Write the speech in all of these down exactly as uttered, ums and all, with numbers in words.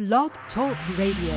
Blog Talk Radio.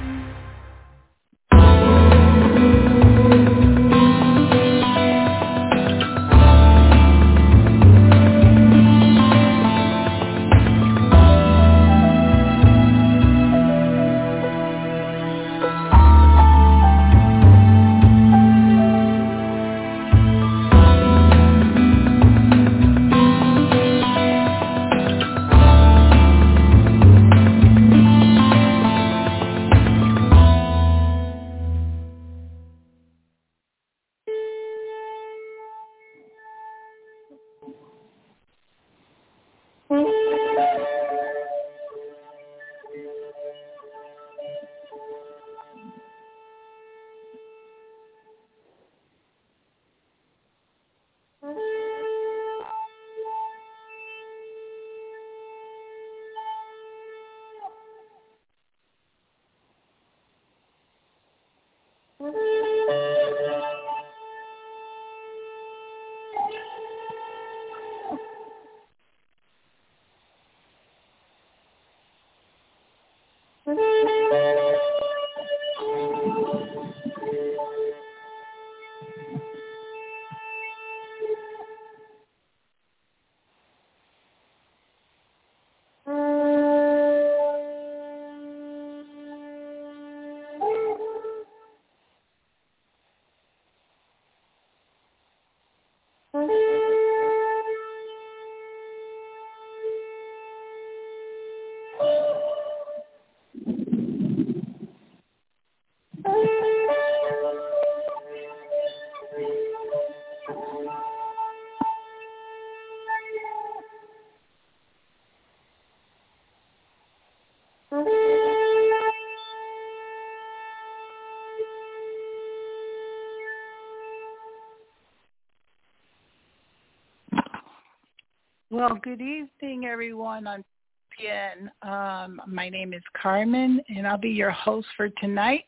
Well, good evening, everyone on P N. Um, my name is Carmen, and I'll be your host for tonight.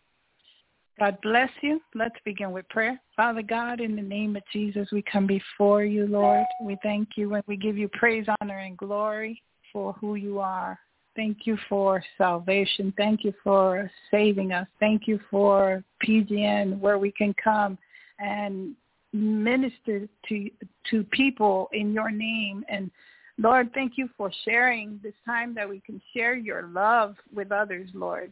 God bless you. Let's begin with prayer. Father God, in the name of Jesus, we come before you, Lord. We thank you and we give you praise, honor, and glory for who you are. Thank you for salvation. Thank you for saving us. Thank you for P G N, where we can come and minister to to people in your name. And Lord, thank you for sharing this time that we can share your love with others, Lord.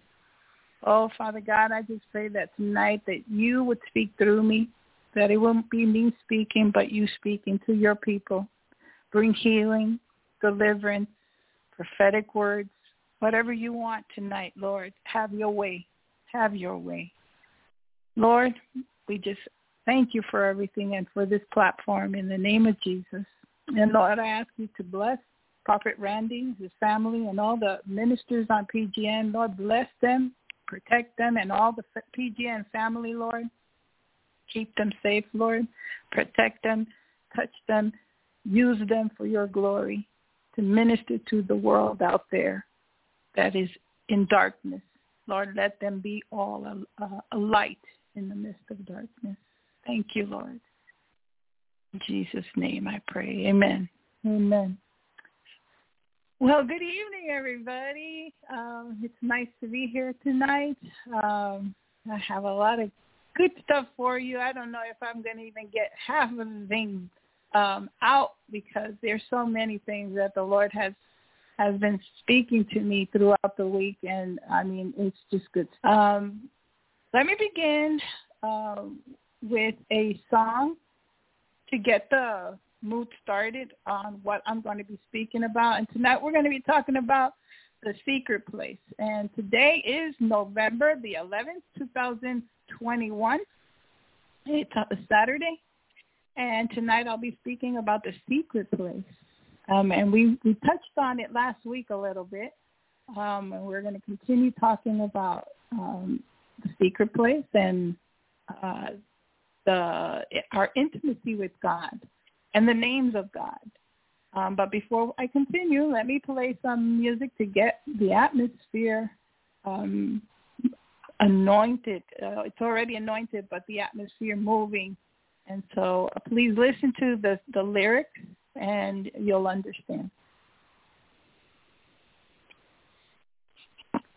Oh, Father God, I just pray that tonight that you would speak through me, that it won't be me speaking, but you speaking to your people. Bring healing, deliverance, prophetic words, whatever you want tonight, Lord. Have your way. Have your way. Lord, we just thank you for everything and for this platform in the name of Jesus. And Lord, I ask you to bless Prophet Randy, his family, and all the ministers on P G N. Lord, bless them, protect them, and all the P G N family, Lord. Keep them safe, Lord. Protect them, touch them, use them for your glory to minister to the world out there that is in darkness. Lord, let them be all a, a, a light in the midst of darkness. Thank you, Lord. In Jesus' name I pray. Amen. Amen. Well, good evening, everybody. Um, it's nice to be here tonight. Um, I have a lot of good stuff for you. I don't know if I'm going to even get half of the things um, out because there's so many things that the Lord has has been speaking to me throughout the week, and, I mean, it's just good. Um, let me begin um, with a song to get the mood started on what I'm going to be speaking about. And tonight we're going to be talking about the secret place. And today is November the eleventh, twenty twenty-one. It's a Saturday. And tonight I'll be speaking about the secret place. Um, and we, we touched on it last week a little bit. Um, and we're going to continue talking about um, the secret place and uh The, our intimacy with God and the names of God. Um, but before I continue, let me play some music to get the atmosphere um, anointed. Uh, it's already anointed, but the atmosphere moving. And so uh, please listen to the, the lyrics and you'll understand.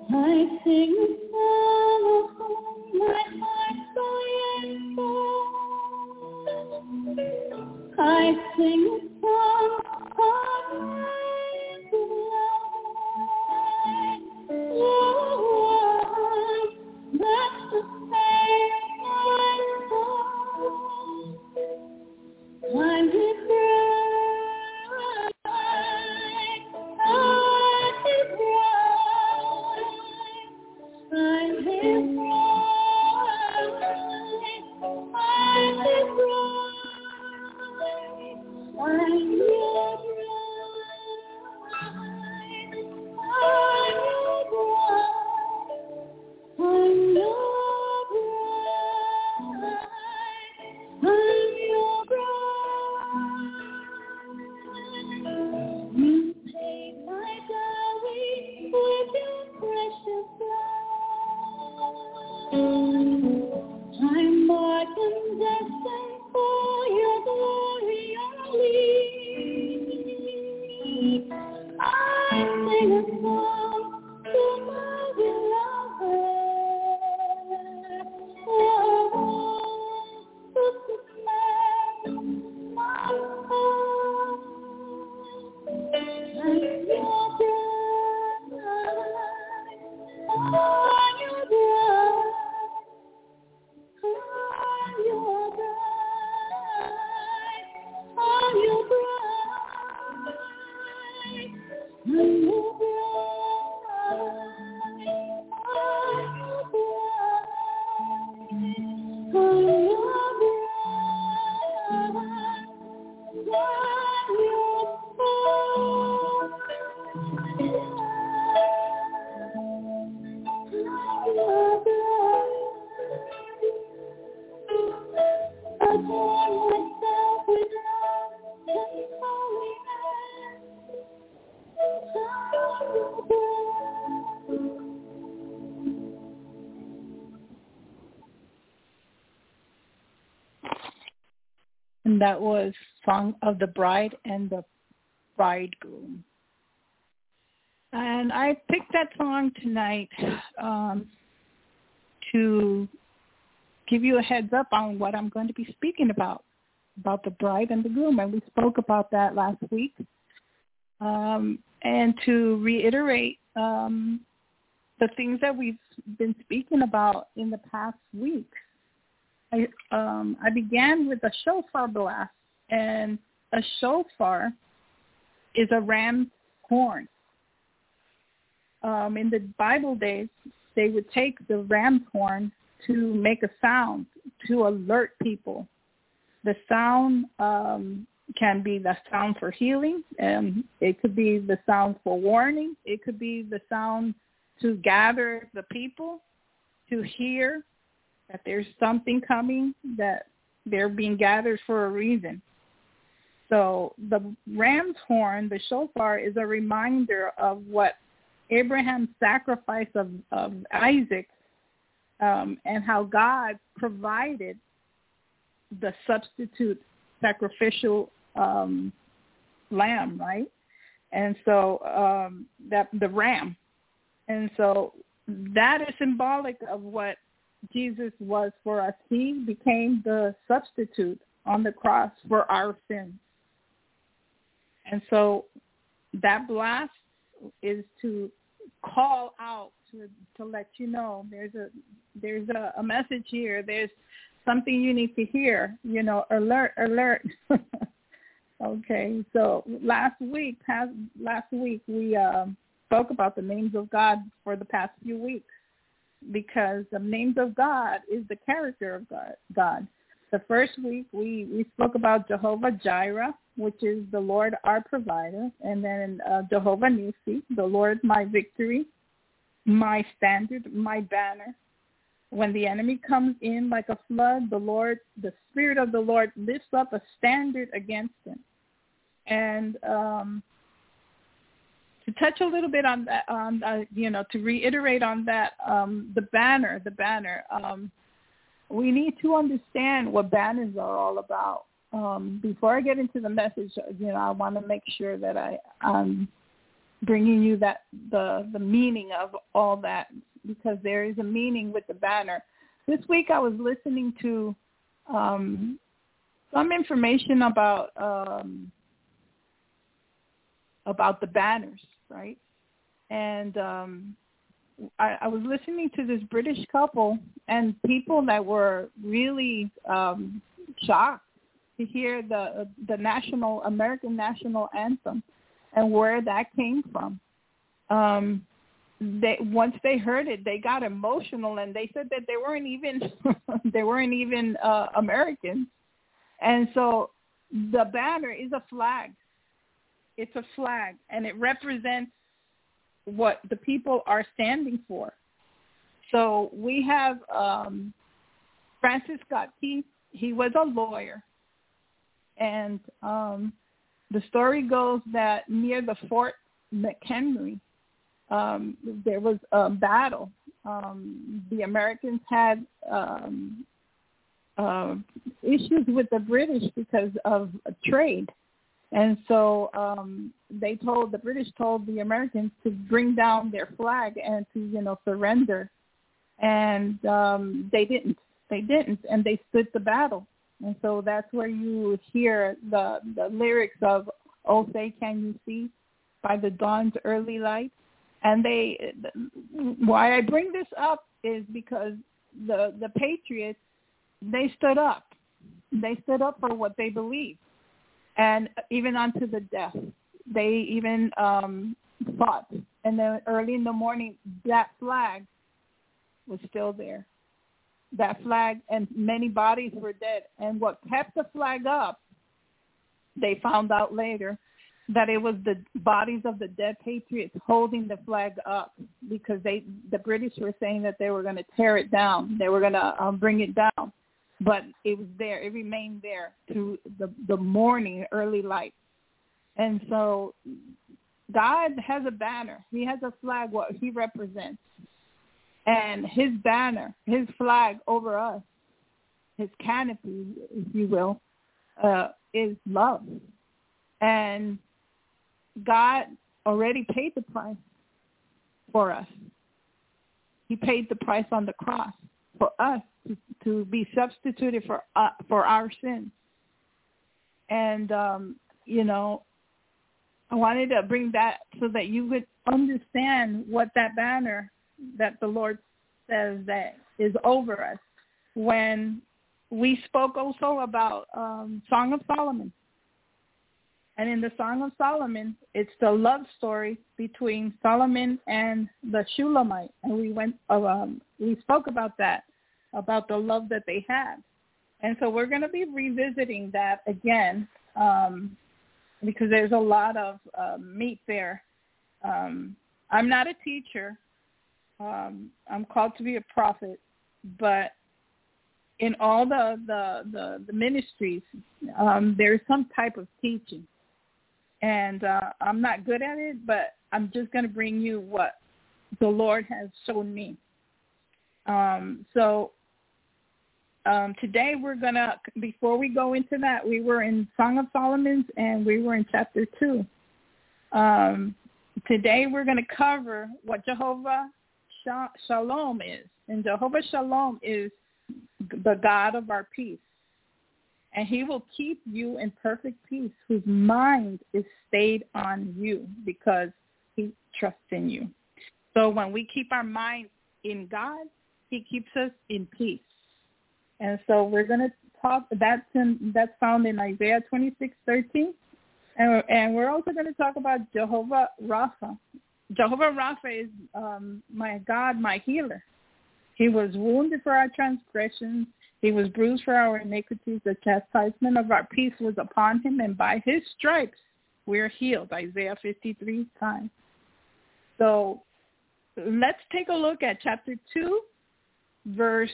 I sing a song of home, my heart so yearns. I sing a song of life love. That sustains my soul. I'm his bride. I'm his bride. I'm his bride. I'm his bride. I'm your bride. I'm your bride. I'm your bride. I'm your bride. You paid my dowry with your precious blood. I'm marked and destined for your glory only. I sing a song to my beloved. Oh, to prepare my heart. I'm your bride. I'm your bride. I'm your bride. I'm your bride. I'm your bride. I'm your bride. I'm your Adorn myself with love and holiness. And that was Song of the Bride and the Bridegroom. And I picked that song tonight um, to give you a heads up on what I'm going to be speaking about, about the bride and the groom. And we spoke about that last week. Um, and to reiterate um, the things that we've been speaking about in the past weeks. I, um, I began with a shofar blast, and a shofar is a ram's horn. Um, in the Bible days, they would take the ram's horn to make a sound to alert people. The sound um, can be the sound for healing, and it could be the sound for warning. It could be the sound to gather the people to hear that there's something coming, that they're being gathered for a reason. So the ram's horn, the shofar, is a reminder of what Abraham's sacrifice of, of Isaac um, and how God provided the substitute sacrificial um, lamb, right? And so um, that the ram. And so that is symbolic of what Jesus was for us. He became the substitute on the cross for our sins. And so that blast is to call out, to, to let you know there's a there's a, a message here. There's something you need to hear. You know, alert, alert. Okay, so last week, past, last week we uh, spoke about the names of God for the past few weeks, because the names of God is the character of God. God. The first week we, we spoke about Jehovah Jireh, which is the Lord our provider, and then uh, Jehovah Nissi, the Lord my victory, my standard, my banner. When the enemy comes in like a flood, the Lord, the Spirit of the Lord lifts up a standard against him. And um, to touch a little bit on that, on uh, you know, to reiterate on that, um, the banner, the banner. Um, we need to understand what banners are all about. Um, before I get into the message, you know, I want to make sure that I um, bringing you that the the meaning of all that, because there is a meaning with the banner. This week I was listening to um, some information about um, about the banners, right? And um, I, I was listening to this British couple and people that were really um, shocked to hear the the national American national anthem and where that came from. Um, they once they heard it, they got emotional, and they said that they weren't even they weren't even uh, Americans. And so the banner is a flag. It's a flag, and it represents what the people are standing for. So we have um, Francis Scott Key. He was a lawyer, and um, the story goes that near the Fort McHenry, um, there was a battle. Um, the Americans had um, uh, issues with the British because of trade. And so um, they told, the British told the Americans to bring down their flag and to, you know, surrender. And um, they didn't. They didn't, and they stood the battle. And so that's where you hear the the lyrics of "Oh, Say, Can You See" by the dawn's early light. And they, why I bring this up is because the the Patriots, they stood up. They stood up for what they believed, and even unto the death. They even um, fought. And then early in the morning, that flag was still there. That flag, and many bodies were dead. And what kept the flag up, they found out later, that it was the bodies of the dead patriots holding the flag up, because they, the British were saying that they were going to tear it down. They were going to um, bring it down. But it was there. It remained there through the, the morning, early light. And so God has a banner. He has a flag, what he represents. And his banner, his flag over us, his canopy, if you will, uh, is love. And God already paid the price for us. He paid the price on the cross for us to, to be substituted for uh, for our sins. And, um, you know, I wanted to bring that so that you would understand what that banner that the Lord says that is over us. When we spoke also about um, Song of Solomon. And in the Song of Solomon, it's the love story between Solomon and the Shulamite. And we went, um, we spoke about that, about the love that they had. And so we're going to be revisiting that again, um, because there's a lot of uh, meat there. Um, I'm not a teacher. Um, I'm called to be a prophet, but in all the the, the, the ministries, um, there's some type of teaching. And uh, I'm not good at it, but I'm just going to bring you what the Lord has shown me. Um, so um, today we're going to, before we go into that, we were in Song of Solomon, and we were in chapter two. Um, today we're going to cover what Jehovah Shalom is. And Jehovah Shalom is the God of our peace. And he will keep you in perfect peace, whose mind is stayed on you because he trusts in you. So when we keep our mind in God, he keeps us in peace. And so we're going to talk, that's in, that's found in Isaiah twenty-six thirteen. And, and we're also going to talk about Jehovah Rapha. Jehovah Rapha is um, my God, my healer. He was wounded for our transgressions. He was bruised for our iniquities. The chastisement of our peace was upon him, and by his stripes we are healed. Isaiah fifty-three times. So let's take a look at chapter two, verse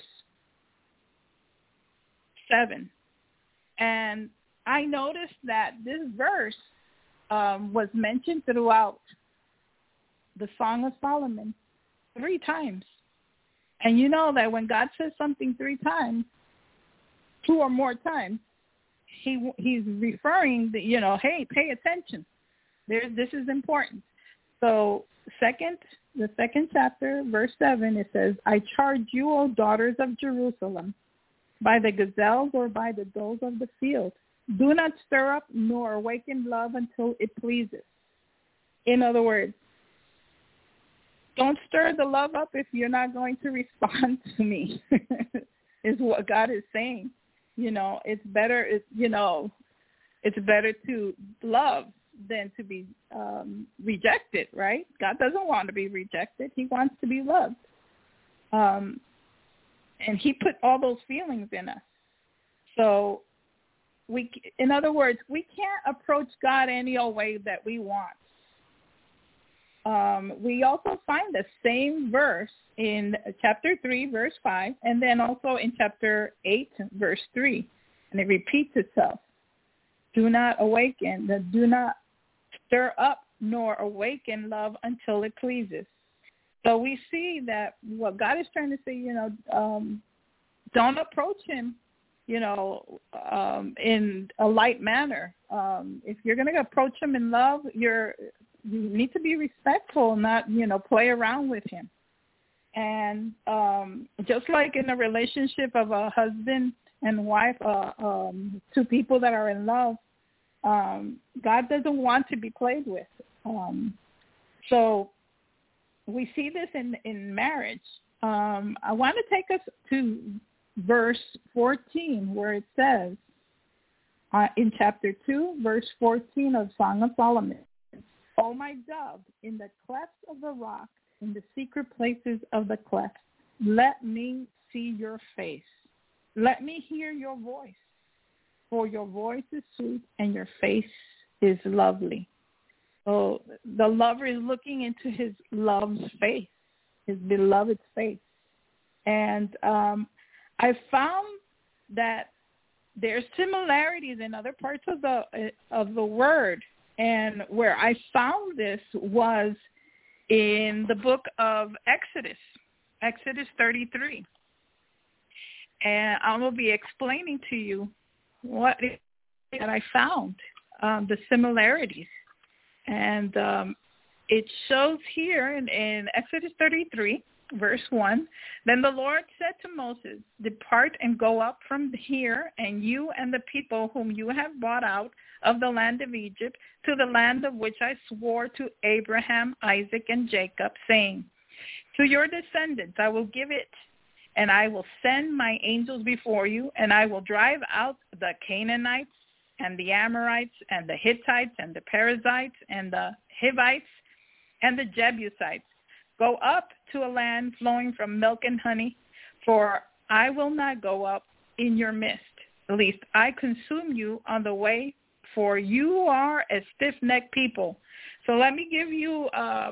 seven. And I noticed that this verse um, was mentioned throughout the Song of Solomon three times. And you know that when God says something three times, two or more times, he he's referring that, you know, hey, pay attention. There, this is important. So second, the second chapter, verse seven, it says, I charge you, O daughters of Jerusalem, by the gazelles or by the does of the field, do not stir up nor awaken love until it pleases. In other words, don't stir the love up if you're not going to respond to me, is what God is saying. You know, it's better, it's, you know, it's better to love than to be um, rejected, right? God doesn't want to be rejected. He wants to be loved. Um, and he put all those feelings in us. So, we, in other words, we can't approach God any old way that we want. Um, we also find the same verse in chapter three, verse five, and then also in chapter eight, verse three, and it repeats itself. Do not awaken, the do not stir up nor awaken love until it pleases. So we see that what God is trying to say, you know, um, don't approach him, you know, um, in a light manner. Um, if you're going to approach him in love, you're you need to be respectful, not, you know, play around with him. And um, just like in a relationship of a husband and wife, uh, um, two people that are in love, um, God doesn't want to be played with. Um, so we see this in, in marriage. Um, I want to take us to verse fourteen, where it says, uh, in chapter two, verse fourteen of Song of Solomon, O my dove, in the clefts of the rock, in the secret places of the cleft, let me see your face. Let me hear your voice, for your voice is sweet and your face is lovely. So the lover is looking into his love's face, his beloved's face. And um, I found that there's similarities in other parts of the of the word. And where I found this was in the book of Exodus, Exodus thirty-three. And I will be explaining to you what that I found, um, the similarities. And um, it shows here in, in Exodus thirty-three, verse one, then the Lord said to Moses, depart and go up from here, and you and the people whom you have brought out of the land of Egypt to the land of which I swore to Abraham, Isaac, and Jacob, saying, to your descendants I will give it, and I will send my angels before you, and I will drive out the Canaanites and the Amorites and the Hittites and the Perizzites and the Hivites and the Jebusites. Go up to a land flowing from milk and honey, for I will not go up in your midst, lest I consume you on the way, for you are a stiff-necked people. So let me give you uh,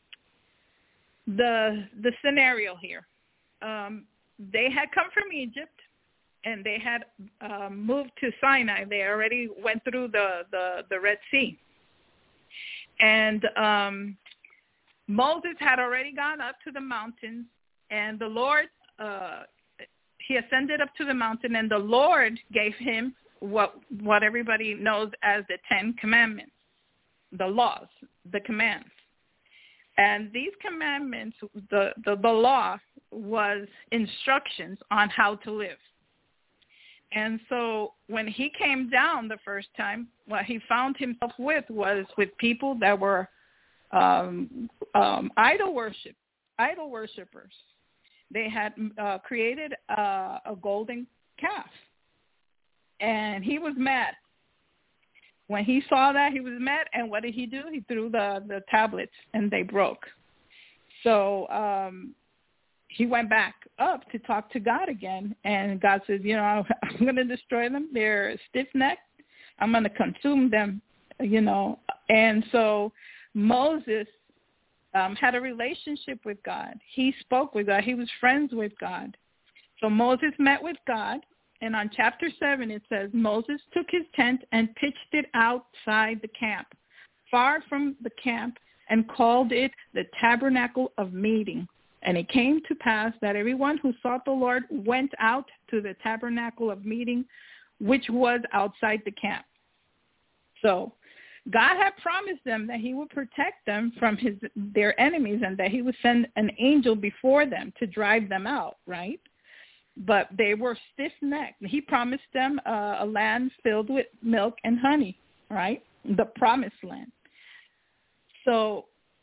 the the scenario here. Um, they had come from Egypt, and they had uh, moved to Sinai. They already went through the, the, the Red Sea. And um, Moses had already gone up to the mountains, and the Lord, uh, he ascended up to the mountain, and the Lord gave him what what everybody knows as the Ten Commandments, the laws, the commands. And these commandments, the, the, the law was instructions on how to live. And so when he came down the first time, what he found himself with was with people that were um, um, idol worship, idol worshipers. They had uh, created uh, a golden calf, and he was mad. When he saw that, he was mad, and what did he do? He threw the, the tablets, and they broke. So um, he went back up to talk to God again, and God says, you know, I'm going to destroy them. They're stiff-necked. I'm going to consume them, you know. And so Moses um, had a relationship with God. He spoke with God. He was friends with God. So Moses met with God. And on chapter seven, it says, Moses took his tent and pitched it outside the camp, far from the camp, and called it the tabernacle of meeting. And it came to pass that everyone who sought the Lord went out to the tabernacle of meeting, which was outside the camp. So God had promised them that he would protect them from his their enemies and that he would send an angel before them to drive them out, right? But they were stiff-necked. He promised them uh, a land filled with milk and honey, right? The promised land. So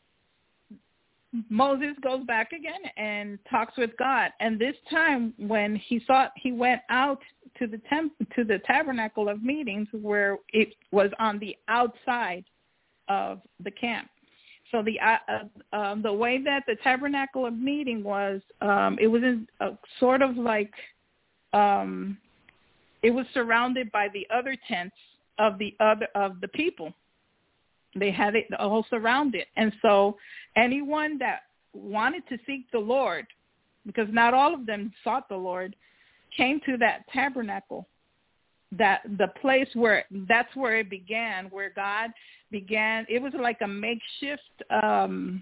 Moses goes back again and talks with God. And this time when he thought he went out to the temp- to the tabernacle of meetings where it was on the outside of the camp. So the uh, uh, um, the way that the tabernacle of meeting was, um, it was in a sort of like, um, it was surrounded by the other tents of the other of the people. They had it all surrounded. And so anyone that wanted to seek the Lord, because not all of them sought the Lord, came to that tabernacle, that the place where, that's where it began, where God began. It was like a makeshift, um,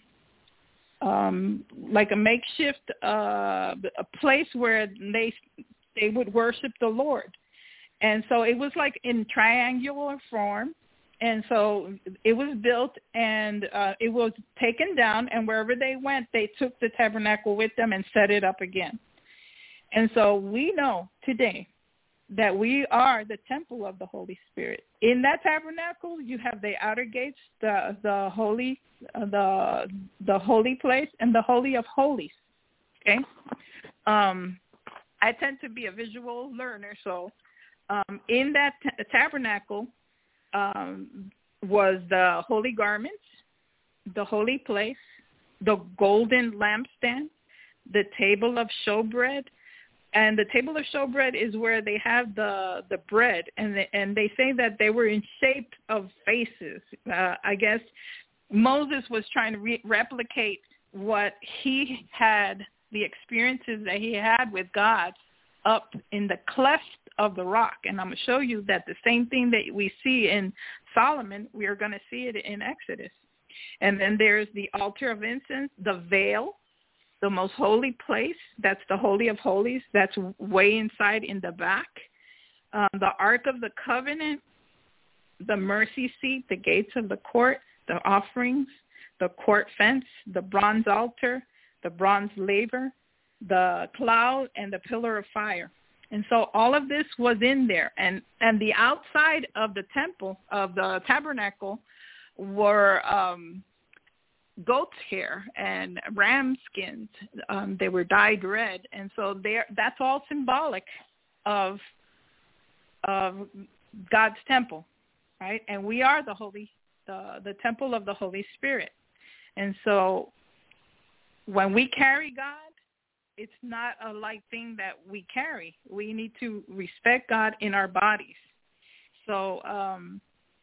um, like a makeshift uh, a place where they they would worship the Lord. And so it was like in triangular form. And so it was built and uh, it was taken down, and wherever they went, they took the tabernacle with them and set it up again. And so we know today that we are the temple of the Holy Spirit. In that tabernacle, you have the outer gates, the the holy, uh, the the holy place, and the Holy of Holies. Okay, um, I tend to be a visual learner, so um, in that t- tabernacle. Um, was the holy garments, the holy place, the golden lampstand, the table of showbread. And the table of showbread is where they have the, the bread, and they, and they say that they were in shape of faces. Uh, I guess Moses was trying to re- replicate what he had, the experiences that he had with God up in the cleft of the rock. And I'm going to show you that the same thing that we see in Solomon, we are going to see it in Exodus. And then there's the altar of incense, the veil, the most holy place. That's the Holy of Holies. That's way inside in the back. Um, the Ark of the Covenant, the mercy seat, the gates of the court, the offerings, the court fence, the bronze altar, the bronze laver, the cloud, and the pillar of fire. And so all of this was in there. And, and the outside of the temple, of the tabernacle, were um, goat's hair and ram skins. Um, they were dyed red. And so that's all symbolic of, of God's temple, right? And we are the holy, the, the temple of the Holy Spirit. And so when we carry God, it's not a light thing that we carry. We need to respect God in our bodies. So, um,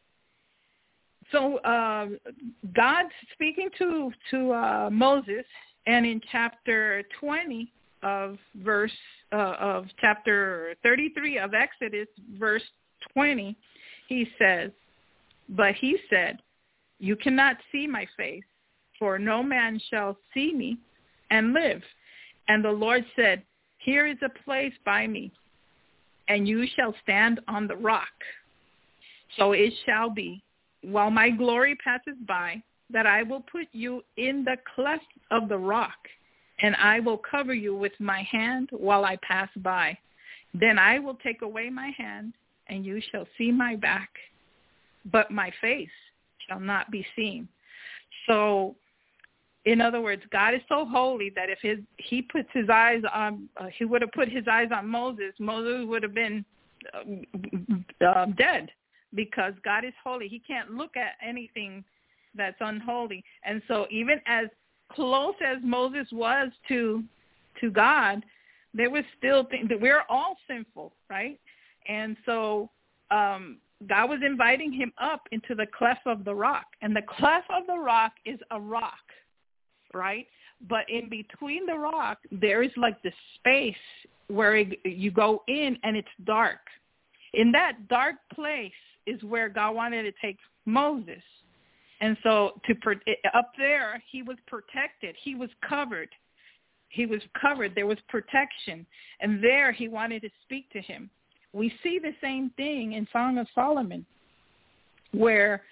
so uh, God's speaking to to uh, Moses, and in chapter twenty of verse uh, of chapter thirty-three of Exodus, verse twenty, he says, "But he said, you cannot see my face, for no man shall see me and live. And the Lord said, here is a place by me, and you shall stand on the rock. So it shall be, while my glory passes by, that I will put you in the cleft of the rock, and I will cover you with my hand while I pass by. Then I will take away my hand, and you shall see my back, but my face shall not be seen." So, in other words, God is so holy that if his, he puts his eyes on, uh, he would have put his eyes on Moses, Moses would have been uh, uh, dead, because God is holy. He can't look at anything that's unholy. And so even as close as Moses was to to God, there was still things that we're all sinful, right? And so um, God was inviting him up into the cleft of the rock. And the cleft of the rock is a rock, right? But in between the rock, there is like the space where it, you go in and it's dark. In that dark place is where God wanted to take Moses. And so to up there, he was protected. He was covered. He was covered. There was protection. And there he wanted to speak to him. We see the same thing in Song of Solomon, where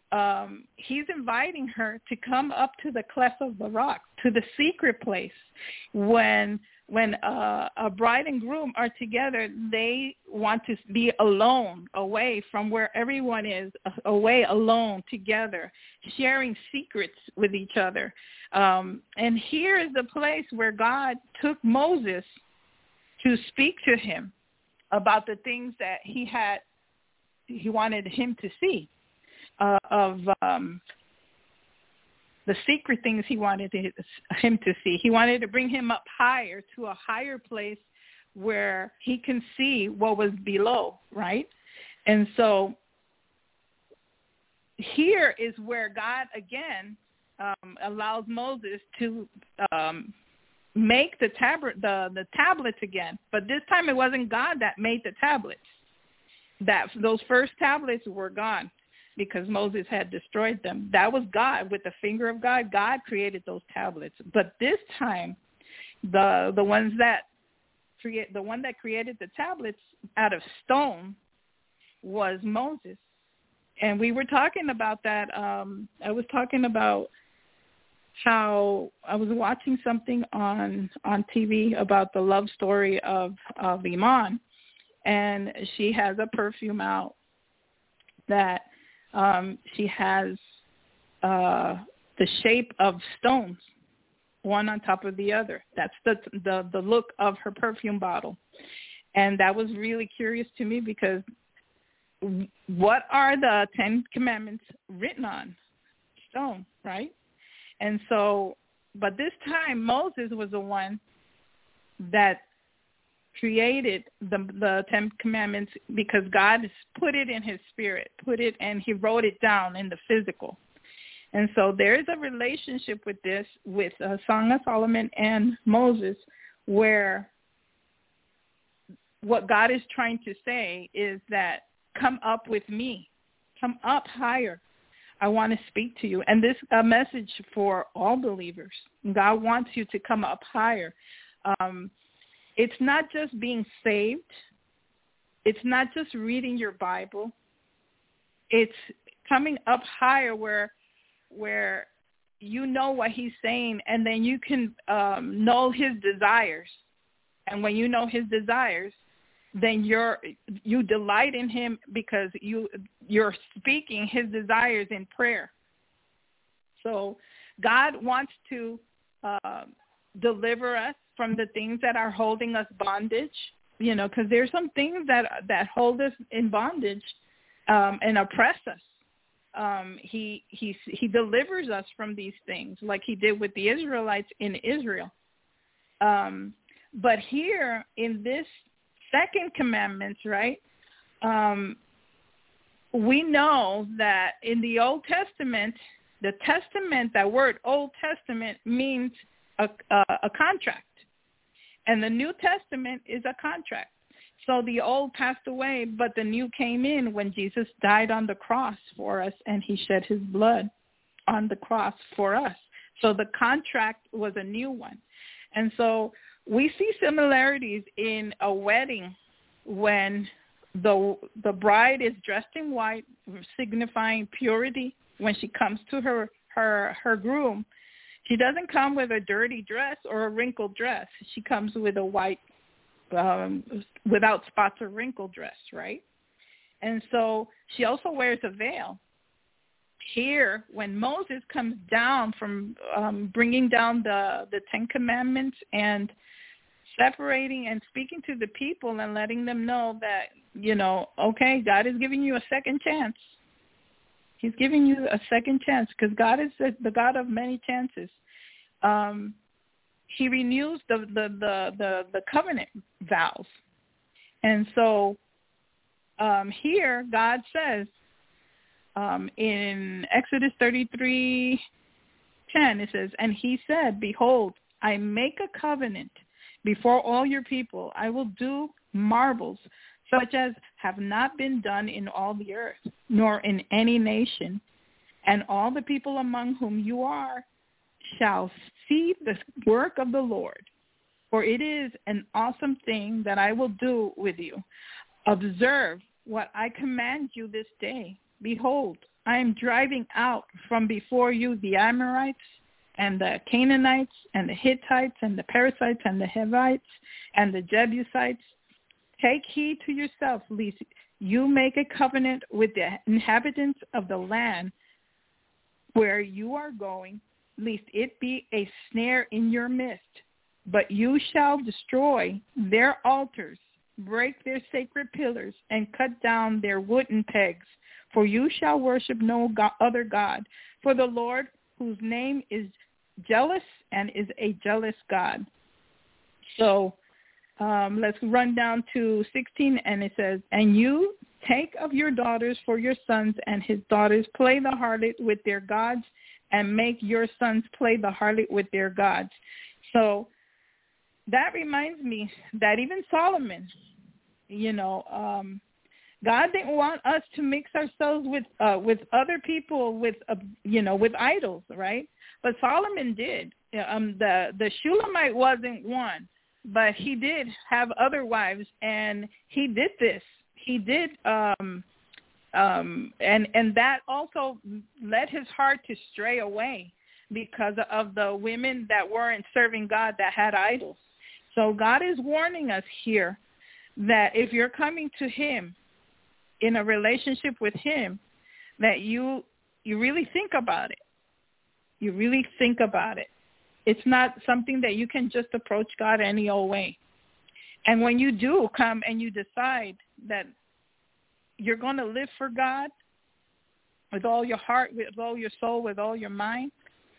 um, he's inviting her to come up to the cleft of the rock, to the secret place. When when uh, a bride and groom are together, they want to be alone, away from where everyone is, away, alone, together, sharing secrets with each other. Um, and here is the place where God took Moses to speak to him about the things that he had, he wanted him to see, uh, of um, the secret things he wanted to, him to see. He wanted to bring him up higher, to a higher place where he can see what was below, right? And so here is where God, again, um, allows Moses to um, make the, tab- the, the tablets again. But this time it wasn't God that made the tablets. That those first tablets were gone, because Moses had destroyed them. That was God, with the finger of God. God created those tablets. But this time, the the ones that create the one that created the tablets out of stone was Moses. And we were talking about that. Um, I was talking about how I was watching something on on T V about the love story of of Iman, and she has a perfume out that Um, she has uh, the shape of stones, one on top of the other. That's the, the the look of her perfume bottle. And that was really curious to me, because what are the Ten Commandments written on? Stone, right? And so, but this time Moses was the one that created the the Ten Commandments, because God has put it in his spirit, put it, and he wrote it down in the physical. And so there is a relationship with this, with uh, Song of Solomon and Moses, where what God is trying to say is that, come up with me, come up higher. I want to speak to you. And this is a message for all believers. God wants you to come up higher. Um, It's not just being saved. It's not just reading your Bible. It's coming up higher where where you know what he's saying, and then you can um, know his desires. And when you know his desires, then you're you delight in him, because you you're speaking his desires in prayer. So God wants to uh, deliver us from the things that are holding us bondage, you know, because there's some things that that hold us in bondage um, and oppress us. Um, he he he delivers us from these things, like he did with the Israelites in Israel. Um, but here in this second commandments, right, um, we know that in the Old Testament, the Testament, that word Old Testament, means a, a, a contract. And the New Testament is a contract. So the old passed away, but the new came in when Jesus died on the cross for us, and he shed his blood on the cross for us. So the contract was a new one. And so we see similarities in a wedding when the the bride is dressed in white, signifying purity when she comes to her her, her groom. She doesn't come with a dirty dress or a wrinkled dress. She comes with a white, um, without spots or wrinkled dress, right? And so she also wears a veil. Here, when Moses comes down from um, bringing down the, the Ten Commandments and separating and speaking to the people and letting them know that, you know, okay, God is giving you a second chance. He's giving you a second chance, because God is the God of many chances. Um, he renews the, the, the, the, the covenant vows. And so um, here God says um, in Exodus thirty-three ten, it says, and he said, behold, I make a covenant before all your people. I will do marvels such as have not been done in all the earth, nor in any nation. And all the people among whom you are shall see the work of the Lord. For it is an awesome thing that I will do with you. Observe what I command you this day. Behold, I am driving out from before you the Amorites and the Canaanites and the Hittites and the Perizzites and the Hivites and the Jebusites. Take heed to yourself, lest you make a covenant with the inhabitants of the land where you are going, lest it be a snare in your midst. But you shall destroy their altars, break their sacred pillars, and cut down their wooden pegs. For you shall worship no God, other God. For the Lord, whose name is jealous and is a jealous God. So um, let's run down to sixteen, and it says, and you take of your daughters for your sons, and his daughters play the harlot with their gods, and make your sons play the harlot with their gods. So that reminds me that even Solomon, you know, um, God didn't want us to mix ourselves with uh, with other people, with uh, you know, with idols, right? But Solomon did. Um, the the Shulamite wasn't one, but he did have other wives, and he did this. He did, um, um, and and that also led his heart to stray away because of the women that weren't serving God, that had idols. So God is warning us here that if you're coming to him in a relationship with him, that you you really think about it. You really think about it. It's not something that you can just approach God any old way. And when you do come and you decide that you're going to live for God with all your heart, with all your soul, with all your mind,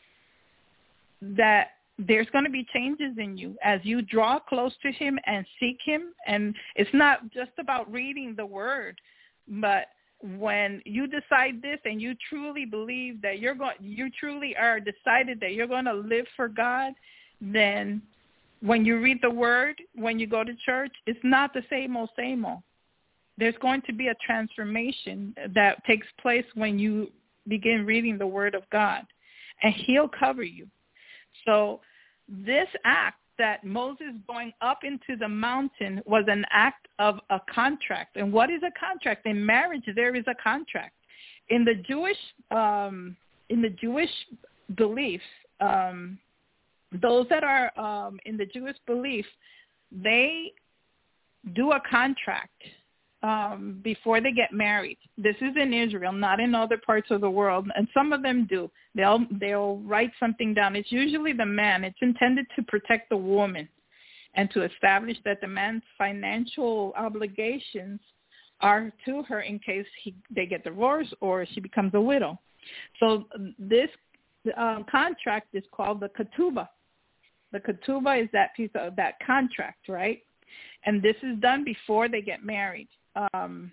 that there's going to be changes in you as you draw close to him and seek him. And it's not just about reading the word, but when you decide this and you truly believe that you're going, you truly are decided that you're going to live for God, then when you read the word, when you go to church, it's not the same old, same old. There's going to be a transformation that takes place when you begin reading the word of God, and he'll cover you. So this act that Moses going up into the mountain was an act of a contract. And what is a contract? In marriage, there is a contract. In the Jewish, um, in the Jewish beliefs, um, those that are um, in the Jewish belief, they do a contract um, before they get married. This is in Israel, not in other parts of the world, and some of them do. They'll they'll write something down. It's usually the man. It's intended to protect the woman and to establish that the man's financial obligations are to her in case he, they get divorced or she becomes a widow. So this um, contract is called the ketubah. The ketubah is that piece of that contract, right? And this is done before they get married. Um,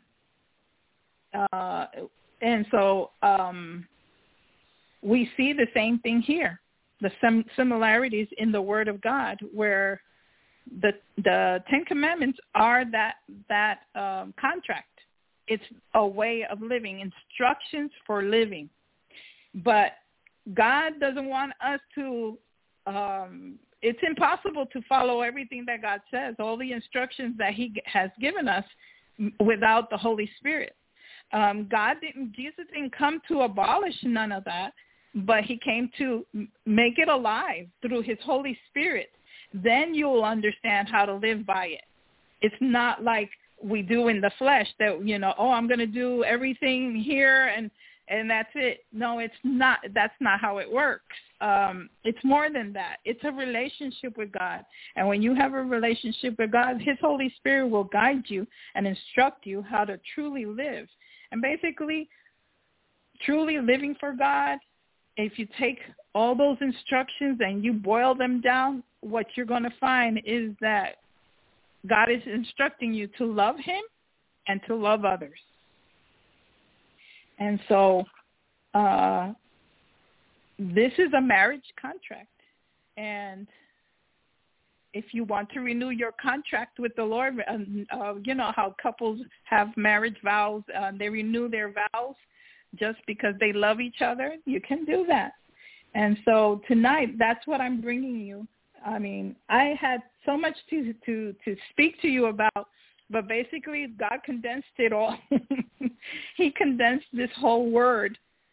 uh, and so um, we see the same thing here, the sim- similarities in the Word of God, where the the Ten Commandments are that that um, contract. It's a way of living, instructions for living. But God doesn't want us to, um, it's impossible to follow everything that God says, all the instructions that he has given us without the Holy Spirit. Um, God didn't, Jesus didn't come to abolish none of that, but he came to make it alive through his Holy Spirit. Then you'll understand how to live by it. It's not like we do in the flesh that, you know, oh, I'm going to do everything here and, and that's it. No, it's not. That's not how it works. Um, it's more than that. It's a relationship with God. And when you have a relationship with God, his Holy Spirit will guide you and instruct you how to truly live. And basically, truly living for God, if you take all those instructions and you boil them down, what you're going to find is that God is instructing you to love him and to love others. And so uh, this is a marriage contract. And if you want to renew your contract with the Lord, uh, you know how couples have marriage vows. Uh, they renew their vows just because they love each other. You can do that. And so tonight, that's what I'm bringing you. I mean, I had so much to, to, to speak to you about, but basically God condensed it all. He condensed this whole word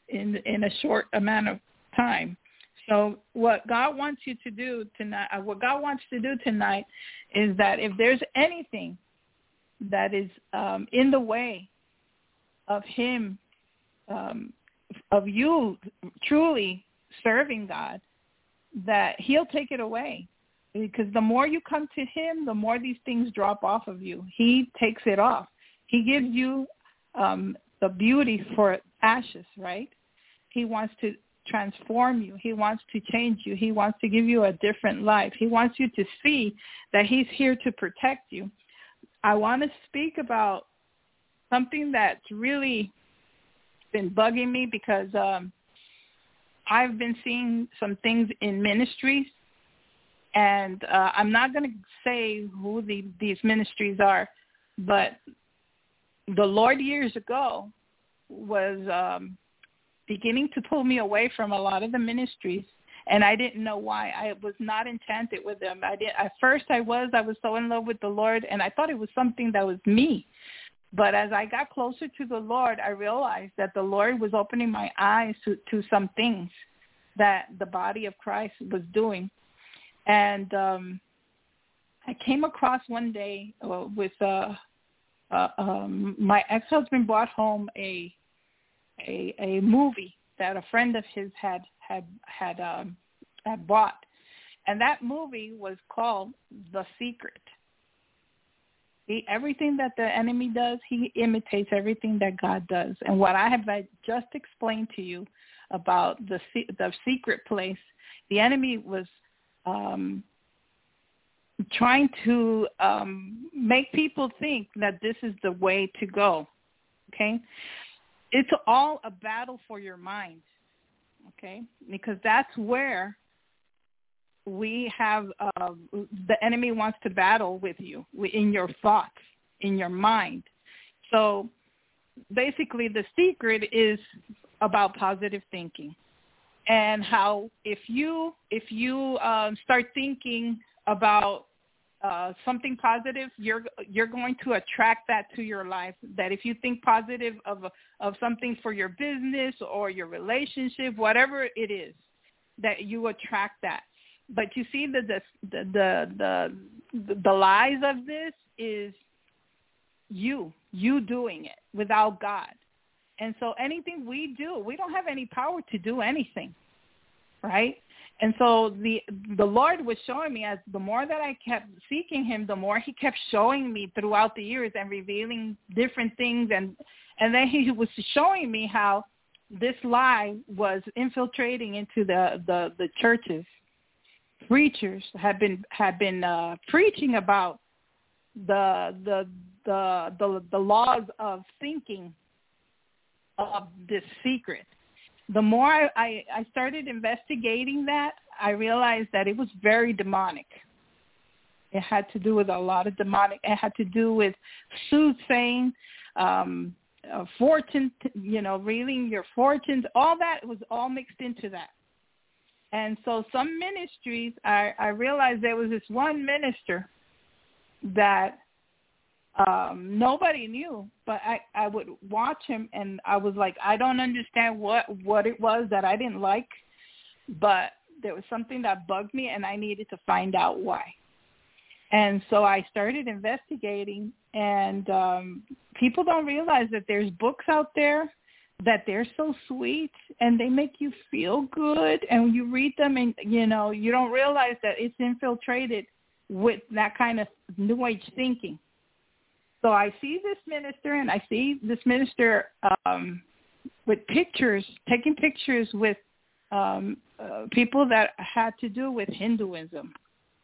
in in a short amount of time. So what God wants you to do tonight, uh, what God wants to do tonight is that if there's anything that is um, in the way of him, um, of you truly serving God, that he'll take it away. Because the more you come to him, the more these things drop off of you. He takes it off. He gives you um, the beauty for ashes, right? He wants to transform you. He wants to change you. He wants to give you a different life. He wants you to see that he's here to protect you. I want to speak about something that's really been bugging me because um, I've been seeing some things in ministries, and uh, I'm not going to say who the, these ministries are, but the Lord years ago was um, beginning to pull me away from a lot of the ministries, and I didn't know why. I was not enchanted with them. I did. At first I was. I was so in love with the Lord, and I thought it was something that was me. But as I got closer to the Lord, I realized that the Lord was opening my eyes to, to some things that the body of Christ was doing. And um, I came across one day uh, with uh, uh, um, my ex-husband brought home a a a movie that a friend of his had had had um, had bought, and that movie was called The Secret. He, everything that the enemy does, he imitates everything that God does. And what I have just explained to you about the the secret place, the enemy was um, trying to um, make people think that this is the way to go. Okay, it's all a battle for your mind. Okay, because that's where we have uh, the enemy wants to battle with you in your thoughts, in your mind. So basically the secret is about positive thinking, and how if you if you um, start thinking about uh, something positive, you're you're going to attract that to your life. That if you think positive of of something for your business or your relationship, whatever it is, that you attract that. But you see, the the the the the lies of this is you you doing it without God. And so anything we do, we don't have any power to do anything, right? And so the the Lord was showing me, as the more that I kept seeking him, the more he kept showing me throughout the years and revealing different things. And, and then he was showing me how this lie was infiltrating into the, the, the churches. Preachers had been had been uh, preaching about the, the the the the laws of thinking of this secret. The more I, I, I started investigating that, I realized that it was very demonic. It had to do with a lot of demonic. It had to do with soothsaying, um, uh, fortune, you know, reading your fortunes. All that was all mixed into that. And so some ministries, I, I realized there was this one minister that um, nobody knew, but I, I would watch him, and I was like, I don't understand what, what it was that I didn't like, but there was something that bugged me, and I needed to find out why. And so I started investigating, and um, people don't realize that there's books out there that they're so sweet and they make you feel good, and you read them and, you know, you don't realize that it's infiltrated with that kind of New Age thinking. So I see this minister, and I see this minister um, with pictures, taking pictures with um, uh, people that had to do with Hinduism.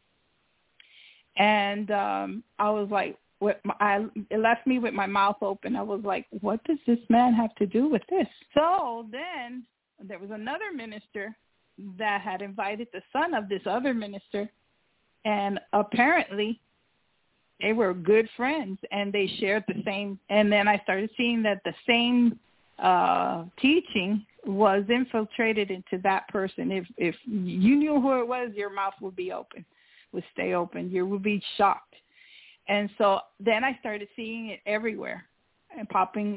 And um, I was like, what, I, it left me with my mouth open. I was like, what does this man have to do with this? So then there was another minister that had invited the son of this other minister, and apparently they were good friends, and they shared the same. And then I started seeing that the same uh, teaching was infiltrated into that person. If if you knew who it was, your mouth would be open, would stay open. You would be shocked. And so then I started seeing it everywhere and popping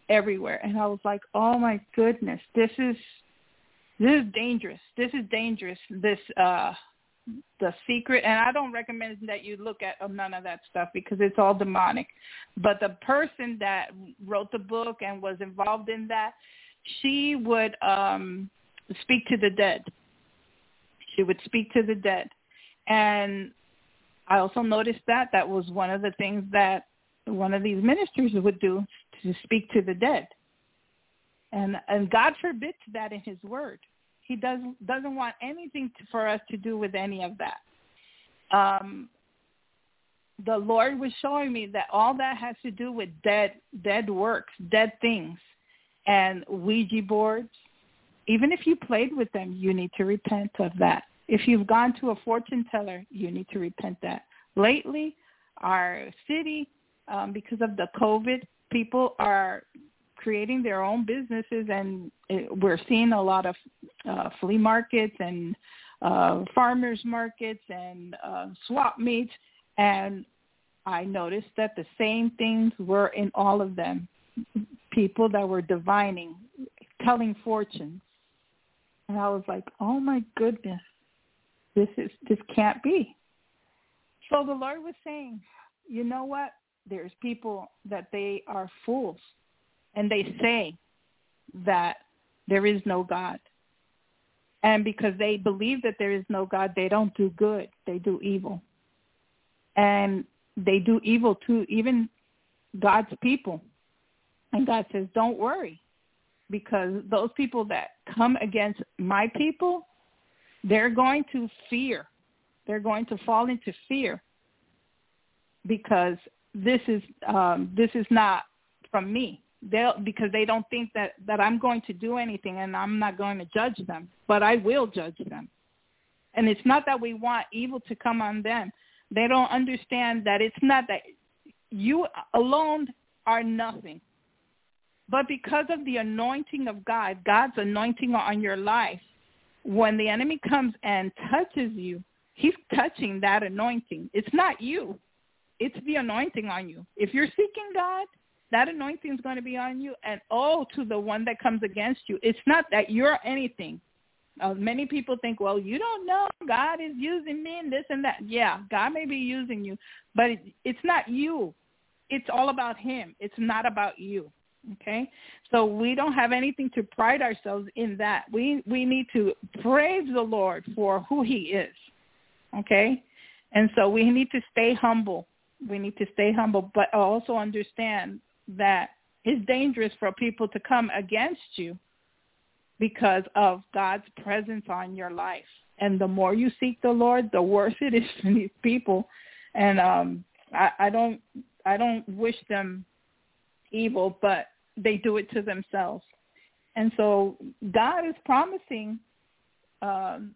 everywhere. And I was like, oh, my goodness, this is this is dangerous. This is dangerous, this uh, the secret. And I don't recommend that you look at none of that stuff because it's all demonic. But the person that wrote the book and was involved in that, she would um, speak to the dead. She would speak to the dead. And I also noticed that that was one of the things that one of these ministers would do, to speak to the dead. And and God forbids that in his word. He does, doesn't want anything to, for us to do with any of that. Um, the Lord was showing me that all that has to do with dead, dead works, dead things, and Ouija boards. Even if you played with them, you need to repent of that. If you've gone to a fortune teller, you need to repent that. Lately, our city, um, because of the COVID, people are creating their own businesses, and it, we're seeing a lot of uh, flea markets and uh, farmers markets and uh, swap meets, and I noticed that the same things were in all of them. People that were divining, telling fortunes. And I was like, oh, my goodness, this is this can't be. So the Lord was saying, you know what? There's people that they are fools, and they say that there is no God. And because they believe that there is no God, they don't do good. They do evil. And they do evil to even God's people. And God says, don't worry, because those people that come against my people, they're going to fear. They're going to fall into fear, because this is um, this is not from me. They'll, because they don't think that, that I'm going to do anything, and I'm not going to judge them, but I will judge them. And it's not that we want evil to come on them. They don't understand that it's not that you alone are nothing. But because of the anointing of God, God's anointing on your life, when the enemy comes and touches you, he's touching that anointing. It's not you. It's the anointing on you. If you're seeking God, that anointing is going to be on you. And oh, to the one that comes against you, it's not that you're anything. Uh, many people think, well, you don't know. God is using me and this and that. Yeah, God may be using you, but it, it's not you. It's all about him. It's not about you. Okay? So we don't have anything to pride ourselves in that. We we need to praise the Lord for who he is. Okay? And so we need to stay humble. We need to stay humble, but also understand that it's dangerous for people to come against you because of God's presence on your life. And the more you seek the Lord, the worse it is for these people. And um, I, I don't I don't wish them evil, but they do it to themselves. And so God is promising um,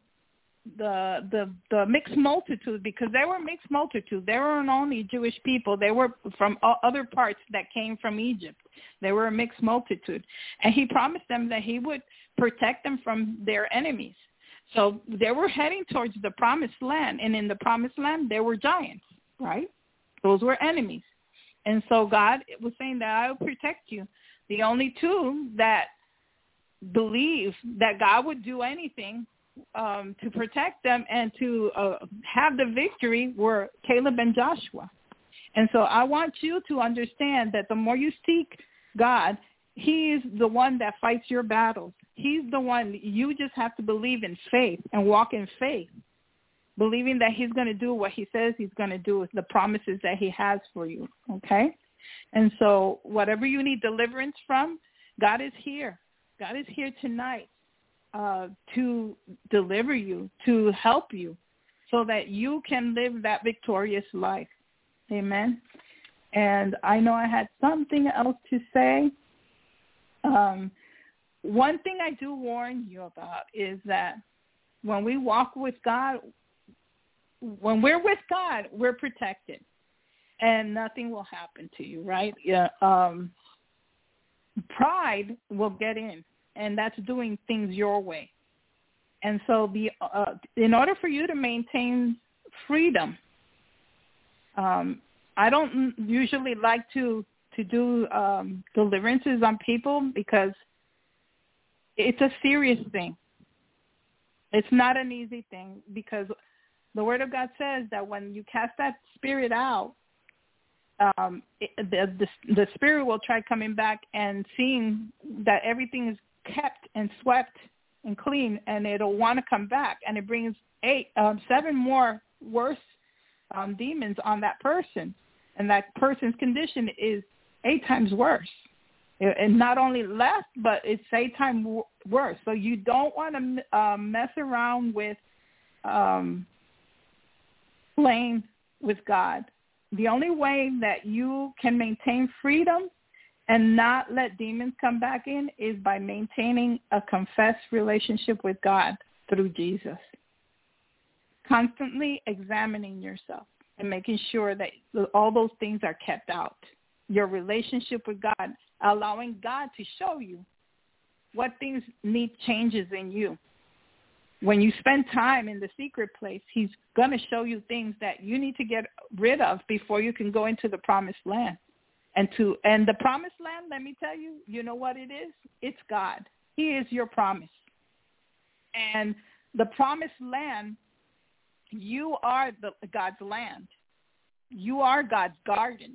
the the the mixed multitude, because they were mixed multitude. They weren't only Jewish people. They were from other parts that came from Egypt. They were a mixed multitude. And he promised them that he would protect them from their enemies. So they were heading towards the promised land. And in the promised land, there were giants, right? Those were enemies. And so God was saying that I will protect you. The only two that believe that God would do anything um, to protect them and to uh, have the victory were Caleb and Joshua. And so I want you to understand that the more you seek God, he is the one that fights your battles. He's the one. You just have to believe in faith and walk in faith, believing that he's going to do what he says he's going to do with the promises that he has for you, okay? And so whatever you need deliverance from, God is here. God is here tonight uh, to deliver you, to help you, so that you can live that victorious life. Amen. And I know I had something else to say. Um, one thing I do warn you about is that when we walk with God, when we're with God, we're protected, and nothing will happen to you, right? Yeah. Um, pride will get in, and that's doing things your way. And so, the uh, in order for you to maintain freedom, um, I don't usually like to to do um, deliverances on people because it's a serious thing. It's not an easy thing because the Word of God says that when you cast that spirit out, um, it, the, the the spirit will try coming back and seeing that everything is kept and swept and clean, and it'll want to come back, and it brings eight, um, seven more worse um, demons on that person, and that person's condition is eight times worse. And not only less, but it's eight times worse. So you don't want to uh, mess around with um, playing with God. The only way that you can maintain freedom and not let demons come back in is by maintaining a confessed relationship with God through Jesus. Constantly examining yourself and making sure that all those things are kept out. Your relationship with God, allowing God to show you what things need changes in you. When you spend time in the secret place, he's going to show you things that you need to get rid of before you can go into the promised land. And to and the promised land, let me tell you, you know what it is? It's God. He is your promise. And the promised land, you are the, God's land. You are God's garden.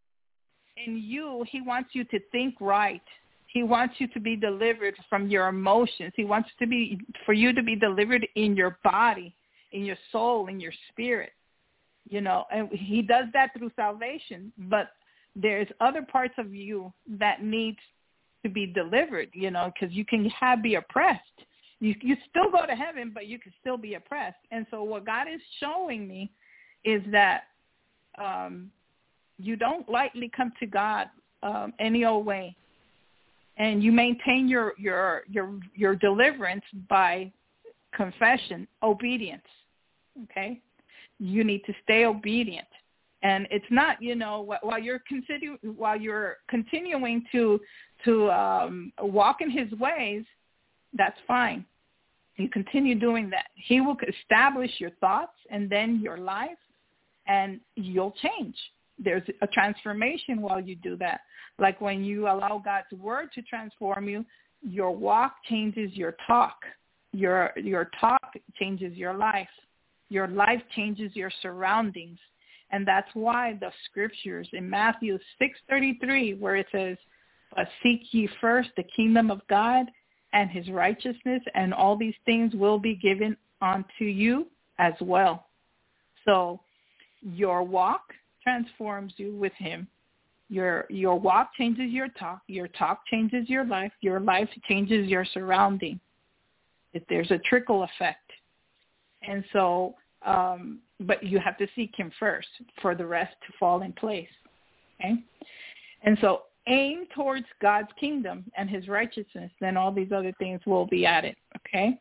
In you, he wants you to think right. He wants you to be delivered from your emotions. He wants to be for you to be delivered in your body, in your soul, in your spirit. You know, and he does that through salvation. But there's other parts of you that need to be delivered. You know, because you can have be oppressed. You you still go to heaven, but you can still be oppressed. And so what God is showing me is that. Um, You don't lightly come to God um, any old way, and you maintain your your your your deliverance by confession, obedience. Okay, you need to stay obedient, and it's not you know while you're continu- while you're continuing to to um, walk in His ways, that's fine. You continue doing that. He will establish your thoughts and then your life, and you'll change. There's a transformation while you do that. Like when you allow God's word to transform you, your walk changes your talk. Your your talk changes your life. Your life changes your surroundings. And that's why the scriptures in Matthew six thirty-three, where it says, "But seek ye first the kingdom of God and his righteousness, and all these things will be given unto you as well." So your walk transforms you with him. Your your walk changes your talk. Your talk changes your life. Your life changes your surrounding. If there's a trickle effect. And so, um, but you have to seek him first for the rest to fall in place. Okay? And so aim towards God's kingdom and his righteousness, then all these other things will be added. Okay?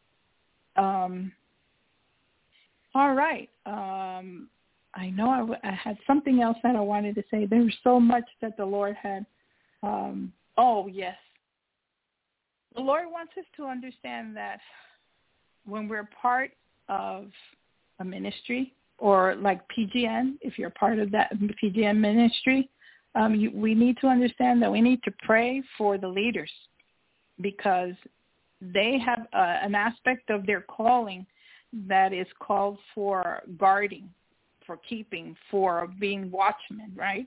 Um, all right. Um, I know I, w- I had something else that I wanted to say. There was so much that the Lord had. Um, oh, yes. The Lord wants us to understand that when we're part of a ministry, or like P G N, if you're part of that P G N ministry, um, you, we need to understand that we need to pray for the leaders because they have uh, an aspect of their calling that is called for guarding, for keeping, for being watchmen, right?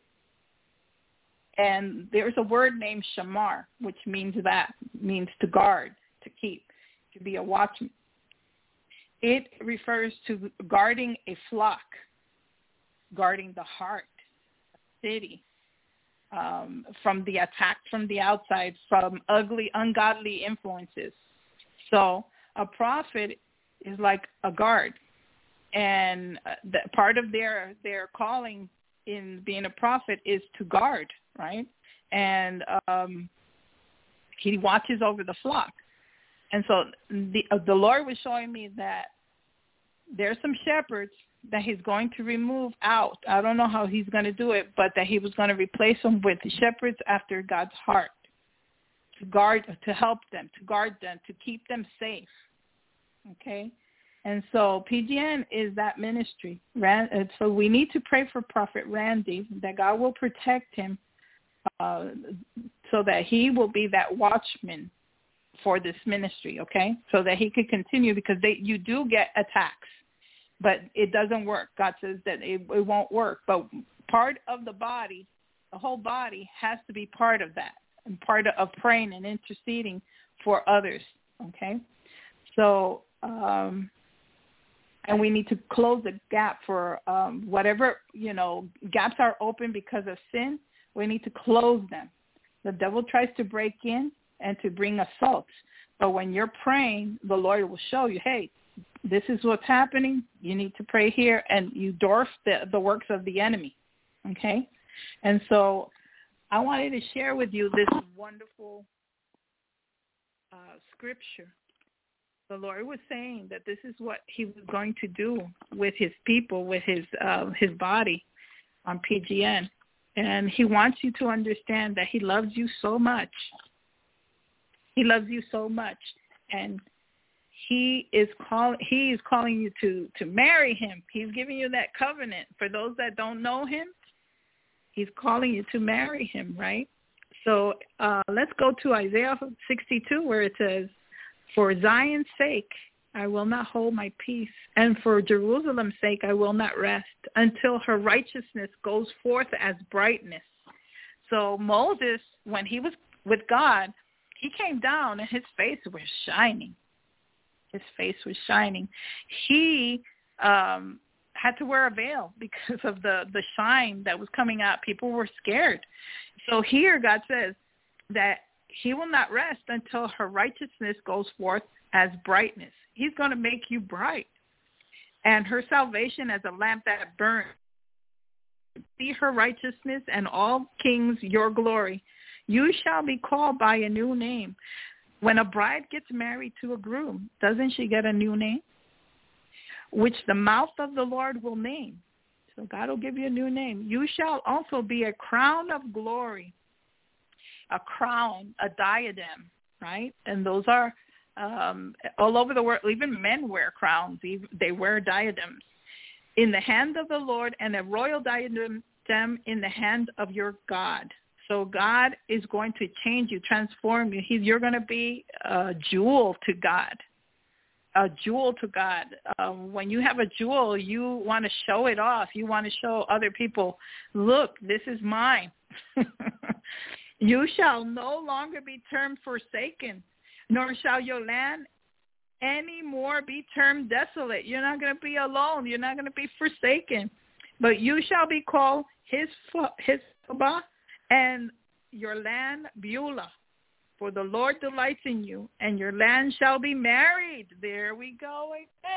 And there's a word named shamar, which means that, means to guard, to keep, to be a watchman. It refers to guarding a flock, guarding the heart, a city, um, from the attack from the outside, from ugly, ungodly influences. So a prophet is like a guard. And the, part of their their calling in being a prophet is to guard, right? And um, he watches over the flock. And so the uh, the Lord was showing me that there's some shepherds that he's going to remove out. I don't know how he's going to do it, but that he was going to replace them with shepherds after God's heart, to guard, to help them, to guard them, to keep them safe. Okay? And so P G N is that ministry. So we need to pray for Prophet Randy, that God will protect him uh, so that he will be that watchman for this ministry, okay? So that he could continue, because they you do get attacks, but it doesn't work. God says that it, it won't work. But part of the body, the whole body has to be part of that, and part of praying and interceding for others, okay? So, um, and we need to close the gap for um, whatever, you know, gaps are open because of sin. We need to close them. The devil tries to break in and to bring assaults. But when you're praying, the Lord will show you, hey, this is what's happening. You need to pray here, and you dwarf the, the works of the enemy, okay? And so I wanted to share with you this wonderful uh, scripture. The Lord was saying that this is what he was going to do with his people, with his uh, his body on P G N. And he wants you to understand that he loves you so much. He loves you so much. And he is call, he is calling you to, to marry him. He's giving you that covenant. For those that don't know him, he's calling you to marry him, right? So uh, let's go to Isaiah sixty-two, where it says, for Zion's sake, I will not hold my peace, and for Jerusalem's sake, I will not rest until her righteousness goes forth as brightness. So Moses, when he was with God, he came down and his face was shining. His face was shining. He um, had to wear a veil because of the, the shine that was coming out. People were scared. So here God says that he will not rest until her righteousness goes forth as brightness. He's going to make you bright. And her salvation as a lamp that burns. See her righteousness and all kings your glory. You shall be called by a new name. When a bride gets married to a groom, doesn't she get a new name? Which the mouth of the Lord will name. So God will give you a new name. You shall also be a crown of glory. A crown, a diadem, right? And those are um, all over the world. Even men wear crowns. They wear diadems. In the hand of the Lord, and a royal diadem in the hand of your God. So God is going to change you, transform you. He's, you're going to be a jewel to God, a jewel to God. Uh, when you have a jewel, you want to show it off. You want to show other people, look, this is mine. You shall no longer be termed forsaken, nor shall your land any more be termed desolate. You're not going to be alone. You're not going to be forsaken. But you shall be called his his and your land Beulah. For the Lord delights in you, and your land shall be married. There we go.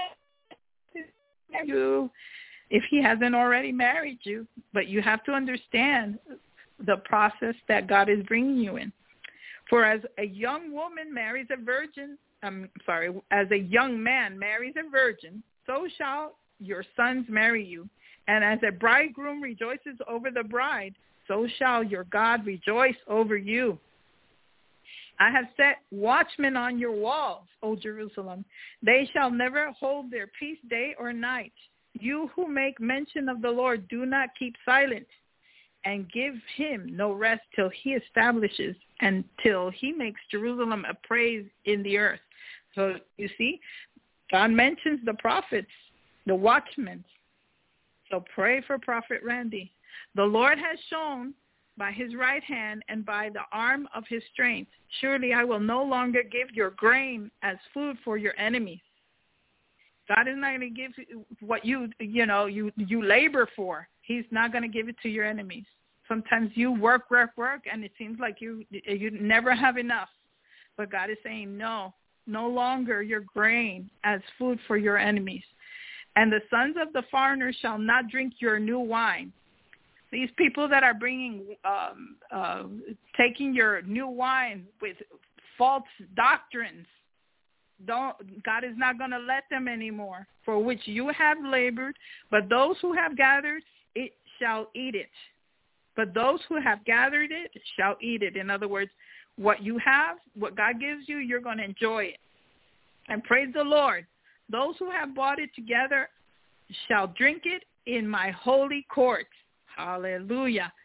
You, if he hasn't already married you. But you have to understand the process that God is bringing you in. For as a young woman marries a virgin, I'm sorry, as a young man marries a virgin, so shall your sons marry you. And as a bridegroom rejoices over the bride, so shall your God rejoice over you. I have set watchmen on your walls, O Jerusalem. They shall never hold their peace day or night. You who make mention of the Lord, do not keep silent, and give him no rest till he establishes and till he makes Jerusalem a praise in the earth. So you see, God mentions the prophets, the watchmen. So pray for Prophet Randy. The Lord has shown by his right hand and by the arm of his strength. Surely I will no longer give your grain as food for your enemies. God is not going to give what you, you know, you, you labor for. He's not going to give it to your enemies. Sometimes you work, work, work, and it seems like you you never have enough. But God is saying, no, no longer your grain as food for your enemies. And the sons of the foreigners shall not drink your new wine. These people that are bringing, um, uh, taking your new wine with false doctrines, don't, God is not going to let them anymore, for which you have labored, but those who have gathered it shall eat it. But those who have gathered it shall eat it. In other words, what you have, what God gives you, you're going to enjoy it. And praise the Lord. Those who have bought it together shall drink it in my holy courts. Hallelujah.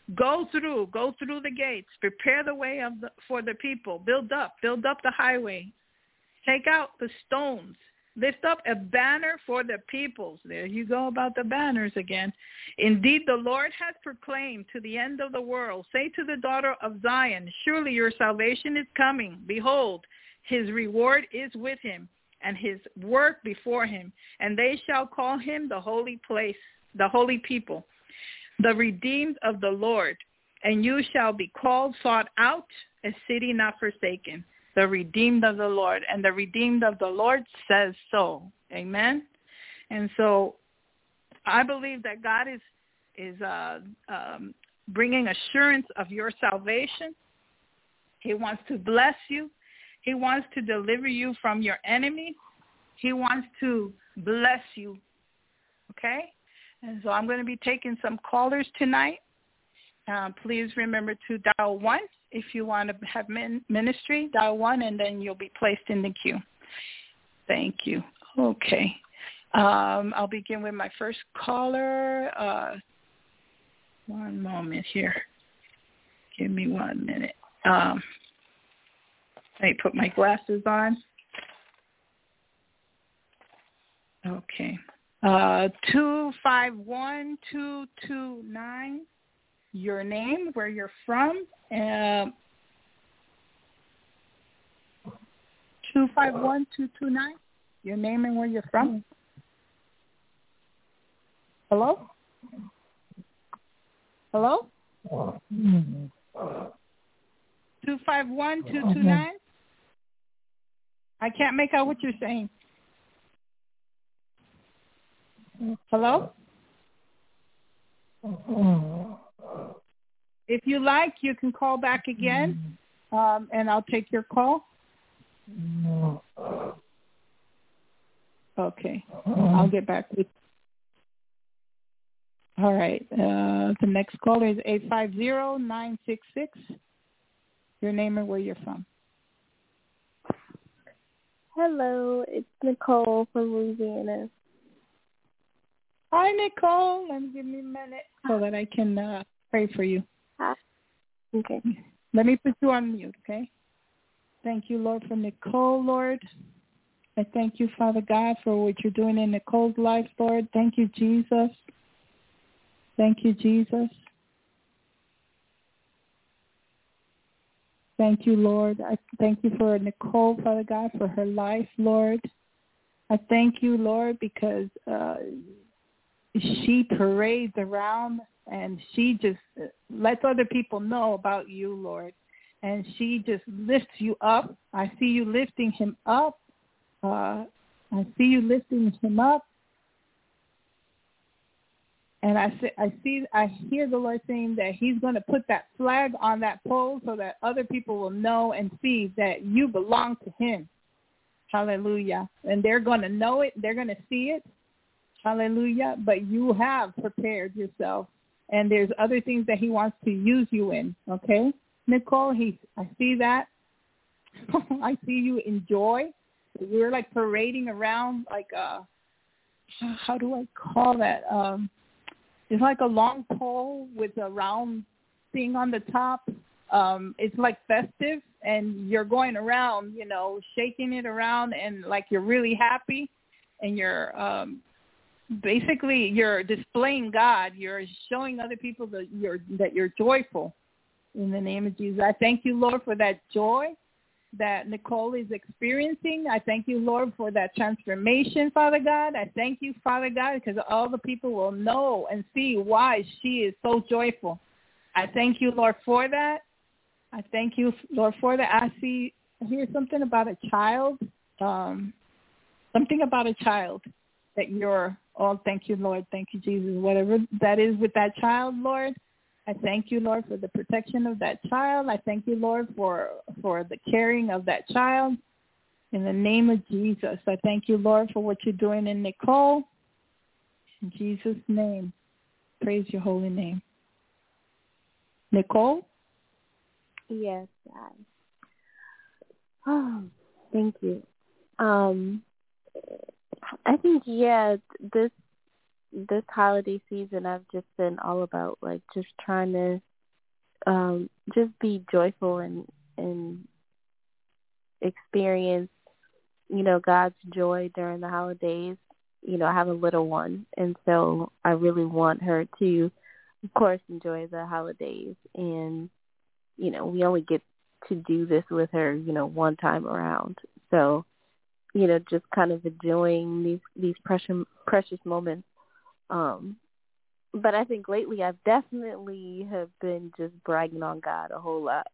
Go through, go through the gates. Prepare the way of the, for the people. Build up, build up the highway. Take out the stones. Lift up a banner for the peoples. There you go about the banners again. Indeed, the Lord has proclaimed to the end of the world. Say to the daughter of Zion, surely your salvation is coming. Behold, his reward is with him, and his work before him. And they shall call him the holy place, the holy people, the redeemed of the Lord. And you shall be called, sought out, a city not forsaken. The redeemed of the Lord, and the redeemed of the Lord says so. Amen. And so I believe that God is is uh, um, bringing assurance of your salvation. He wants to bless you. He wants to deliver you from your enemy. He wants to bless you. Okay? And so I'm going to be taking some callers tonight. Uh, please remember to dial one. If you want to have ministry, dial one, and then you'll be placed in the queue. Thank you. Okay. Um, I'll begin with my first caller. Uh, one moment here. Give me one minute. Um, let me put my glasses on. Okay. Uh, two five one, two two nine. Your name, where you're from. Uh, two five one, two two nine. Your name and where you're from. Hello? Hello? two five one, two two nine. I can't make out what you're saying. Hello? If you like, you can call back again, um, and I'll take your call. Okay. I'll get back with you. All right. Uh, the next caller is eight five zero, nine six six. Your name and where you're from. Hello, it's Nicole from Louisiana. Hi, Nicole. Let me give me a minute so that I can uh, pray for you. Hi. Okay. Let me put you on mute, okay? Thank you, Lord, for Nicole, Lord. I thank you, Father God, for what you're doing in Nicole's life, Lord. Thank you, Jesus. Thank you, Jesus. Thank you, Lord. I thank you for Nicole, Father God, for her life, Lord. I thank you, Lord, because uh, she parades around and she just lets other people know about you, Lord. And she just lifts you up. I see you lifting him up. Uh, I see you lifting him up. And I see, I see, I hear the Lord saying that he's going to put that flag on that pole so that other people will know and see that you belong to him. Hallelujah. And they're going to know it. They're going to see it. Hallelujah. But you have prepared yourself. And there's other things that he wants to use you in. Okay? Nicole, he, I see that. I see you enjoy. You're like parading around like, uh, how do I call that? Um, It's like a long pole with a round thing on the top. Um, it's like festive, and you're going around, you know, shaking it around, and like you're really happy, and you're um, basically you're displaying God. You're showing other people that you're that you're joyful. In the name of Jesus, I thank you, Lord, for that joy that Nicole is experiencing. I thank you, Lord, for that transformation, Father God. I thank you, Father God, because all the people will know and see why she is so joyful. I thank you, Lord, for that. I thank you, Lord, for that. I see, I hear something about a child, um, something about a child that you're, oh, thank you, Lord. Thank you, Jesus. Whatever that is with that child, Lord, I thank you, Lord, for the protection of that child. I thank you, Lord, for, for the caring of that child. In the name of Jesus, I thank you, Lord, for what you're doing in Nicole. In Jesus' name, praise your holy name. Nicole? Yes, I. Oh, thank you. Um, I think, yeah, this this holiday season, I've just been all about, like, just trying to um, just be joyful and, and experience, you know, God's joy during the holidays. You know, I have a little one, and so I really want her to, of course, enjoy the holidays. And, you know, we only get to do this with her, you know, one time around. So, you know, just kind of enjoying these, these precious, precious moments. Um, but I think lately I've definitely have been just bragging on God a whole lot.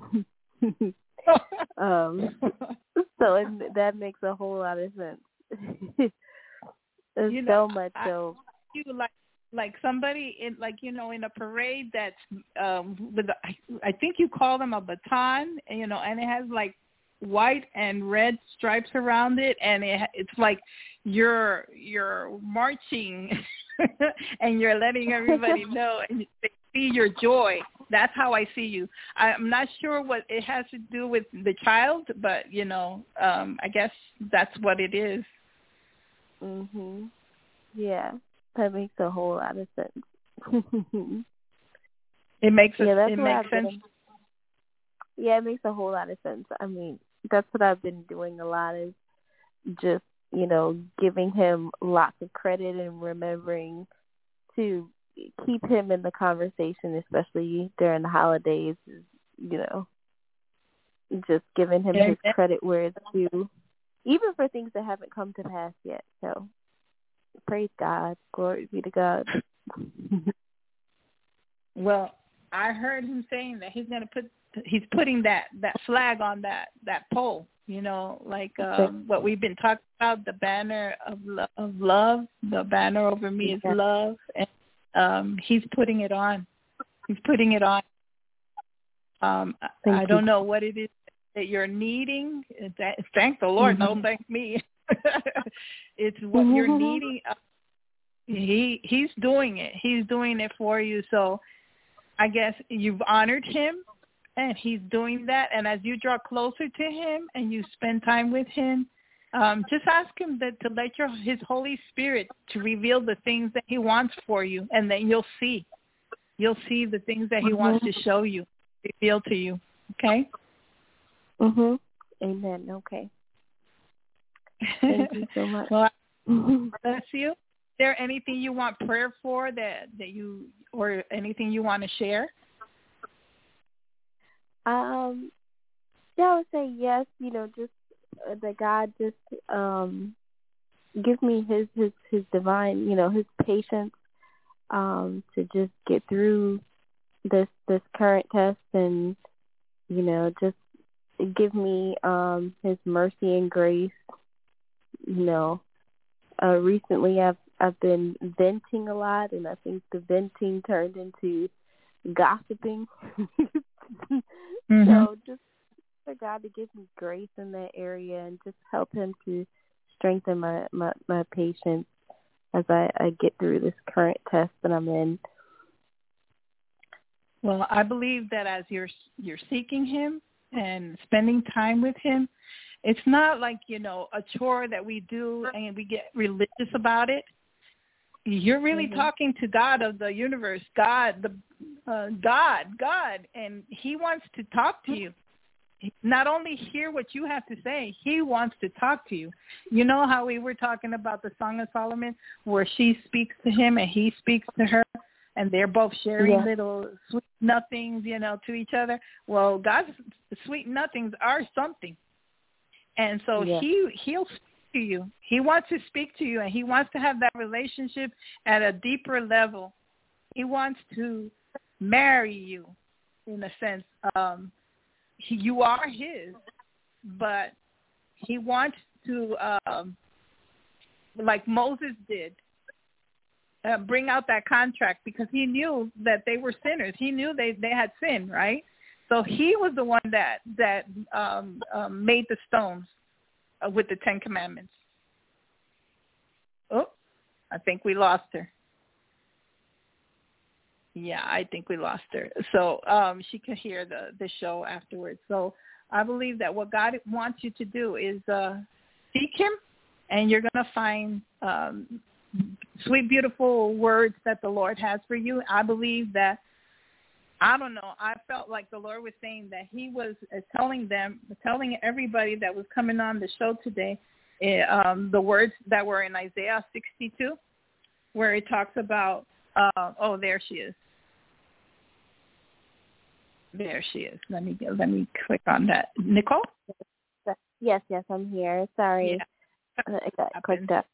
um, so it, that makes a whole lot of sense. There's you know, so much I, so. You like like somebody in like you know in a parade that's um with a, I, I think you call them a baton, you know, and it has like white and red stripes around it, and it it's like you're you're marching and you're letting everybody know and they see your joy. That's how I see you. I'm not sure what it has to do with the child, but you know, um, I guess that's what it is. Mhm. Yeah, that makes a whole lot of sense. It makes yeah, a, that's it what makes I've sense. been. Yeah, it makes a whole lot of sense. I mean, that's what I've been doing a lot is just, you know, giving him lots of credit and remembering to keep him in the conversation, especially during the holidays, you know, just giving him his credit where it's due, even for things that haven't come to pass yet. So praise God. Glory be to God. Well, I heard him saying that he's going to put, he's putting that, that flag on that, that pole, you know, like um, what we've been talking about, the banner of, lo- of love, the banner over me is Yeah. love. And um, he's putting it on. He's putting it on. Um, Thank I you. don't know what it is that you're needing. That, thank the Lord. Mm-hmm. Don't thank me. It's what you're needing. He he's doing it. He's doing it for you. So I guess you've honored him, and he's doing that. And as you draw closer to him and you spend time with him, um, just ask him that to let your his Holy Spirit to reveal the things that he wants for you, and then you'll see. You'll see the things that he mm-hmm. wants to show you, reveal to you. Okay? Mhm. Amen. Okay. Thank you so much. Well, bless you. Is there anything you want prayer for that, that you or anything you want to share? Um, yeah, I would say yes. You know, just uh, that God just um give me His His His divine, you know, His patience, um, to just get through this this current test, and you know, just give me um His mercy and grace. You know, uh, recently I've I've been venting a lot, and I think the venting turned into gossiping. mm-hmm. So just for God to give me grace in that area and just help Him to strengthen my, my, my patience as I, I get through this current test that I'm in. Well, I believe that as you're you're seeking Him and spending time with Him, it's not like, you know, a chore that we do and we get religious about it. You're really mm-hmm. talking to God of the universe, God, the uh, God, God, and He wants to talk to you. Not only hear what you have to say, He wants to talk to you. You know how we were talking about the Song of Solomon, where she speaks to him and he speaks to her, and they're both sharing yeah. little sweet nothings, you know, to each other. Well, God's sweet nothings are something. And so yeah. he, he'll speak to you. He wants to speak to you, and He wants to have that relationship at a deeper level. He wants to marry you, in a sense. Um, he, you are His, but He wants to, um, like Moses did, uh, bring out that contract, because He knew that they were sinners. He knew they, they had sinned, right? So He was the one that, that um, um, made the stones uh, with the Ten Commandments. Oh, I think we lost her. Yeah, I think we lost her. So um, she can hear the, the show afterwards. So I believe that what God wants you to do is uh, seek Him, and you're going to find um, sweet, beautiful words that the Lord has for you. I believe that I don't know. I felt like the Lord was saying that he was uh, telling them, telling everybody that was coming on the show today, uh, um, the words that were in Isaiah sixty-two, where it talks about, uh, oh, there she is. There she is. Let me let me click on that. Nicole? Yes, yes, I'm here. Sorry. Yeah. I got clicked up.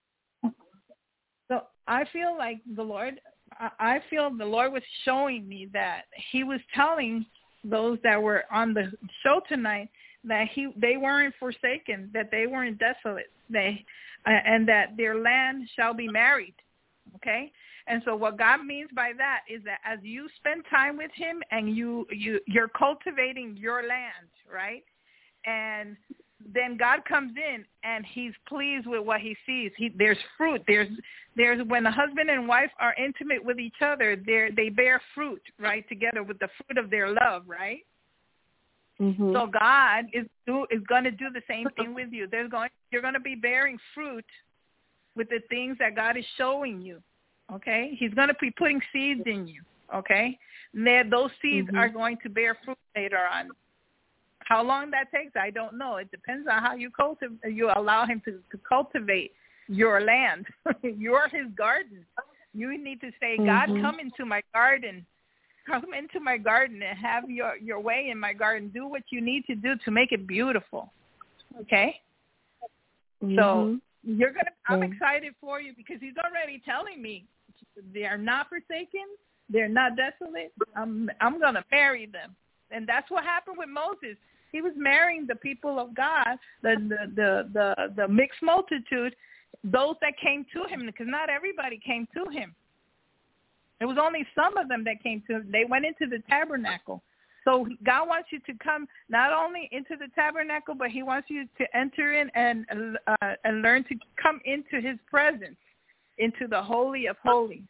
So I feel like the Lord, I feel the Lord was showing me that he was telling those that were on the show tonight that he they weren't forsaken, that they weren't desolate, they and that their land shall be married. Okay? And so what God means by that is that as you spend time with him and you, you, you're cultivating your land, right? And then God comes in and he's pleased with what he sees. He, there's fruit. There's, there's when the husband and wife are intimate with each other, they they bear fruit, right, together with the fruit of their love, right? Mm-hmm. So God is do, is going to do the same thing with you. There's going you're going to be bearing fruit with the things that God is showing you. Okay, he's going to be putting seeds in you. Okay, and those seeds mm-hmm. are going to bear fruit later on. How long that takes, I don't know. It depends on how you cultivate. You allow him to, to cultivate your land. You're his garden. You need to say, God, mm-hmm. come into my garden. Come into my garden and have your, your way in my garden. Do what you need to do to make it beautiful. Okay? Mm-hmm. So you're gonna. I'm excited for you because he's already telling me they are not forsaken. They're not desolate. I'm I'm gonna marry them, and that's what happened with Moses. He was marrying the people of God, the the the the, the mixed multitude, those that came to him, because not everybody came to him. It was only some of them that came to him. They went into the tabernacle. So God wants you to come not only into the tabernacle, but he wants you to enter in and uh, and learn to come into his presence, into the Holy of Holies.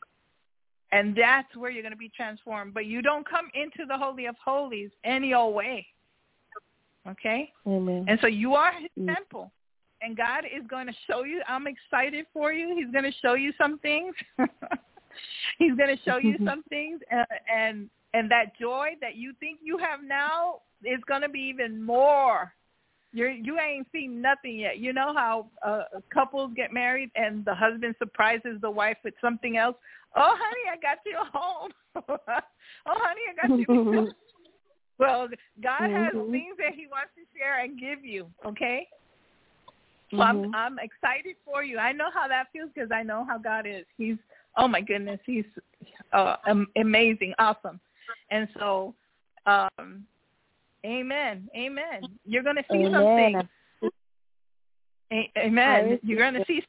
And that's where you're going to be transformed. But you don't come into the Holy of Holies any old way. Okay? Amen. And so you are his mm-hmm. temple. And God is going to show you. I'm excited for you. He's going to show you some things. He's going to show you some things. And, and and that joy that you think you have now is going to be even more. You're, you ain't seen nothing yet. You know how uh, couples get married and the husband surprises the wife with something else? Oh, honey, I got you home. Oh, honey, I got you. Well, God mm-hmm. has things that he wants to share and give you, okay? So mm-hmm. I'm, I'm excited for you. I know how that feels because I know how God is. He's, oh, my goodness, he's uh, amazing, awesome. And so, um, amen, amen. You're going to see amen. something. A- amen. You're going to see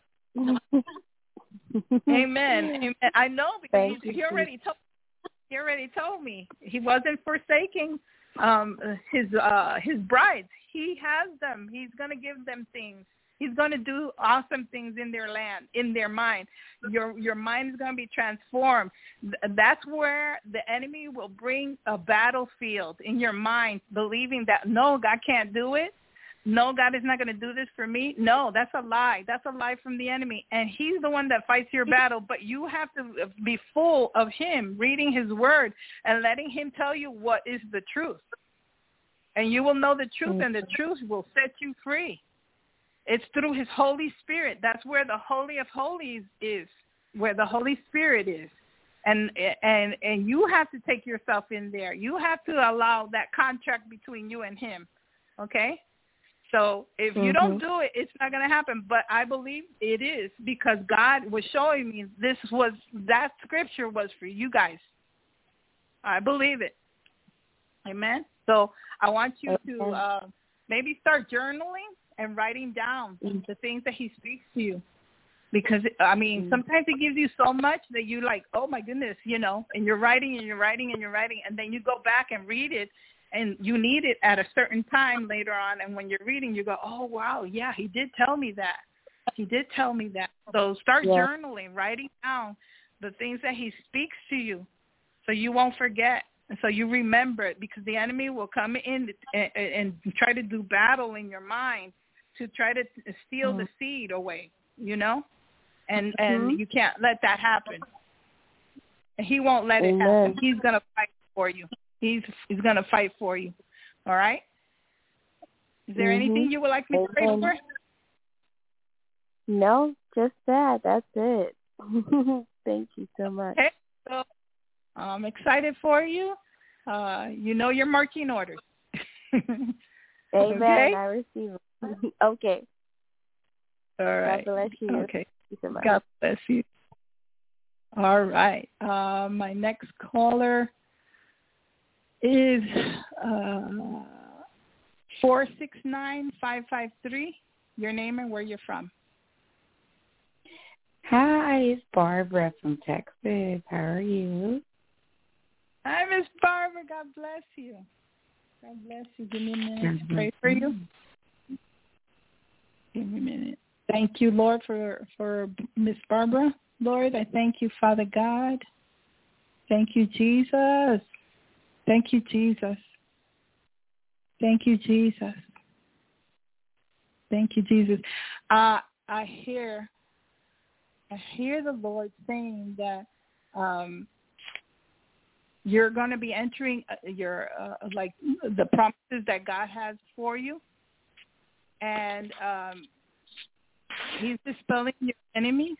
Amen. Amen. I know because he, he already told he already told me he wasn't forsaking um, his uh, his brides. He has them. He's going to give them things. He's going to do awesome things in their land, in their mind. Your your mind is going to be transformed. That's where the enemy will bring a battlefield in your mind, believing that, no, God can't do it. No, God is not going to do this for me. No, that's a lie. That's a lie from the enemy. And he's the one that fights your battle. But you have to be full of him, reading his word and letting him tell you what is the truth. And you will know the truth, and the truth will set you free. It's through his Holy Spirit. That's where the Holy of Holies is, where the Holy Spirit is. And and and you have to take yourself in there. You have to allow that contract between you and him, okay? So if you mm-hmm. don't do it, it's not going to happen. But I believe it is because God was showing me this was, that scripture was for you guys. I believe it. Amen. So I want you to uh, maybe start journaling and writing down mm-hmm. the things that he speaks to you. Because, I mean, mm-hmm. sometimes he gives you so much that you like, oh, my goodness, you know, and you're writing and you're writing and you're writing, and then you go back and read it. And you need it at a certain time later on. And when you're reading, you go, oh, wow, yeah, he did tell me that. He did tell me that. So start yeah. journaling, writing down the things that he speaks to you so you won't forget. And so you remember it, because the enemy will come in and, and try to do battle in your mind to try to steal mm-hmm. the seed away, you know? And mm-hmm. and you can't let that happen. And he won't let Amen. It happen. He's going to fight for you. He's he's going to fight for you. All right? Is there mm-hmm. anything you would like me to pray for? No, just that. That's it. Thank you so much. Okay. So I'm excited for you. Uh, you know your marching orders. Amen. Okay? I receive it. Okay. All right. God bless you. Okay. Thank you so much. God bless you. All right. Uh, my next caller is uh, four six nine, five five three. Your name and where you're from. Hi, it's Barbara from Texas. How are you? Hi, Miss Barbara. God bless you. God bless you. Give me a minute to pray for you. Give me a minute. Thank you, Lord, for, for Miss Barbara. Lord, I thank you, Father God. Thank you, Jesus. Thank you, Jesus. Thank you, Jesus. Thank you, Jesus. Uh, I hear, I hear the Lord saying that um, you're going to be entering your uh, like the promises that God has for you, and um, He's dispelling your enemies.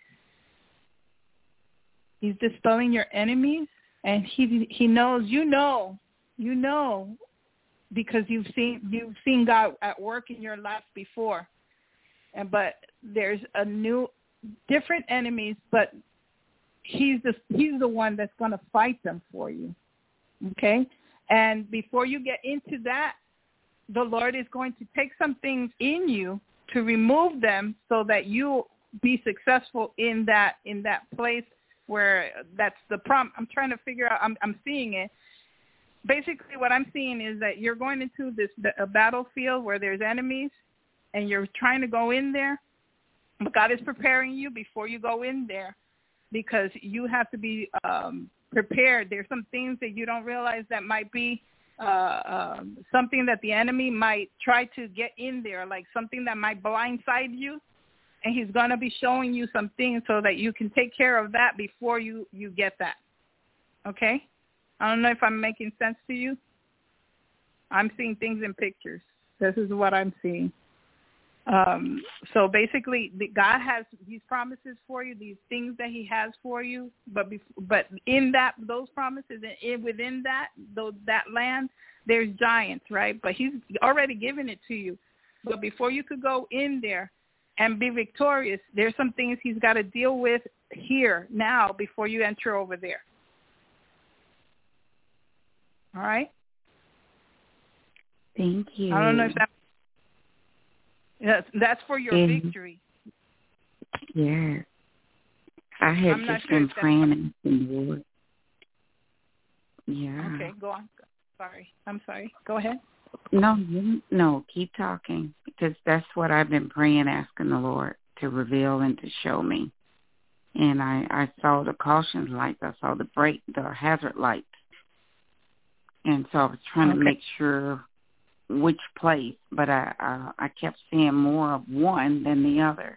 He's dispelling your enemies, and he he knows you know you know because you've seen you've seen God at work in your life before, and but there's a new different enemies, but he's the he's the one that's going to fight them for you. Okay, and before you get into that, the Lord is going to take some things in you to remove them so that you be successful in that in that place where that's the prom. I'm trying to figure out. I'm I'm seeing it. Basically, what I'm seeing is that you're going into this a battlefield where there's enemies, and you're trying to go in there. But God is preparing you before you go in there, because you have to be um, prepared. There's some things that you don't realize that might be uh, um, something that the enemy might try to get in there, like something that might blindside you. And he's going to be showing you some things so that you can take care of that before you, you get that. Okay? I don't know if I'm making sense to you. I'm seeing things in pictures. This is what I'm seeing. Um, so basically, the, God has these promises for you, these things that he has for you. But bef- but in that, those promises, and in, within that, those, that land, there's giants, right? But he's already given it to you. But before you could go in there and be victorious, there's some things he's got to deal with here now before you enter over there. All right? Thank you. I don't know if that... Yes, that's for your mm-hmm. victory. Yes. I had I'm just sure been praying in the Lord. Yeah. Okay, go on. Sorry. I'm sorry. Go ahead. No, no, keep talking, because that's what I've been praying, asking the Lord to reveal and to show me. And I, I saw the caution lights. I saw the brake, the hazard lights. And so I was trying okay. to make sure which place, but I, I I kept seeing more of one than the other.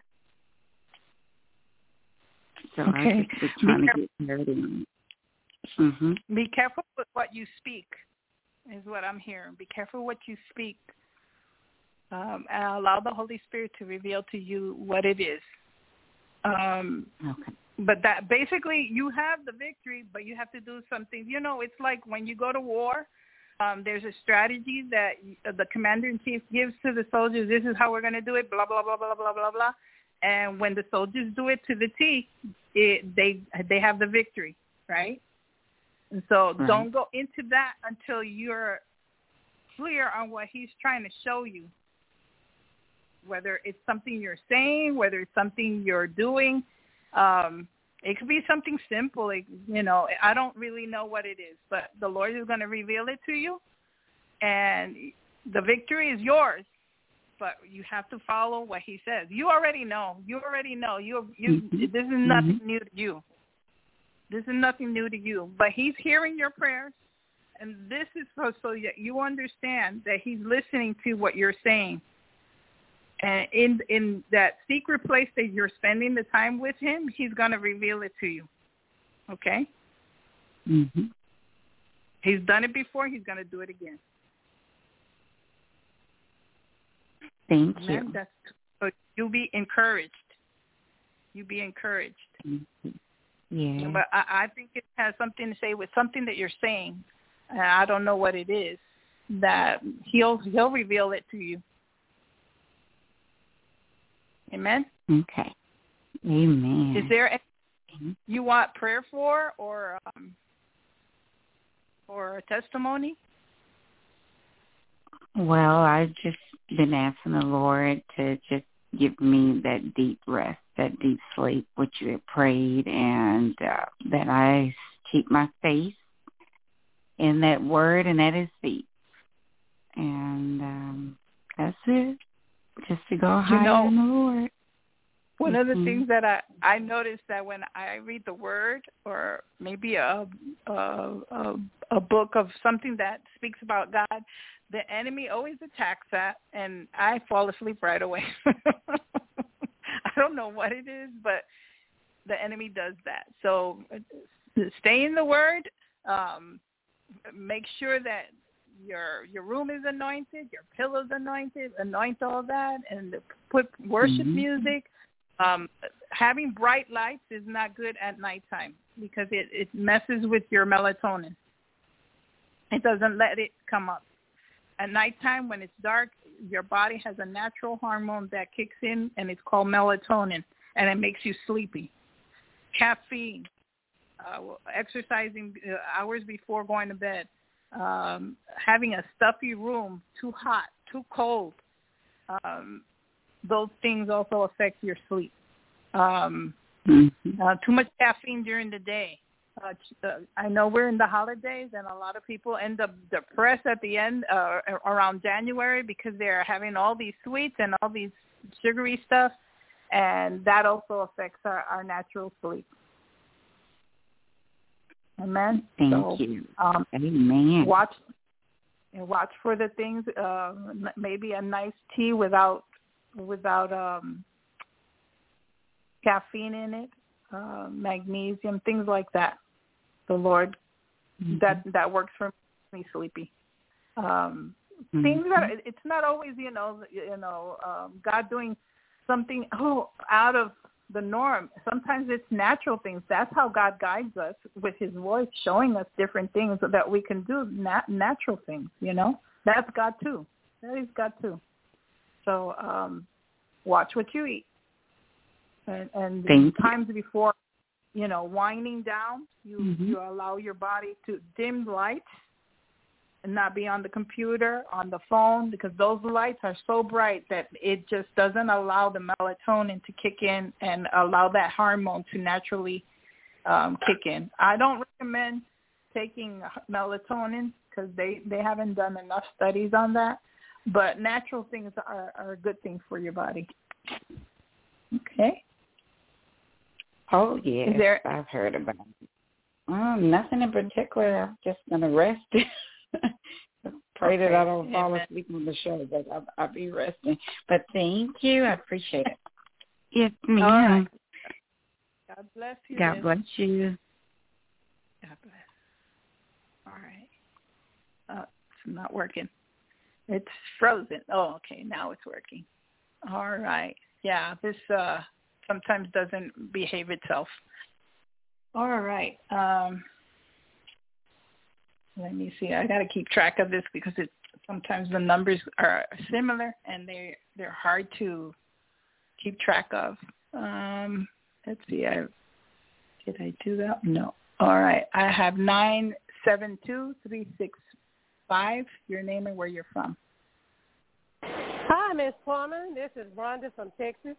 So okay. I just was trying to get clarity. Mm-hmm. Be careful with what you speak, is what I'm hearing. Be careful what you speak. Um, and allow the Holy Spirit to reveal to you what it is. Um, okay. But that basically, you have the victory, but you have to do something. You know, it's like when you go to war, um, there's a strategy that the commander-in-chief gives to the soldiers. This is how we're going to do it, blah, blah, blah, blah, blah, blah, blah. And when the soldiers do it to the T, it, they they have the victory, right? And so right. don't go into that until you're clear on what he's trying to show you, whether it's something you're saying, whether it's something you're doing. Um, it could be something simple. Like, you know, I don't really know what it is, but the Lord is going to reveal it to you, and the victory is yours. But you have to follow what he says. You already know. You already know. You, you. Mm-hmm. This is nothing mm-hmm. new to you. This is nothing new to you. But he's hearing your prayers, and this is so, so that you understand that he's listening to what you're saying. And in in that secret place that you're spending the time with him, he's going to reveal it to you. Okay? Mm-hmm. He's done it before. He's going to do it again. Thank Amen? you. That's, so you be encouraged. You be encouraged. Yeah. But I, I think it has something to say with something that you're saying. And I don't know what it is. That he'll he'll reveal it to you. Amen. Okay. Amen. Is there anything you want prayer for, or um, or a testimony? Well, I've just been asking the Lord to just give me that deep rest, that deep sleep, which you have prayed, and uh, that I keep my faith in that word and at his feet. And um, that's it, just to go higher you know, in the Lord. One mm-hmm. of the things that I, I noticed that when I read the word, or maybe a, a, a, a book of something that speaks about God, the enemy always attacks that, and I fall asleep right away. I don't know what it is, but the enemy does that. So stay in the word. Um, make sure that your your room is anointed, your pillow's anointed, anoint all that, and put worship mm-hmm. music. Um, having bright lights is not good at nighttime because it, it messes with your melatonin. It doesn't let it come up. At nighttime, when it's dark, your body has a natural hormone that kicks in, and it's called melatonin, and it makes you sleepy. Caffeine, uh, exercising hours before going to bed, um, having a stuffy room, too hot, too cold, um, those things also affect your sleep. Um, mm-hmm. uh, too much caffeine during the day. Uh, I know we're in the holidays, and a lot of people end up depressed at the end uh, around January because they're having all these sweets and all these sugary stuff, and that also affects our, our natural sleep. Amen. Thank so, you. Um, Amen. Watch and watch for the things. Uh, maybe a nice tea without without um, caffeine in it, uh, magnesium, things like that. The Lord, mm-hmm. that that works for me sleepy. Um, mm-hmm. Things that it's not always, you know, you know, um, God doing something oh out of the norm. Sometimes it's natural things. That's how God guides us with His voice, showing us different things that we can do, nat- natural things. You know, that's God too. That is God too. So um, watch what you eat, and, and the times before. You know, winding down, you, mm-hmm. you allow your body to dim lights and not be on the computer, on the phone, because those lights are so bright that it just doesn't allow the melatonin to kick in and allow that hormone to naturally um, kick in. I don't recommend taking melatonin because they, they haven't done enough studies on that, but natural things are, are a good thing for your body. Okay. Oh, yes, there, I've heard about it. Oh, nothing in particular. I'm just going to rest. Pray okay. that I don't fall asleep on the show, but I'll, I'll be resting. But thank you. I appreciate it. Yes, ma'am. All right. God bless you. God bless you. God bless. All right. Uh, it's not working. It's frozen. Oh, okay. Now it's working. All right. Yeah, this... uh. sometimes doesn't behave itself. All right. Um, let me see. I got to keep track of this because it sometimes the numbers are similar and they they're hard to keep track of. Um, let's see. I did I do that? No. All right. I have nine seven two three six five. Your name and where you're from. Hi, Miss Plummer. This is Rhonda from Texas.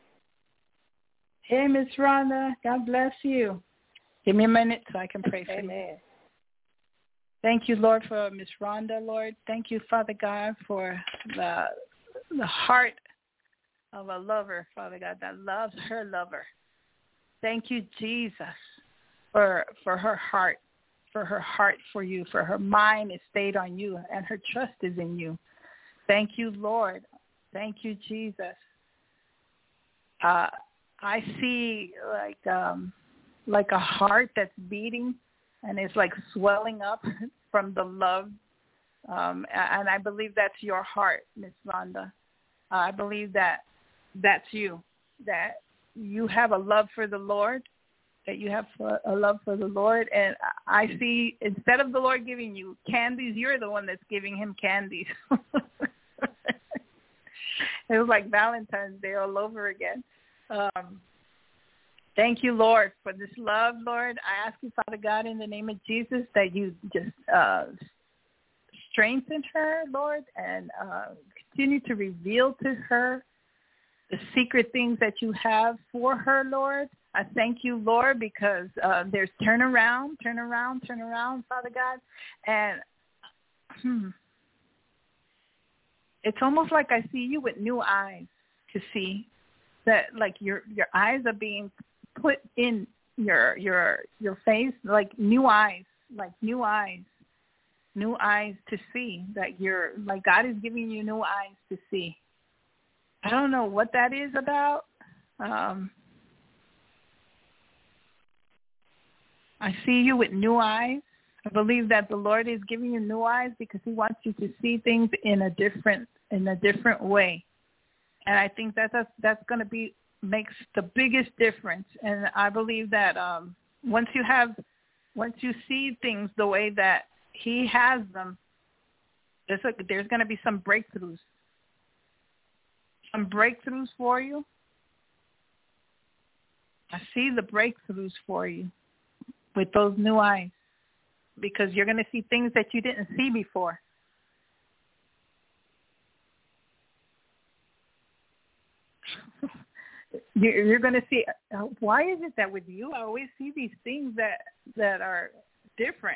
Hey, Miss Rhonda. God bless you. Give me a minute so I can pray for Amen. you. Thank you, Lord, for Miss Rhonda, Lord. Thank you, Father God, for the the heart of a lover, Father God, that loves her lover. Thank you, Jesus, for for her heart, for her heart for you, for her mind is stayed on you, and her trust is in you. Thank you, Lord. Thank you, Jesus. Uh I see like um, like a heart that's beating and it's like swelling up. from the love. Um, and I believe that's your heart, Miss Rhonda. Uh, I believe that that's you, that you have a love for the Lord, that you have a love for the Lord. And I see, instead of the Lord giving you candies, you're the one that's giving him candies. It was like Valentine's Day all over again. Um, thank you, Lord, for this love, Lord. I ask you, Father God, in the name of Jesus, that you just uh, strengthen her, Lord, and uh, continue to reveal to her the secret things that you have for her, Lord. I thank you, Lord, because uh, there's turn around, turn around, turn around, Father God. And hmm, it's almost like I see you with new eyes to see that, like your your eyes are being put in your your your face, like new eyes, like new eyes, new eyes to see that you're, like God is giving you new eyes to see. I don't know what that is about. Um, I see you with new eyes. I believe that the Lord is giving you new eyes because he wants you to see things in a different in a different way. And I think that that's, that's going to be makes the biggest difference. And I believe that um, once you have, once you see things the way that he has them, there's, a, there's going to be some breakthroughs. Some breakthroughs for you. I see the breakthroughs for you with those new eyes, because you're going to see things that you didn't see before. You're going to see, why is it that with you I always see these things that that are different?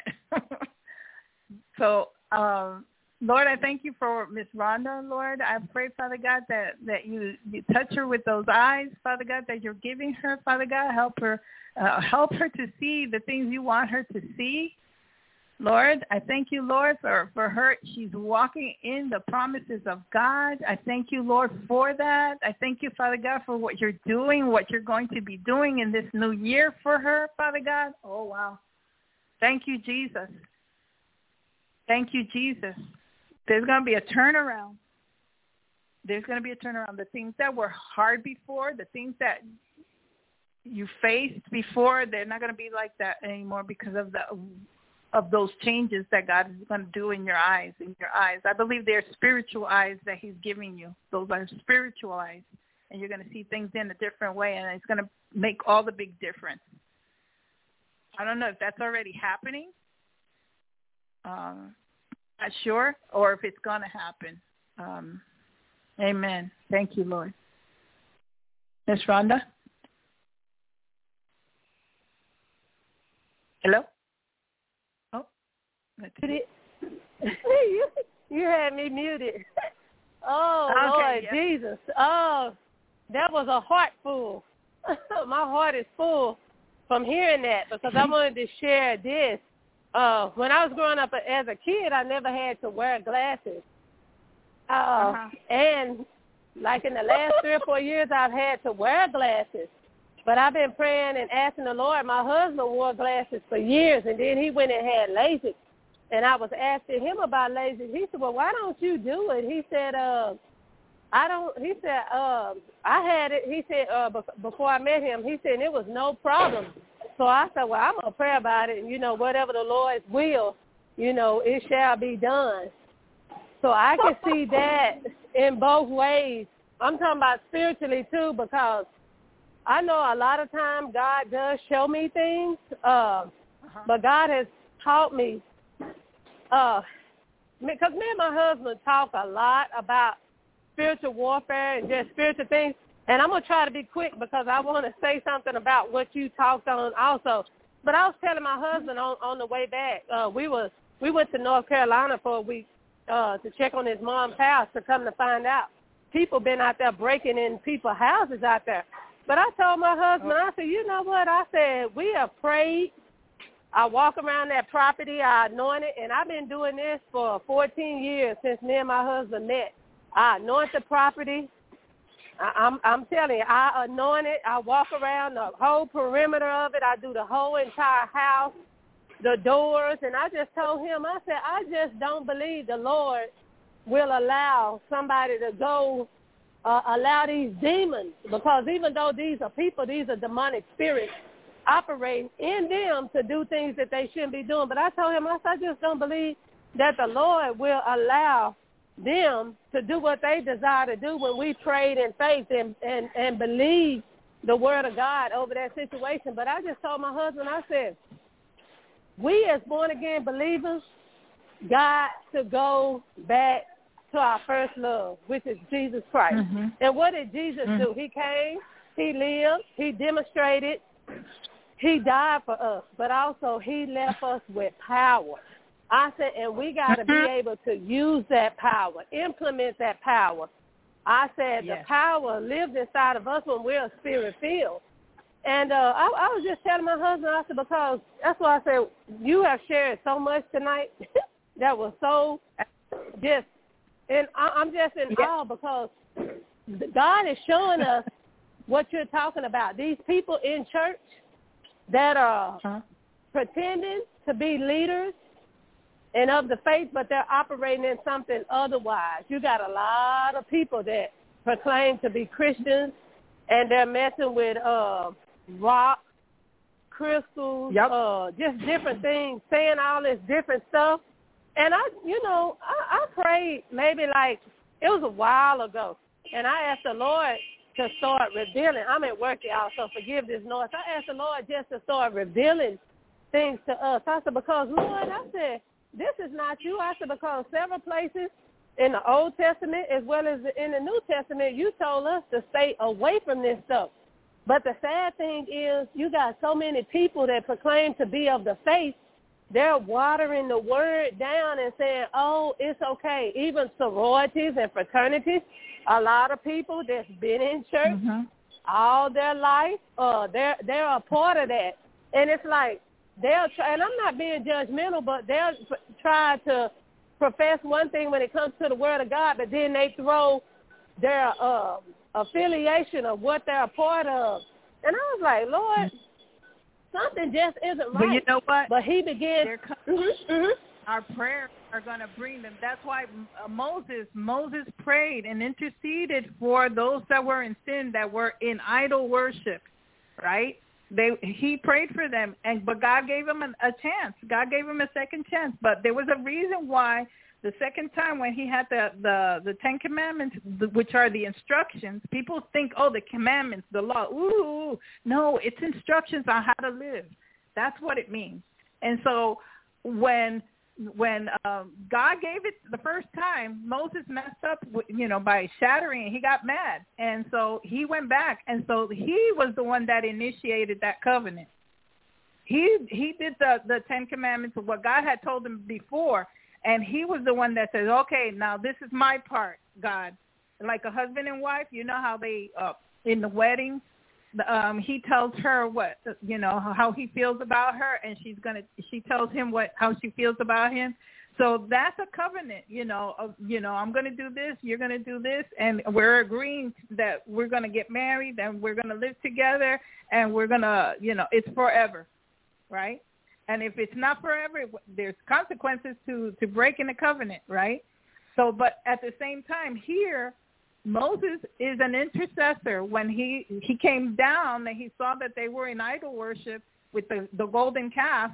So, um, Lord, I thank you for Miss Rhonda, Lord. I pray, Father God, that, that you, you touch her with those eyes, Father God, that you're giving her, Father God. Help her, uh, help her to see the things you want her to see. Lord, I thank you, Lord, for, for her. She's walking in the promises of God. I thank you, Lord, for that. I thank you, Father God, for what you're doing, what you're going to be doing in this new year for her, Father God. Oh, wow. Thank you, Jesus. Thank you, Jesus. There's going to be a turnaround. There's going to be a turnaround. The things that were hard before, the things that you faced before, they're not going to be like that anymore because of the of those changes that God is going to do in your eyes, in your eyes. I believe they're spiritual eyes that he's giving you. Those are spiritual eyes, and you're going to see things in a different way, and it's going to make all the big difference. I don't know if that's already happening. Um, not sure, or if it's going to happen. Um, amen. Thank you, Lord. Miss Rhonda? Hello? Oh, let's see. you, you had me muted. Oh, okay, Lord yeah. Jesus. Oh, that was a heart full. My heart is full from hearing that, because I wanted to share this. Uh, when I was growing up as a kid, I never had to wear glasses. Uh, uh-huh. And like in the last three or four years, I've had to wear glasses. But I've been praying and asking the Lord. My husband wore glasses for years, and then he went and had LASIK. And I was asking him about LASIK. He said, well, why don't you do it? He said, uh, I don't, he said, uh, I had it. He said, uh, before I met him, he said it was no problem. So I said, well, I'm going to pray about it. And, you know, whatever the Lord's will, you know, it shall be done. So I can see that in both ways. I'm talking about spiritually, too, because I know a lot of times God does show me things, uh, uh-huh. but God has taught me, uh, because me and my husband talk a lot about spiritual warfare and just spiritual things. And I'm going to try to be quick because I want to say something about what you talked on also. But I was telling my husband on, on the way back, uh, we was we went to North Carolina for a week uh, to check on his mom's house, to come to find out people been out there breaking in people's houses out there. But I told my husband, I said, you know what? I said, we have prayed. I walk around that property, I anoint it, and I've been doing this for fourteen years since me and my husband met. I anoint the property. I, I'm, I'm telling you, I anoint it. I walk around the whole perimeter of it. I do the whole entire house. the doors, and I just told him, I said, I just don't believe the Lord will allow somebody to go, uh, allow these demons, because even though these are people, these are demonic spirits operating in them to do things that they shouldn't be doing. But I told him, I said, I just don't believe that the Lord will allow them to do what they desire to do when we prayed in faith and, and, and believe the word of God over that situation. But I just told my husband, I said, we as born-again believers got to go back to our first love, which is Jesus Christ. Mm-hmm. And what did Jesus mm-hmm. do? He came, he lived, he demonstrated, he died for us, but also he left us with power. I said, and we got to mm-hmm. be able to use that power, implement that power. I said yes. the power lives inside of us when we're spirit-filled. And uh, I, I was just telling my husband, I said, because that's why I said, you have shared so much tonight that was so just, and I, I'm just in yeah. awe because God is showing us what you're talking about. These people in church that are huh? pretending to be leaders and of the faith, but they're operating in something otherwise. You got a lot of people that proclaim to be Christians, and they're messing with uh, rock, crystals, yep. uh, just different things, saying all this different stuff. And I, you know, I, I prayed maybe like, it was a while ago, and I asked the Lord to start revealing. I'm at work, y'all, so forgive this noise. I asked the Lord just to start revealing things to us. I said, because, Lord, I said, this is not you. I said, because several places in the Old Testament as well as in the New Testament, you told us to stay away from this stuff. But the sad thing is you got so many people that proclaim to be of the faith, they're watering the word down and saying, oh, it's okay. Even sororities and fraternities, a lot of people that's been in church mm-hmm. all their life, uh, they're, they're a part of that. And it's like, they'll try, and I'm not being judgmental, but they'll try to profess one thing when it comes to the word of God, but then they throw their uh, affiliation of what they're a part of. And I was like, Lord, something just isn't right. But you know what? But he began. Mm-hmm, mm-hmm. Our prayers are going to bring them. That's why uh, Moses, Moses prayed and interceded for those that were in sin, that were in idol worship, right? They he prayed for them, and but God gave him a, a chance. God gave him a second chance. But there was a reason why the second time when he had the, the, the Ten Commandments, which are the instructions, people think, oh, the commandments, the law. Ooh, no, it's instructions on how to live. That's what it means. And so when when um, God gave it the first time, Moses messed up, you know, by shattering. He got mad. And so he went back. And so he was the one that initiated that covenant. He he did the, the Ten Commandments of what God had told him before. And he was the one that says, okay, now this is my part, God. Like a husband and wife, you know how they, uh, in the wedding, Um, he tells her what, you know, how he feels about her, and she's going to, she tells him what, how she feels about him. So that's a covenant, you know, of, you know, I'm going to do this, you're going to do this, and we're agreeing that we're going to get married and we're going to live together and we're going to, you know, it's forever, right? And if it's not forever, there's consequences to, to breaking the covenant, right? So, but at the same time here, Moses is an intercessor. When he, he came down and he saw that they were in idol worship with the, the golden calf,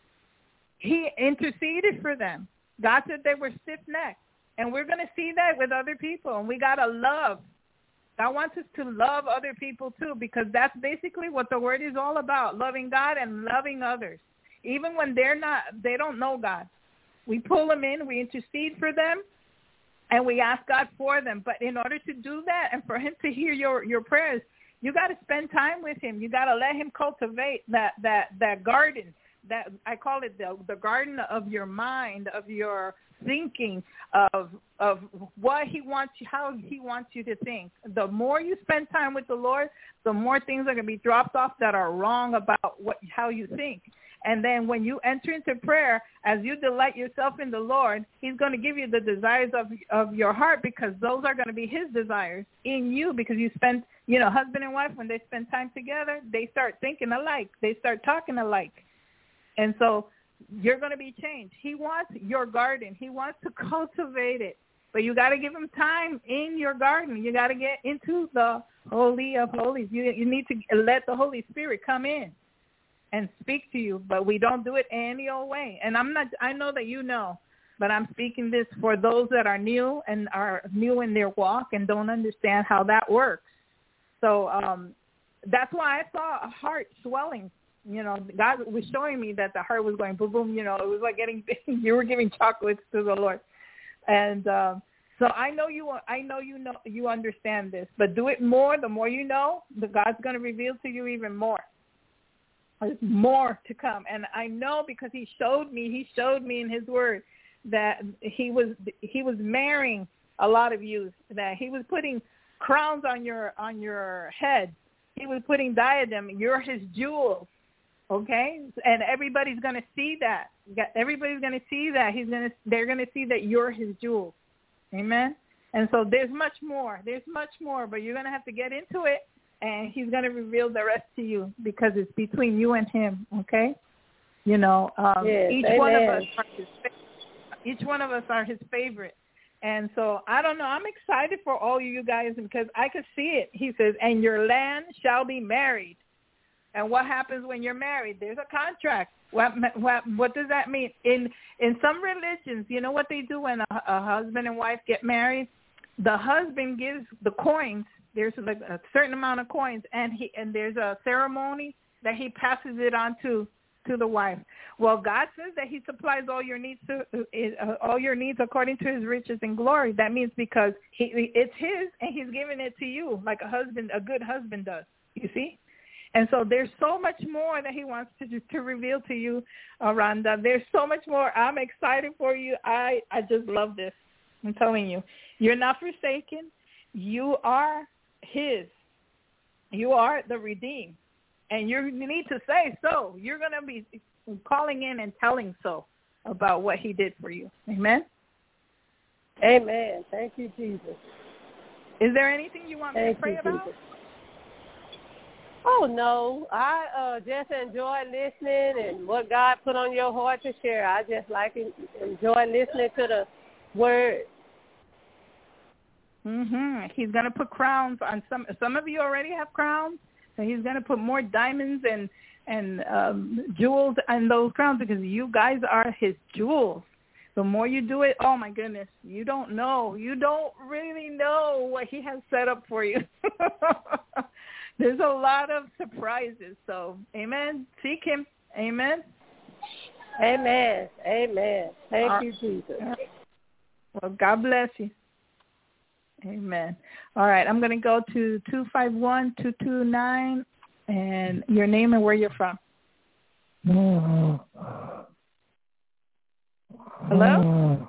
he interceded for them. God said they were stiff-necked. And we're going to see that with other people. And we got to love. God wants us to love other people too, because that's basically what the word is all about, loving God and loving others. Even when they're not, they don't know God. We pull them in, we intercede for them, and we ask God for them. But in order to do that and for him to hear your, your prayers, you got to spend time with him. You got to let him cultivate that, that, that garden. That I call it the, the garden of your mind, of your thinking, of of what he wants you, how he wants you to think. The more you spend time with the Lord, the more things are going to be dropped off that are wrong about what how you think. And then when you enter into prayer, as you delight yourself in the Lord, he's going to give you the desires of of your heart, because those are going to be his desires in you, because you spend, you know, husband and wife, when they spend time together, they start thinking alike. They start talking alike. And so you're going to be changed. He wants your garden. He wants to cultivate it. But you got to give him time in your garden. You got to get into the Holy of Holies. You, you need to let the Holy Spirit come in and speak to you. But we don't do it any old way. And I'm not, I know that you know, but I'm speaking this for those that are new and are new in their walk and don't understand how that works. So um, that's why I saw a heart swelling. You know, God was showing me that the heart was going boom, boom. You know, it was like getting, you were giving chocolates to the Lord. And um, so I know you. I know you know you understand this, but do it more. The more you know, the God's going to reveal to you even more. There's more to come, and I know because He showed me. He showed me in His Word that He was He was marrying a lot of you. That He was putting crowns on your on your head. He was putting diadem. You're His jewels. Okay, and everybody's going to see that. Everybody's going to see that. He's going to. They're going to see that you're His jewels. Amen. And so there's much more. There's much more, but you're going to have to get into it, and He's going to reveal the rest to you because it's between you and Him. Okay. You know, um, yes, each amen. one of us are His. Each one of us are His favorite. And so I don't know. I'm excited for all of you guys because I could see it. He says, "And your land shall be married." And what happens when you're married? There's a contract. What what what does that mean? In in some religions, you know what they do when a, a husband and wife get married? The husband gives the coins. There's like a certain amount of coins, and he and there's a ceremony that he passes it on to to the wife. Well, God says that He supplies all your needs to uh, all your needs according to His riches and glory. That means because he it's His and He's giving it to you like a husband, a good husband does. You see. And so there's so much more that He wants to to reveal to you, uh, Rhonda. There's so much more. I'm excited for you. I, I just love this. I'm telling you. You're not forsaken. You are His. You are the redeemed. And you need to say so. You're going to be calling in and telling so about what He did for you. Amen? Amen. Thank you, Jesus. Is there anything you want me Thank to pray you, about? Jesus. Oh, no. I uh, just enjoy listening and what God put on your heart to share. I just like to enjoy listening to the word. Mhm. He's going to put crowns on some. Some of you already have crowns, and He's going to put more diamonds and and um, jewels on those crowns because you guys are His jewels. The more you do it, oh my goodness, you don't know. You don't really know what He has set up for you. There's a lot of surprises. So, amen. Seek Him. Amen. Amen. Amen. Thank All you, Jesus. Well, God bless you. Amen. All right. I'm going to go to two five one, two two nine and your name and where you're from. Hello?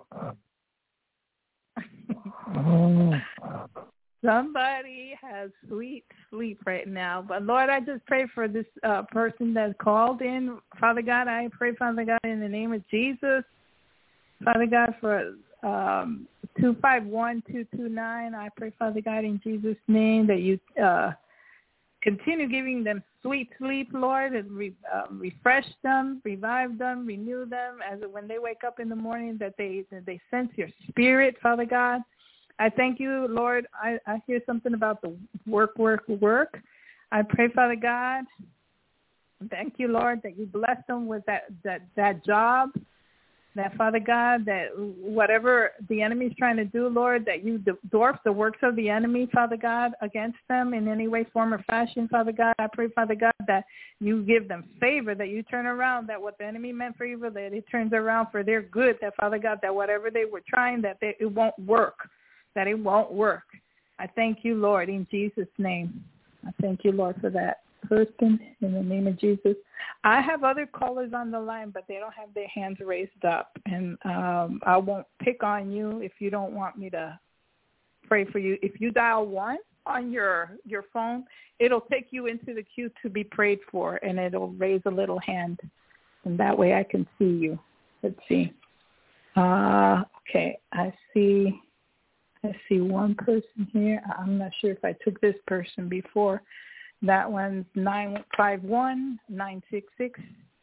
Somebody has sweet sleep right now. But, Lord, I just pray for this uh, person that called in. Father God, I pray, Father God, in the name of Jesus. Father God, for um, two five one, two two nine, I pray, Father God, in Jesus' name, that you uh, continue giving them sweet sleep, Lord, and re, uh, refresh them, revive them, renew them, as when they wake up in the morning, that they that they sense your spirit, Father God. I thank you, Lord. I, I hear something about the work, work, work. I pray, Father God, thank you, Lord, that you bless them with that, that, that job, that, Father God, that whatever the enemy is trying to do, Lord, that you dwarf the works of the enemy, Father God, against them in any way, form, or fashion, Father God. I pray, Father God, that you give them favor, that you turn around, that what the enemy meant for evil, that it turns around for their good, that, Father God, that whatever they were trying, that they, it won't work. that it won't work. I thank you, Lord, in Jesus' name. I thank you, Lord, for that person in the name of Jesus. I have other callers on the line, but they don't have their hands raised up. And um, I won't pick on you if you don't want me to pray for you. If you dial one on your, your phone, it'll take you into the queue to be prayed for, and it'll raise a little hand. And that way I can see you. Let's see. Uh, okay, I see... I see one person here. I'm not sure if I took this person before. That one's nine five one, nine six six,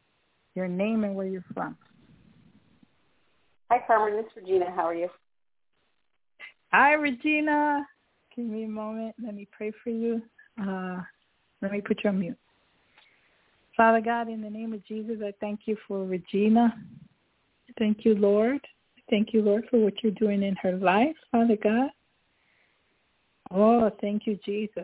your name and where you're from. Hi, Carmen. This is Regina. How are you? Hi, Regina. Give me a moment. Let me pray for you. Uh, let me put you on mute. Father God, in the name of Jesus, I thank you for Regina. Thank you, Lord. Thank you, Lord, for what you're doing in her life, Father God. Oh, thank you, Jesus.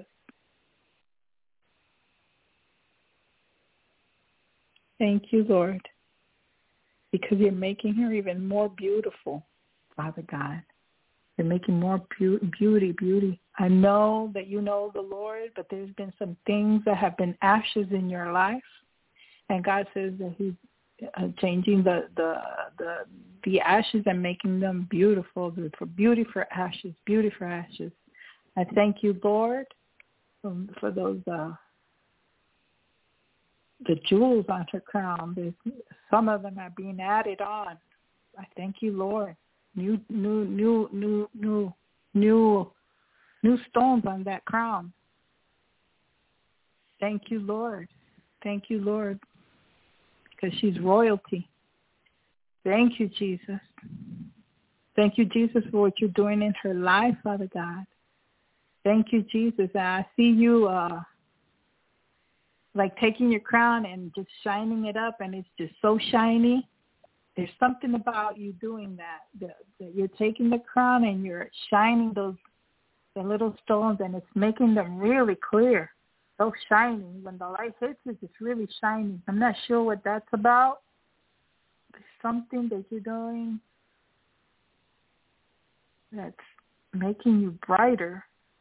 Thank you, Lord, because you're making her even more beautiful, Father God. You're making more beauty, beauty. I know that you know the Lord, but there's been some things that have been ashes in your life, and God says that he's uh, changing the, the the the ashes and making them beautiful, for beauty for ashes, beauty for ashes. I thank you, Lord, for, for those uh, the jewels on her crown. There's, some of them are being added on. I thank you, Lord. New, new, new, new, new, new, new stones on that crown. Thank you, Lord. Thank you, Lord, because she's royalty. Thank you, Jesus. Thank you, Jesus, for what you're doing in her life, Father God. Thank you, Jesus. And I see you uh, like taking your crown and just shining it up, and it's just so shiny. There's something about you doing that, that, that you're taking the crown and you're shining those the little stones, and it's making them really clear, so shiny. When the light hits it, it's really shiny. I'm not sure what that's about. There's something that you're doing that's making you brighter.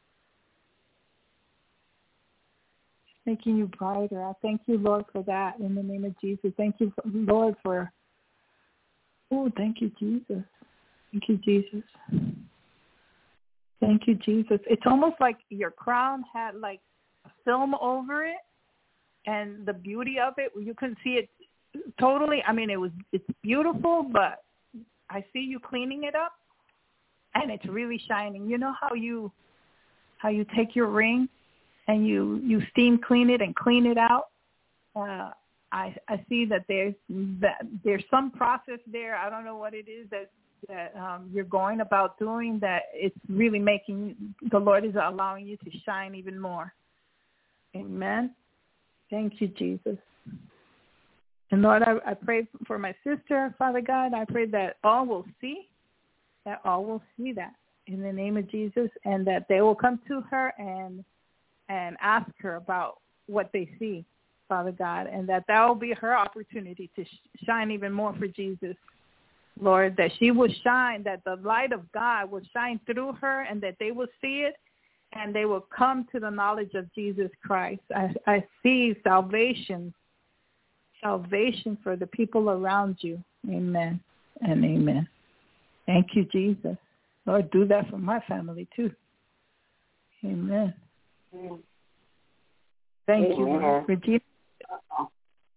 Making you brighter. I thank you, Lord, for that in the name of Jesus. Thank you, Lord, for Oh, thank you, Jesus. Thank you, Jesus. Thank you, Jesus. It's almost like your crown had like a film over it, and the beauty of it, you couldn't see it totally. I mean, it was it's beautiful, but I see you cleaning it up, and it's really shining. You know how you how you take your ring and you, you steam clean it and clean it out? Uh I, I see that there's that there's some process there. I don't know what it is that that um, you're going about doing, that it's really making, the Lord is allowing you to shine even more. Amen. Thank you, Jesus. And Lord, I, I pray for my sister, Father God. I pray that all will see, that all will see that in the name of Jesus, and that they will come to her and and ask her about what they see, Father God, and that that will be her opportunity to sh- shine even more for Jesus, Lord, that she will shine, that the light of God will shine through her, and that they will see it, and they will come to the knowledge of Jesus Christ. I, I see salvation, salvation for the people around you. Amen and amen. Thank you, Jesus. Lord, do that for my family too. Amen. Amen. Thank amen. You, Lord. Regina. Uh-oh.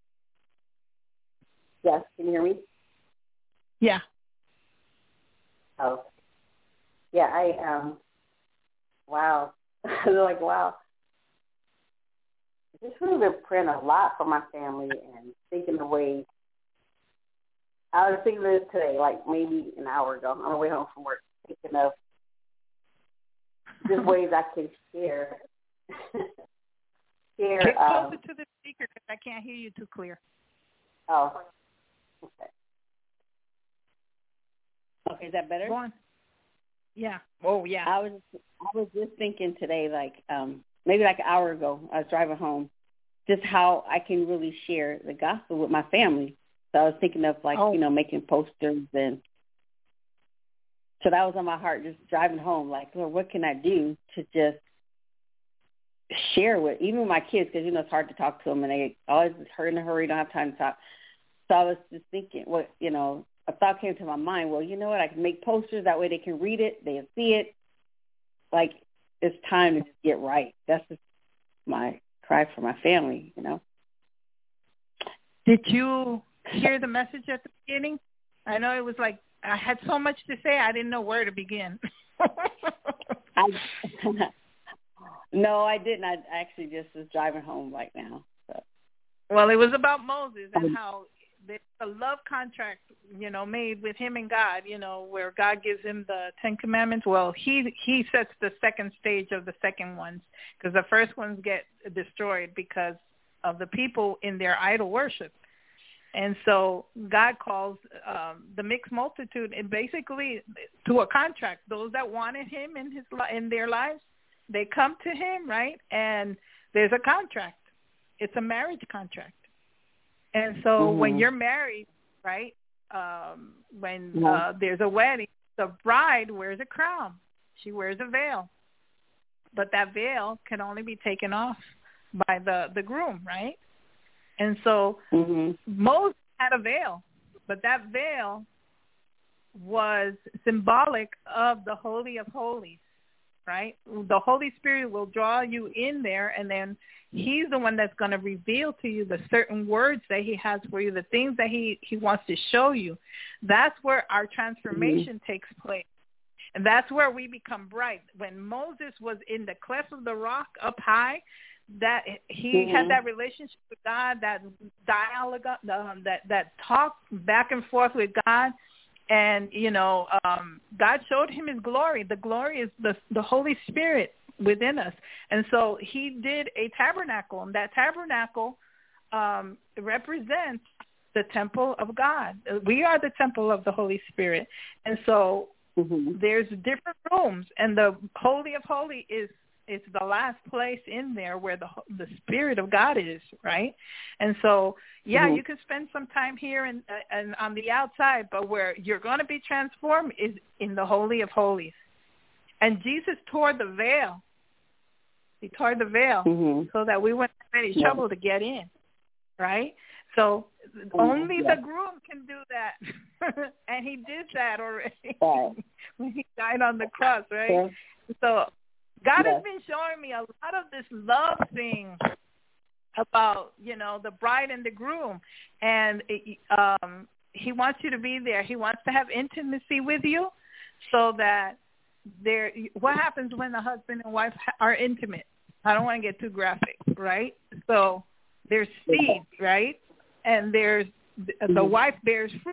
Yes, can you hear me? Yeah. Oh. Yeah, I, um, wow. They're like, wow. I've just really been praying a lot for my family and thinking of ways. I was thinking of this today, like maybe an hour ago, on the way home from work, thinking of just ways I can share. share Get closer um, to the speaker because I can't hear you too clear. Oh, okay. Okay, is that better? Go on. Yeah. Oh, yeah. I was I was just thinking today, like um, maybe like an hour ago, I was driving home, just how I can really share the gospel with my family. So I was thinking of like, oh. you know, making posters, and so that was on my heart, just driving home, like, Lord, what can I do to just share with, even with my kids, because, you know, it's hard to talk to them, and they always hurry in a hurry, don't have time to talk. So I was just thinking, what, you know, a thought came to my mind, well, you know what, I can make posters, that way they can read it, they can see it. Like, it's time to just get right. That's just my cry for my family, you know. Did you hear the message at the beginning? I know it was like, I had so much to say, I didn't know where to begin. I, no, I didn't. I actually just was driving home right now. So. Well, it was about Moses and how there's a love contract, you know, made with him and God, you know, where God gives him the Ten Commandments. Well, he he sets the second stage of the second ones, because the first ones get destroyed because of the people in their idol worship. And so God calls um, the mixed multitude, and basically to a contract. Those that wanted him in his in their lives, they come to him, right? And there's a contract. It's a marriage contract. And so mm-hmm. when you're married, right, um, when yeah. uh, there's a wedding, the bride wears a crown. She wears a veil. But that veil can only be taken off by the, the groom, right? And so mm-hmm. Moses had a veil, but that veil was symbolic of the Holy of Holies, right? The Holy Spirit will draw you in there, and then he's the one that's going to reveal to you the certain words that he has for you, the things that he, he wants to show you. That's where our transformation mm-hmm. takes place. And that's where we become bright. When Moses was in the cleft of the rock up high, that he mm-hmm. had that relationship with God, that dialogue, um, that that talk back and forth with God, and you know, um, God showed him His glory. The glory is the the Holy Spirit within us, and so He did a tabernacle, and that tabernacle um, represents the temple of God. We are the temple of the Holy Spirit, and so mm-hmm. there's different rooms, and the Holy of Holies is. It's the last place in there where the the Spirit of God is, right? And so, yeah, mm-hmm. you can spend some time here and and on the outside, but where you're going to be transformed is in the Holy of Holies. And Jesus tore the veil. He tore the veil mm-hmm. so that we wouldn't have any trouble yeah. to get in, right? So mm-hmm. only yeah. the groom can do that, and he did that already right. when he died on the cross, right? Yeah. So God yes. has been showing me a lot of this love thing about, you know, the bride and the groom. And it, um, he wants you to be there. He wants to have intimacy with you so that there. What happens when the husband and wife are intimate? I don't want to get too graphic, right? So there's seed, right? And there's the, the wife bears fruit.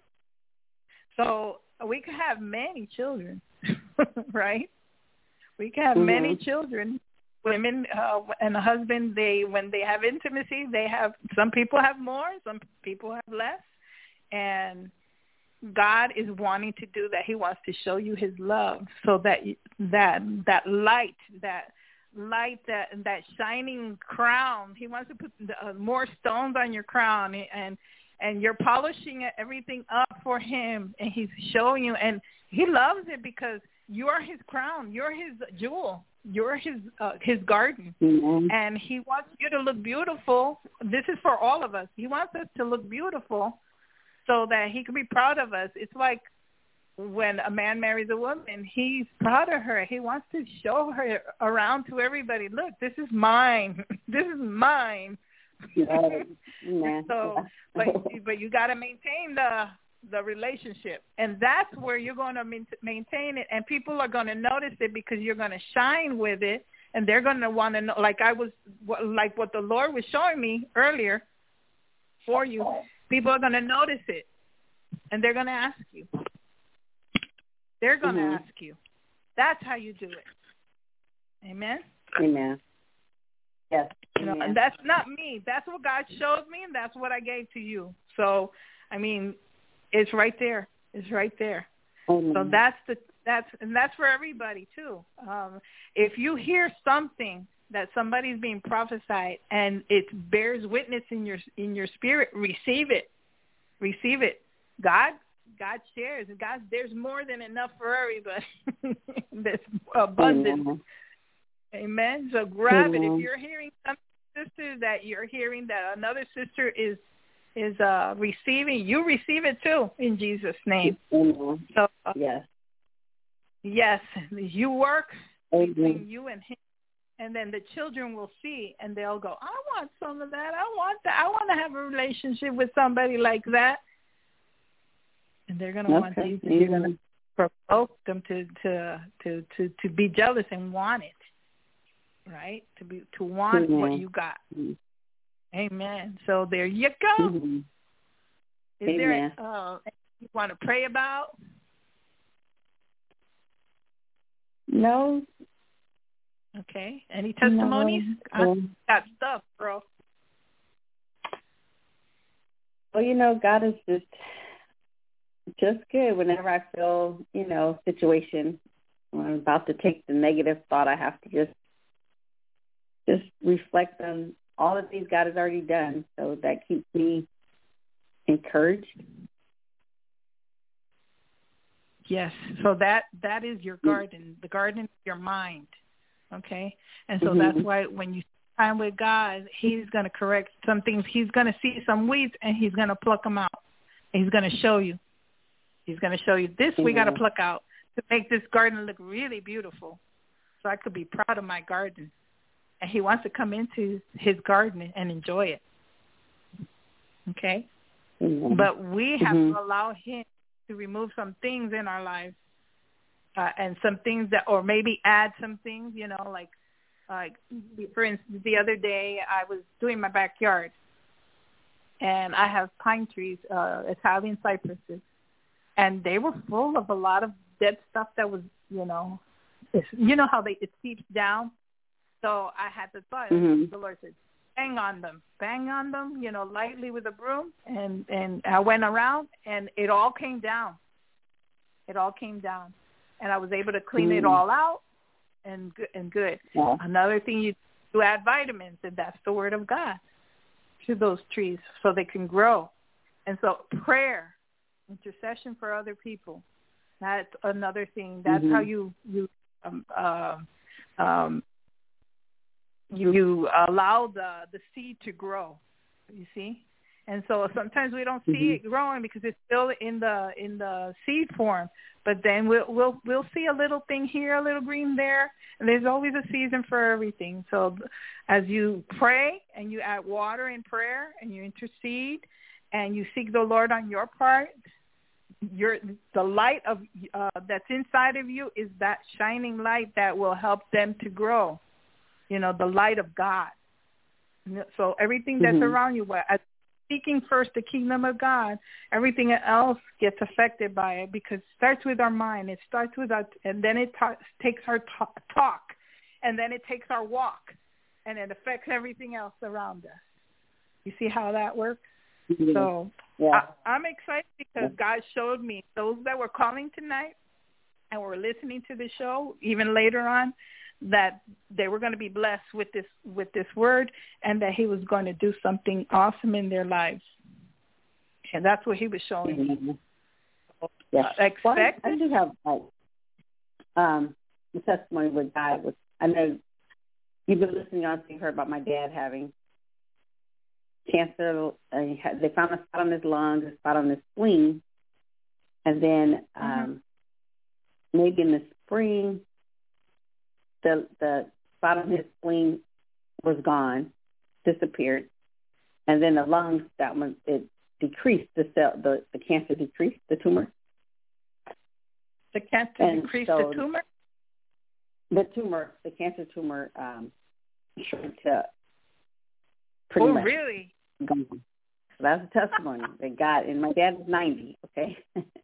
So we could have many children, right? We can have mm-hmm. many children, women uh, and a husband. They when they have intimacy, they have. Some people have more, some people have less, and God is wanting to do that. He wants to show you His love, so that that that light, that light, that that shining crown. He wants to put uh, more stones on your crown, and and you're polishing everything up for Him, and He's showing you, and He loves it because you're His crown. You're His jewel. You're His uh, His garden. Mm-hmm. And He wants you to look beautiful. This is for all of us. He wants us to look beautiful so that He can be proud of us. It's like when a man marries a woman, he's proud of her. He wants to show her around to everybody. Look, this is mine. This is mine. Yeah. Yeah. So, but, but you got to maintain the the relationship, and that's where you're going to maintain it, and people are going to notice it because you're going to shine with it, and they're going to want to know, like I was, like what the Lord was showing me earlier for you. People are going to notice it, and they're going to ask you. They're going to mm-hmm. ask you. That's how you do it. Amen? Amen. Yes. You know, and that's not me. That's what God showed me, and that's what I gave to you. So, I mean, it's right there. It's right there. Mm-hmm. So that's the that's and that's for everybody too. Um, if you hear something that somebody's being prophesied and it bears witness in your in your spirit, receive it. Receive it. God God shares. God, there's more than enough for everybody. There's abundance. Mm-hmm. Amen. So grab mm-hmm. it. If you're hearing some sister that you're hearing that another sister is is uh, receiving, you receive it too in Jesus' name. Mm-hmm. So uh, yes, yes, you work mm-hmm. between you and Him, and then the children will see and they'll go, I want some of that. I want that. I want to have a relationship with somebody like that. And they're going to okay. want Jesus. Mm-hmm. You're going to provoke them to, to to to to be jealous and want it, right? To be to want mm-hmm. what you got. Mm-hmm. Amen. So there you go. Mm-hmm. Is Amen. there uh, anything you want to pray about? No. Okay. Any testimonies? No. I got stuff, bro. Well, you know, God is just just good. Whenever I feel, you know, situation, when I'm about to take the negative thought, I have to just just reflect on all the things God has already done. So that keeps me encouraged. Yes. So that that is your garden. The garden is your mind. Okay? And so mm-hmm. that's why when you spend time with God, he's going to correct some things. He's going to see some weeds, and he's going to pluck them out. And he's going to show you. He's going to show you, this mm-hmm. we got to pluck out to make this garden look really beautiful. So I could be proud of my garden. And he wants to come into his garden and enjoy it. Okay? Mm-hmm. But we have mm-hmm. to allow him to remove some things in our lives. Uh, and some things that, or maybe add some things, you know, like, like for instance, the other day I was doing my backyard, and I have pine trees, uh, Italian cypresses, and they were full of a lot of dead stuff that was, you know, it's, you know how they it seeps down. So I had the thought, mm-hmm. the Lord said, bang on them, bang on them, you know, lightly with a broom, and and I went around, and it all came down. It all came down. And I was able to clean mm. it all out, and good. And good. Yeah. Another thing, you do add vitamins, and that's the word of God to those trees so they can grow. And so prayer, intercession for other people, that's another thing. That's mm-hmm. how you you um, uh, um, you, you allow the, the seed to grow. You see. And so sometimes we don't see mm-hmm. it growing because it's still in the in the seed form. But then we'll we'll we'll see a little thing here, a little green there, and there's always a season for everything. So as you pray and you add water in prayer and you intercede and you seek the Lord on your part, your the light of uh, that's inside of you is that shining light that will help them to grow. You know, the light of God. So everything that's mm-hmm. around you, as seeking first the kingdom of God, everything else gets affected by it because it starts with our mind. It starts with our, and then it ta- takes our ta- talk, and then it takes our walk, and it affects everything else around us. You see how that works? Mm-hmm. So yeah. I, I'm excited because God showed me those that were calling tonight and were listening to the show, even later on, that they were going to be blessed with this with this word, and that he was going to do something awesome in their lives. And that's what he was showing mm-hmm. me. Yes. Uh, expect well, I, I do have like um, the testimony with God. Was, I know you've been listening on, so you heard about my dad having cancer. Uh, he had, they found a spot on his lungs, a spot on his spleen, and then um, mm-hmm. maybe in the spring, The, the spot on his spleen was gone, disappeared, and then the lungs, that one, it decreased, the cell, the, the cancer decreased, the tumor. The cancer and decreased so the tumor? The tumor, the cancer tumor um, shrunk to pretty oh, much. Oh, really? Gone. So that's a testimony that God, and my dad is ninety, okay?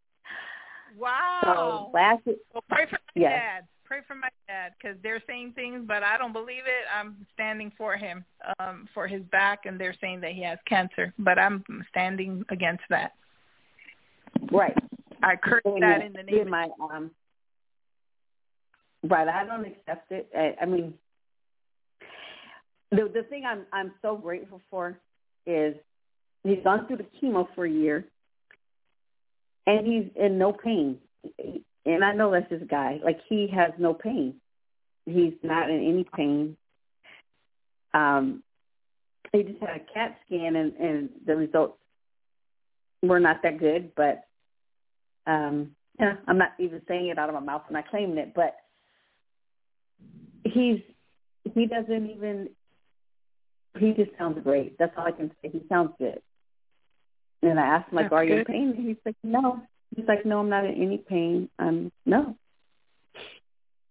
Wow. So last well, pray for my yes. dad. Pray for my dad because they're saying things, but I don't believe it. I'm standing for him, um, for his back, and they're saying that he has cancer, but I'm standing against that. Right. I curse and that in the name my, of um, Right. I don't accept it. I, I mean, the the thing I'm I'm so grateful for is he's gone through the chemo for a year, and he's in no pain. And I know that's this guy. Like, he has no pain. He's not in any pain. Um, he just had a CAT scan, and, and the results were not that good. But um, yeah, I'm not even saying it out of my mouth. I'm not claiming it. But he's he doesn't even. He just sounds great. That's all I can say. He sounds good. And I asked him, like, that's are you good. in pain? And he's like, no. He's like, no, I'm not in any pain. Um, no.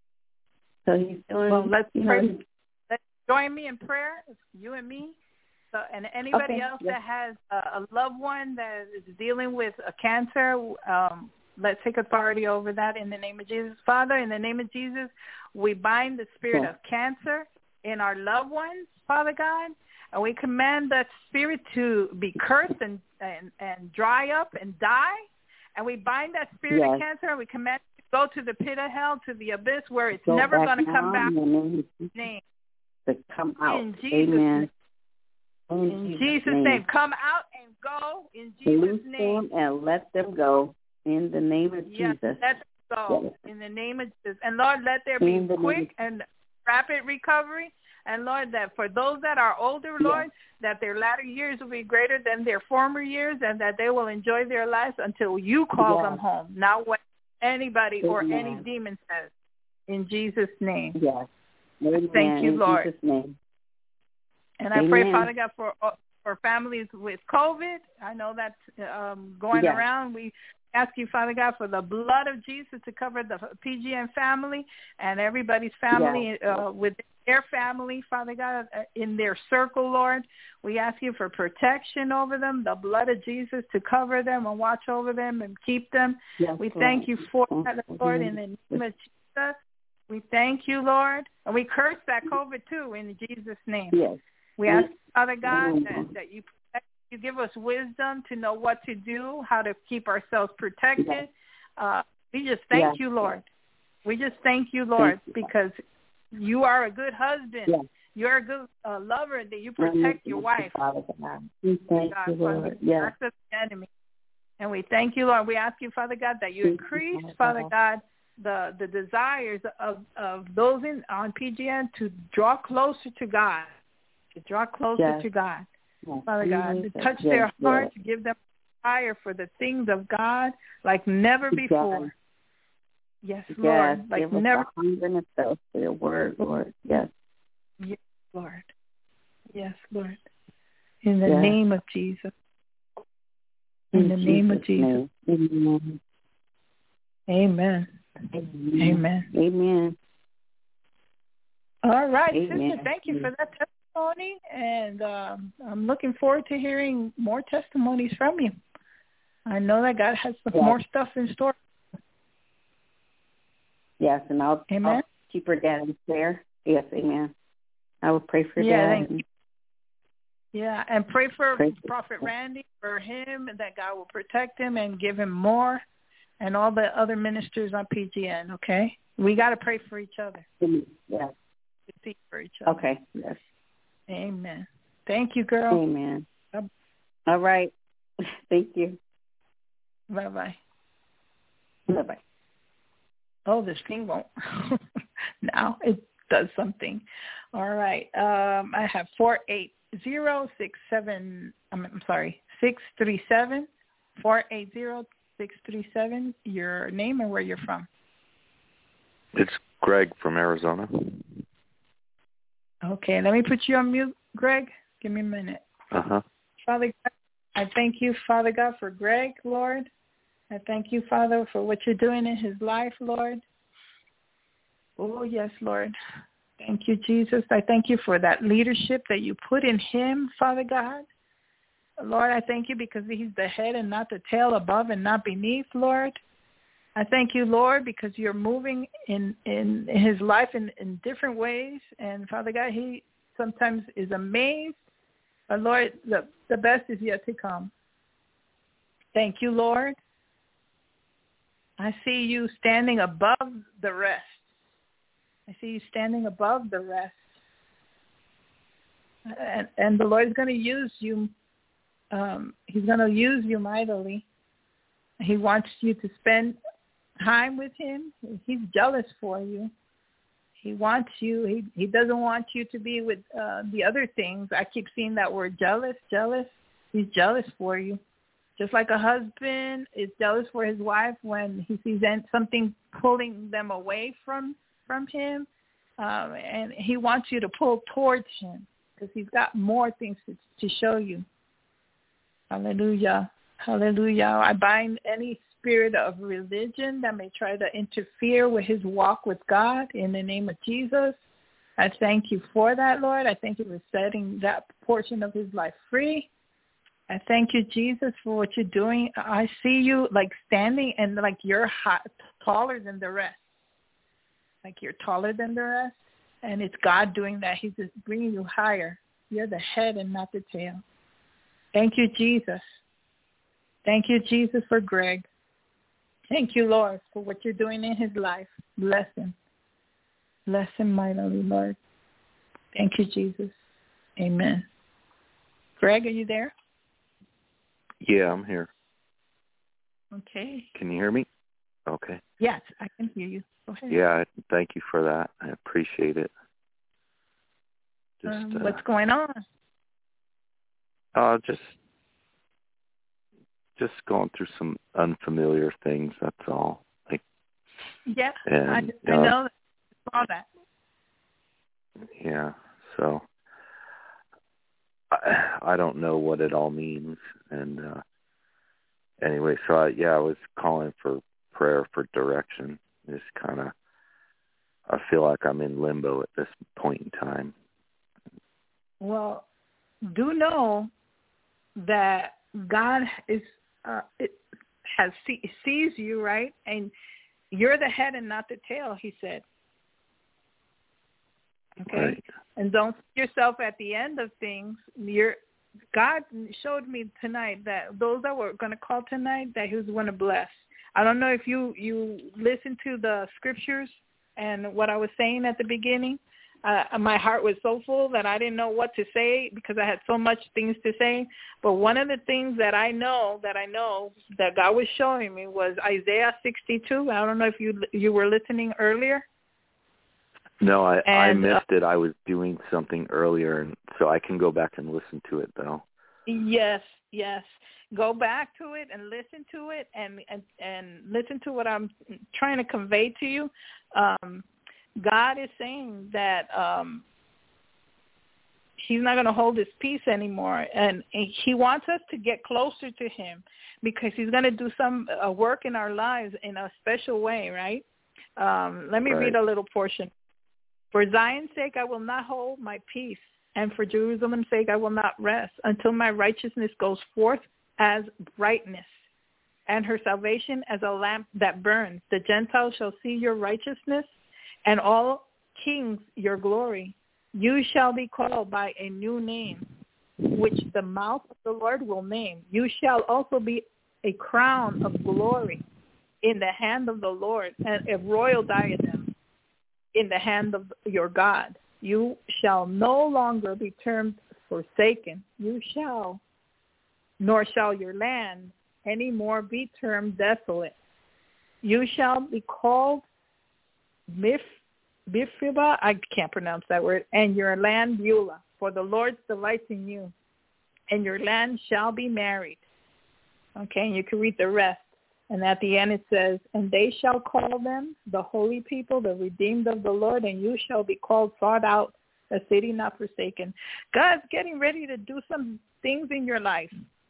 So he's doing. Well, let's you pray. know, Let's join me in prayer. It's you and me, So, and anybody okay. else yes. that has a, a loved one that is dealing with a cancer, um, let's take authority over that in the name of Jesus. Father, in the name of Jesus, we bind the spirit yes. of cancer in our loved ones, Father God, and we command that spirit to be cursed and, and, and dry up and die. And we bind that spirit yes. of cancer and we command it to go to the pit of hell, to the abyss, where it's go never going to come back. In the name. To come out. In Jesus' Amen. name. In, in Jesus', Jesus name. name. Come out and go in Jesus' Loose name. them and let them go in the name of yes, Jesus. Let them go yes. in the name of Jesus. And Lord, let there be the quick and rapid recovery. And Lord, that for those that are older, Lord, yes. that their latter years will be greater than their former years, and that they will enjoy their lives until you call yes. them home. Not when anybody Amen. Or any demon says. In Jesus' name. Yes. Amen. Thank you, in Lord. Jesus' name. And I Amen. pray, Father God, for for families with COVID. I know that's um, going yes. around. We ask you, Father God, for the blood of Jesus to cover the P G N family and everybody's family yes. uh, with their family, Father God, in their circle, Lord. We ask you for protection over them, the blood of Jesus to cover them and watch over them and keep them. Yes, we thank you for that, Lord, in the name of Jesus. We thank you, Lord. And we curse that COVID, too, in Jesus' name. Yes. We ask, Father God, that, that you protect, you give us wisdom to know what to do, how to keep ourselves protected. Yes. Uh, we just thank yes. you, Lord. We just thank you, Lord, thank you. Because you are a good husband. Yes. You're a good uh, lover, that you protect your wife. Father God. We thank God, you, Lord. Father, yes. the enemy. And we thank you, Lord. We ask you, Father God, that you increase, Father God, the the desires of, of those in on P G N to draw closer to God, to draw closer yes. to God, yes. Father God, to touch yes. their heart, yes. to give them fire for the things of God like never before. Yes, yes Lord, yes. like give never. Us the hunger and the thirst for your word, Lord. Yes. Yes, Lord. Yes, Lord. In the yes. name of Jesus. In, in the name Jesus of Jesus. Name. Amen. Amen. Amen. Amen. All right, Amen. sister, thank you for that testimony. And um, I'm looking forward to hearing more testimonies from you. I know that God has some yes. more stuff in store. Yes, and I'll, amen. I'll keep her dad in prayer. Yes, amen. I will pray for yeah, dad. Thank you. Yeah, and pray for pray Prophet for Randy, for him, that God will protect him and give him more, and all the other ministers on P G N, okay? We got to pray for each other. Yes. Seek for each other. Okay, yes. Amen. Thank you, girl. Amen. All right. Thank you. Bye-bye. Bye-bye. Oh, this thing won't. Now it does something. All right. Um, I have four eight zero six seven. I'm, I'm sorry, six three seven four eight zero six three seven. Your name and where you're from. It's Greg from Arizona. Okay, let me put you on mute, Greg. Give me a minute. Uh huh. Father God, I thank you, Father God, for Greg, Lord. I thank you, Father, for what you're doing in his life, Lord. Oh, yes, Lord. Thank you, Jesus. I thank you for that leadership that you put in him, Father God. Lord, I thank you because he's the head and not the tail, above and not beneath, Lord. I thank you, Lord, because you're moving in, in his life in, in different ways. And, Father God, he sometimes is amazed. But, Lord, the, the best is yet to come. Thank you, Lord. I see you standing above the rest. I see you standing above the rest. And, and the Lord is going to use you. Um, he's going to use you mightily. He wants you to spend time with him. He's jealous for you. He wants you. He, he doesn't want you to be with uh, the other things. I keep seeing that word jealous, jealous. He's jealous for you. Just like a husband is jealous for his wife when he sees something pulling them away from from him, um, and he wants you to pull towards him because he's got more things to, to show you. Hallelujah. Hallelujah. I bind any spirit of religion that may try to interfere with his walk with God in the name of Jesus. I thank you for that, Lord. I thank you for setting that portion of his life free. I thank you, Jesus, for what you're doing. I see you like standing and like you're hot, taller than the rest. Like you're taller than the rest. And it's God doing that. He's just bringing you higher. You're the head and not the tail. Thank you, Jesus. Thank you, Jesus, for Greg. Thank you, Lord, for what you're doing in his life. Bless him. Bless him mightily, Lord. Thank you, Jesus. Amen. Greg, are you there? Yeah, I'm here. Okay. Can you hear me? Okay. Yes, I can hear you. Go ahead. Yeah, thank you for that. I appreciate it. Just, um, uh, what's going on? Uh, just, just going through some unfamiliar things. That's all. Like, yeah, and, I, I uh, know that. I saw that. Yeah. So I, I don't know what it all means, and uh, anyway, so I, yeah, I was calling for prayer for direction. Just kind of, I feel like I'm in limbo at this point in time. Well, do know that God is uh, it has see, sees you, right? And you're the head and not the tail, he said. Okay? Right. And don't see yourself at the end of things. You're, God showed me tonight that those that were going to call tonight, that he was going to bless. I don't know if you, you listened to the scriptures and what I was saying at the beginning. Uh, my heart was so full that I didn't know what to say because I had so much things to say. But one of the things that I know that I know that God was showing me was Isaiah sixty-two. I don't know if you you were listening earlier. No, I, and, I missed uh, it. I was doing something earlier, and so I can go back and listen to it, though. Yes, yes. Go back to it and listen to it and, and, and listen to what I'm trying to convey to you. Um, God is saying that um, he's not going to hold his peace anymore, and, and he wants us to get closer to him because he's going to do some uh, work in our lives in a special way, right? Um, let me Right. read a little portion. For Zion's sake, I will not hold my peace, and for Jerusalem's sake, I will not rest until my righteousness goes forth as brightness, and her salvation as a lamp that burns. The Gentiles shall see your righteousness, and all kings your glory. You shall be called by a new name, which the mouth of the Lord will name. You shall also be a crown of glory in the hand of the Lord, and a royal diadem in the hand of your God. You shall no longer be termed forsaken. You shall, nor shall your land any more be termed desolate. You shall be called Mif, Mifriba, I can't pronounce that word, and your land Beulah, for the Lord delights in you, and your land shall be married. Okay, and you can read the rest. And at the end it says, and they shall call them the holy people, the redeemed of the Lord, and you shall be called sought out, a city not forsaken. God's getting ready to do some things in your life.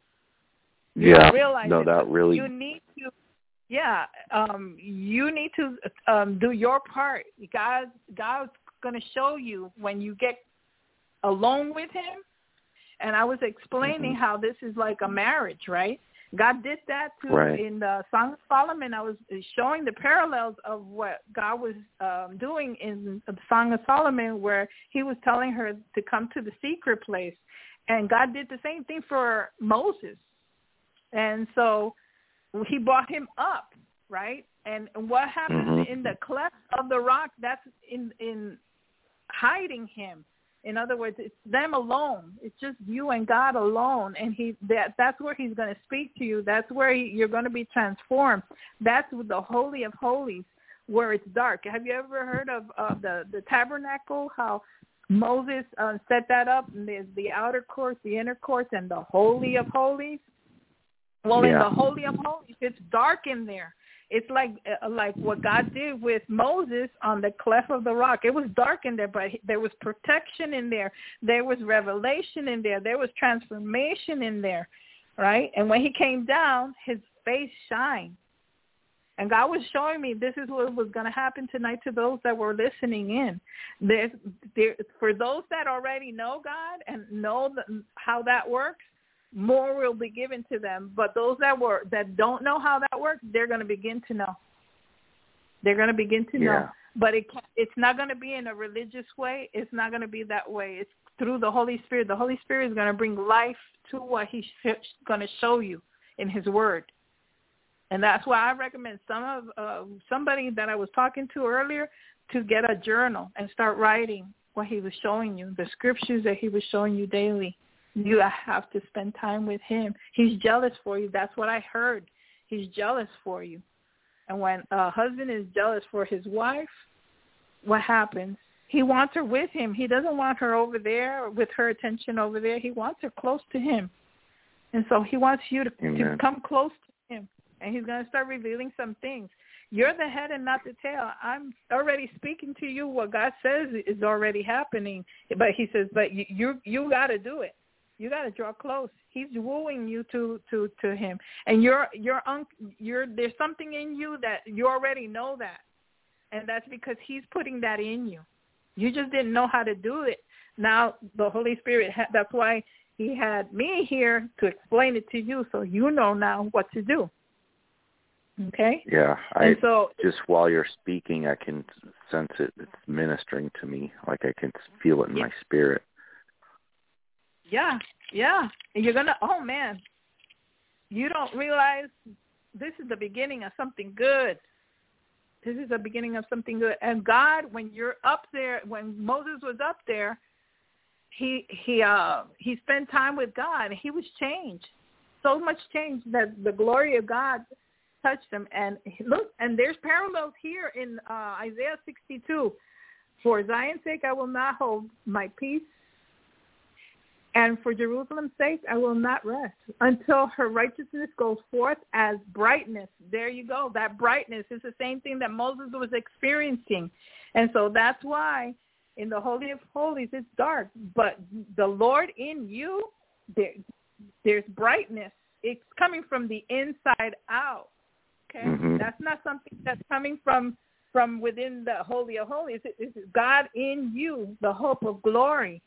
You Yeah, realize no, it, that really... You need to, yeah, um, you need to um, do your part. God, God's going to show you when you get alone with him. And I was explaining mm-hmm. how this is like a marriage, right? God did that too right. in the Song of Solomon. I was showing the parallels of what God was um, doing in the Song of Solomon, where he was telling her to come to the secret place. And God did the same thing for Moses. And so he brought him up, right? And what happens mm-hmm. in the cleft of the rock, that's in, in hiding him. In other words, it's them alone. It's just you and God alone, and he that that's where he's going to speak to you. That's where he, you're going to be transformed. That's the Holy of Holies, where it's dark. Have you ever heard of uh, the the tabernacle? How Moses uh, set that up, and there's the outer court, the inner court, and the Holy of Holies. Well, yeah. in the Holy of Holies, it's dark in there. It's like uh, like what God did with Moses on the cleft of the rock. It was dark in there, but there was protection in there. There was revelation in there. There was transformation in there, right? And when he came down, his face shined. And God was showing me this is what was going to happen tonight to those that were listening in. There's, there, for those that already know God and know the, how that works, more will be given to them. But those that were that don't know how that works, they're going to begin to know. They're going to begin to yeah. know. But it it's not going to be in a religious way. It's not going to be that way. It's through the Holy Spirit. The Holy Spirit is going to bring life to what he's going to show you in his word. And that's why I recommend some of uh, somebody that I was talking to earlier to get a journal and start writing what he was showing you, the scriptures that he was showing you daily. You have to spend time with him. He's jealous for you. That's what I heard. He's jealous for you. And when a husband is jealous for his wife, what happens? He wants her with him. He doesn't want her over there with her attention over there. He wants her close to him. And so he wants you to, to come close to him. And he's going to start revealing some things. You're the head and not the tail. I'm already speaking to you. What God says is already happening. But he says, but you you, you got to do it. You got to draw close. He's wooing you to, to, to him. And you're you're un, you're there's something in you that you already know that. And that's because he's putting that in you. You just didn't know how to do it. Now the Holy Spirit, that's why he had me here to explain it to you so you know now what to do. Okay? Yeah. I and so, just while you're speaking, I can sense it. It's ministering to me. Like I can feel it in yeah. my spirit. Yeah, yeah. And you're going to, oh, man, you don't realize this is the beginning of something good. This is the beginning of something good. And God, when you're up there, when Moses was up there, he he uh, he spent time with God, and he was changed. So much change that the glory of God touched him. And look, and there's parallels here in uh, Isaiah sixty-two. For Zion's sake, I will not hold my peace. And for Jerusalem's sake, I will not rest until her righteousness goes forth as brightness. There you go. That brightness is the same thing that Moses was experiencing. And so that's why in the Holy of Holies it's dark. But the Lord in you, there, there's brightness. It's coming from the inside out. Okay? Mm-hmm. That's not something that's coming from, from within the Holy of Holies. It's God in you, the hope of glory.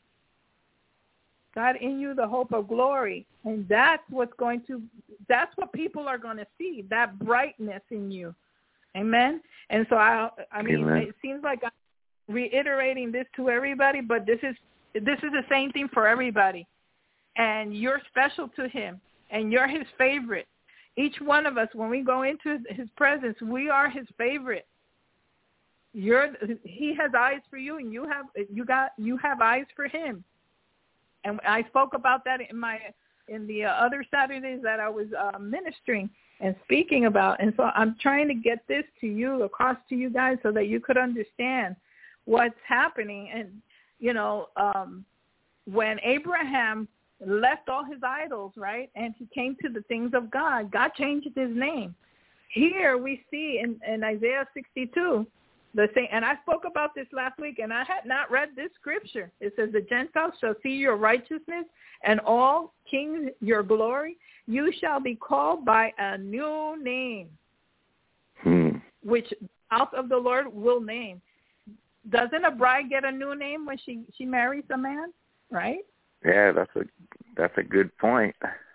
God in you, the hope of glory. And that's what's going to, that's what people are going to see, that brightness in you. Amen? And so, I I mean, Amen. It seems like I'm reiterating this to everybody, but this is this is the same thing for everybody. And you're special to him, and you're his favorite. Each one of us, when we go into his presence, we are his favorite. You're, he has eyes for you, and you have you got you have eyes for him. And I spoke about that in my in the uh, other Saturdays that I was uh, ministering and speaking about. And so I'm trying to get this to you, across to you guys, so that you could understand what's happening. And, you know, um, when Abraham left all his idols, right, and he came to the things of God, God changed his name. Here we see in, in Isaiah sixty-two, the same, and I spoke about this last week, and I had not read this scripture. It says, the Gentiles shall see your righteousness, and all kings your glory. You shall be called by a new name, hmm. which out of the Lord will name. Doesn't a bride get a new name when she, she marries a man, right? Yeah, that's a that's a good point.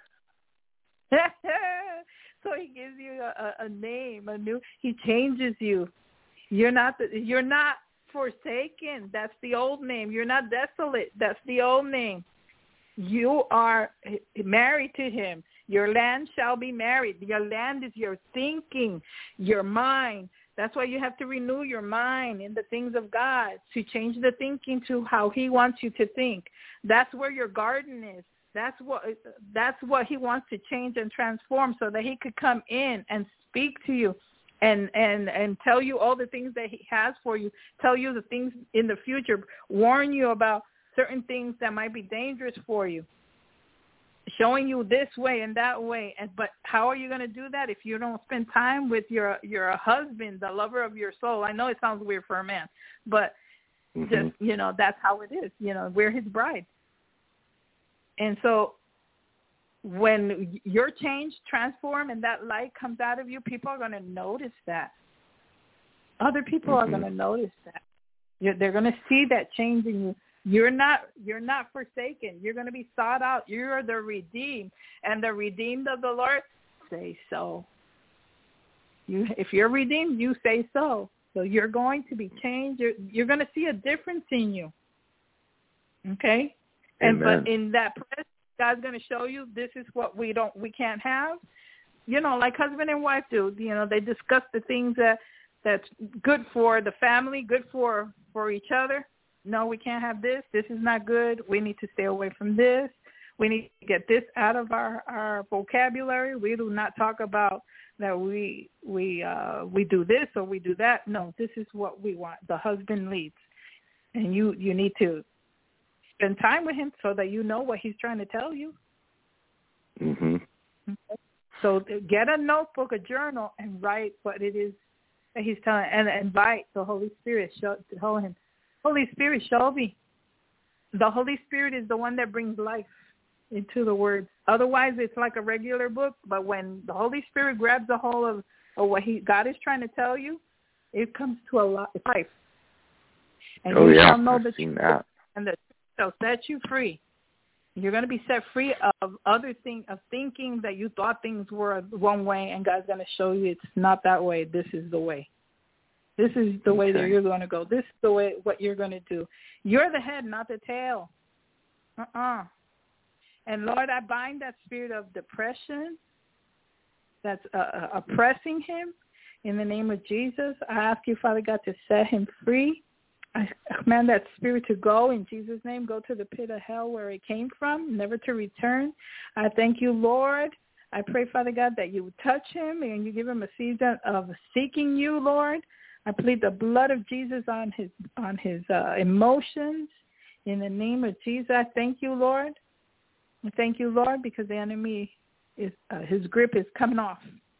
So he gives you a, a name, a new. He changes you. You're not the, you're not forsaken. That's the old name. You're not desolate. That's the old name. You are married to him. Your land shall be married. Your land is your thinking, your mind. That's why you have to renew your mind in the things of God, to change the thinking to how he wants you to think. That's where your garden is. That's what that's what he wants to change and transform, so that he could come in and speak to you. And, and and tell you all the things that he has for you, tell you the things in the future, warn you about certain things that might be dangerous for you, showing you this way and that way. And but how are you going to do that if you don't spend time with your your husband, the lover of your soul? I know it sounds weird for a man, but mm-hmm. just, you know, that's how it is. You know, we're his bride. And so when your change, transform, and that light comes out of you, people are going to notice that. Other people mm-hmm. are going to notice that. You're, they're going to see that change in you. You're not you're not forsaken. You're going to be sought out. You're the redeemed, and the redeemed of the Lord say so. You, if you're redeemed, you say so. So you're going to be changed. You're, you're going to see a difference in you. Okay, and Amen. But in that process, God's going to show you this is what we don't we can't have. You know, like husband and wife do. You know, they discuss the things that that's good for the family, good for for each other. No, we can't have this. This is not good. We need to stay away from this. We need to get this out of our, our vocabulary. We do not talk about that we we uh, we do this or we do that. No, this is what we want. The husband leads, and you, you need to spend time with him so that you know what he's trying to tell you. Mm-hmm. So get a notebook, a journal, and write what it is that he's telling, and invite the Holy Spirit. Show, show him. Holy Spirit, show me. The Holy Spirit is the one that brings life into the words. Otherwise, it's like a regular book. But when the Holy Spirit grabs a hold of, of what he God is trying to tell you, it comes to a life. And oh, you yeah, shall know I've the seen truth, that. and the truth shall set you free. You're going to be set free of other thing, of thinking that you thought things were one way, and God's going to show you it's not that way. This is the way. This is the way that you're going to go. This is the way what you're going to do. You're the head, not the tail. Uh-uh. And, Lord, I bind that spirit of depression that's uh, oppressing him. In the name of Jesus, I ask you, Father God, to set him free. I command that spirit to go in Jesus' name, go to the pit of hell where it came from, never to return. I thank you, Lord. I pray, Father God, that you would touch him and you give him a season of seeking you, Lord. I plead the blood of Jesus on his on his uh, emotions. In the name of Jesus, I thank you, Lord. I thank you, Lord, because the enemy is uh, his grip is coming off.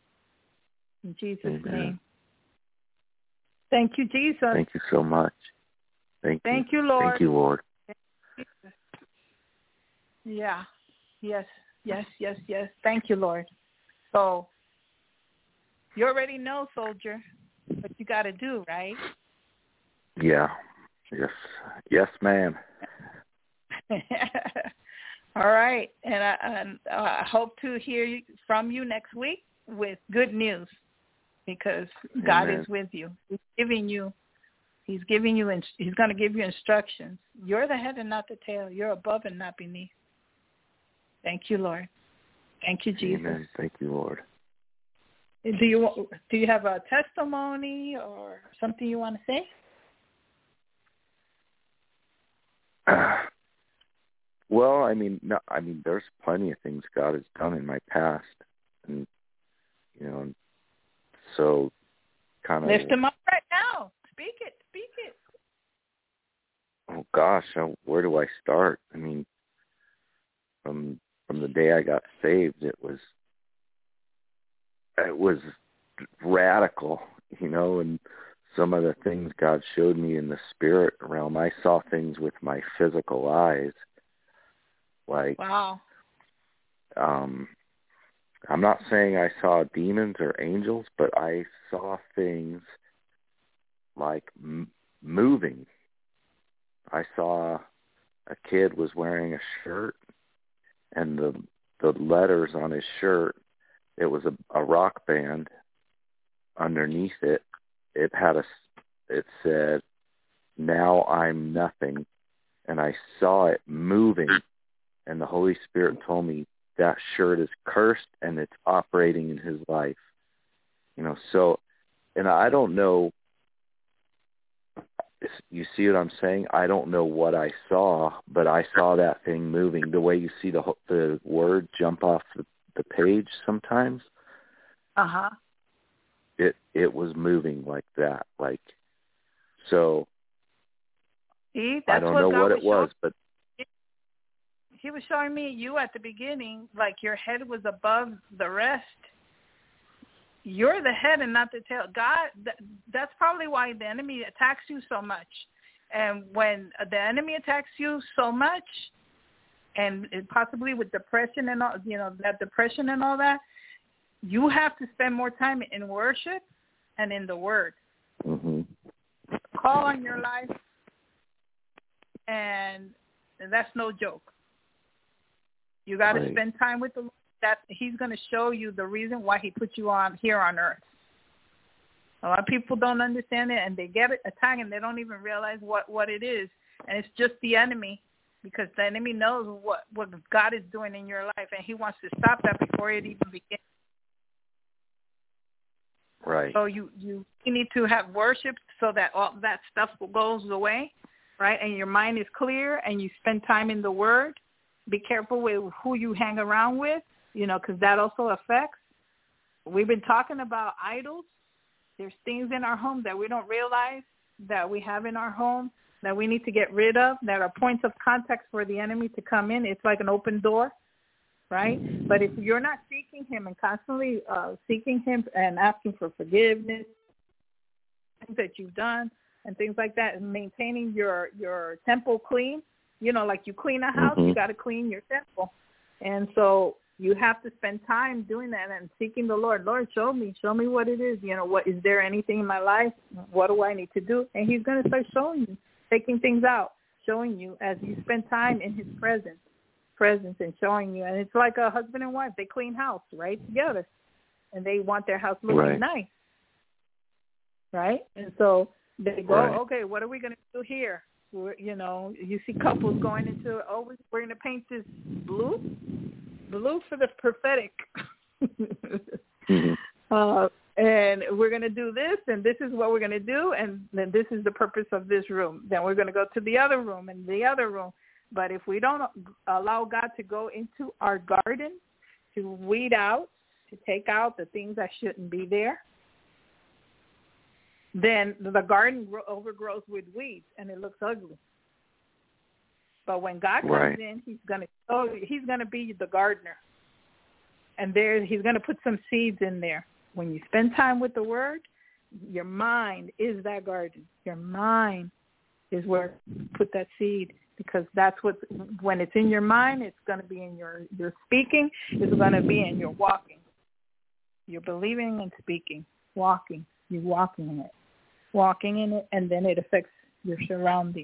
In Jesus' Amen. Name. Thank you, Jesus. Thank you so much. Thank, thank you. you, Lord. Thank you, Lord. Thank you. Yeah. Yes. Yes. Yes. Yes. Thank you, Lord. So you already know, soldier, what you got to do, right? Yeah. Yes. Yes, ma'am. All right. And I, and I hope to hear from you next week with good news, because God Amen. Is with you. He's giving you, he's giving you, he's going to give you instructions. You're the head and not the tail. You're above and not beneath. Thank you, Lord. Thank you, Jesus. Amen. Thank you, Lord. Do you do you have a testimony or something you want to say? Uh, well, I mean, no, I mean, there's plenty of things God has done in my past, and you know, so kind of lift them up right now. Speak it. Speak it. Oh gosh, where do I start? I mean, from from the day I got saved, it was it was radical, you know, and some of the things God showed me in the spirit realm, I saw things with my physical eyes. Like, wow. Um, I'm not saying I saw demons or angels, but I saw things like m- moving. I saw a kid was wearing a shirt, and the the letters on his shirt, it was a, a rock band. Underneath it, it had a, it said, "Now I'm nothing," and I saw it moving, and the Holy Spirit told me that shirt is cursed and it's operating in his life. You know, so, and I don't know. You see what I'm saying? I don't know what I saw, but I saw that thing moving. The way you see the the word jump off the, the page sometimes. Uh huh. It it was moving like that, like so. See, that's I don't what know God what it was, showing, but he was showing me you at the beginning, like your head was above the rest. You're the head and not the tail. God, that, that's probably why the enemy attacks you so much. And when the enemy attacks you so much, and possibly with depression and all, you know, that depression and all that, you have to spend more time in worship and in the Word. Mm-hmm. Call on your life, and that's no joke. You got to right. spend time with the Lord. That He's going to show you the reason why He put you on here on earth. A lot of people don't understand it, and they get attacked, and they don't even realize what, what it is. And it's just the enemy, because the enemy knows what, what God is doing in your life, and he wants to stop that before it even begins. Right. So you, you, you need to have worship so that all that stuff goes away, right? And your mind is clear, and you spend time in the Word. Be careful with who you hang around with, you know, because that also affects. We've been talking about idols. There's things in our home that we don't realize that we have in our home that we need to get rid of, that are points of contact for the enemy to come in. It's like an open door, right? But if you're not seeking him and constantly uh, seeking him and asking for forgiveness, things that you've done and things like that, and maintaining your, your temple clean, you know, like you clean a house, mm-hmm. you got to clean your temple. And so you have to spend time doing that and seeking the Lord. Lord, show me, show me what it is. You know, what is there anything in my life? What do I need to do? And he's going to start showing you, taking things out, showing you as you spend time in his presence, presence and showing you. And it's like a husband and wife. They clean house, right, together. And they want their house looking right. nice, right? And so they go, right. okay, what are we going to do here? We're, you know, you see couples going into, oh, we're going to paint this blue. Blue for the prophetic. mm-hmm. uh, and we're going to do this, and this is what we're going to do, and then this is the purpose of this room. Then we're going to go to the other room and the other room. But if we don't allow God to go into our garden, to weed out, to take out the things that shouldn't be there, then the garden overgrows with weeds, and it looks ugly. But when God comes right. in, he's going to oh, he's going to be the gardener. And there he's going to put some seeds in there. When you spend time with the Word, your mind is that garden. Your mind is where you put that seed, because that's what, when it's in your mind, it's going to be in your, your speaking. It's going to be in your walking. You're believing and speaking, walking. You're walking in it, walking in it, and then it affects your surroundings.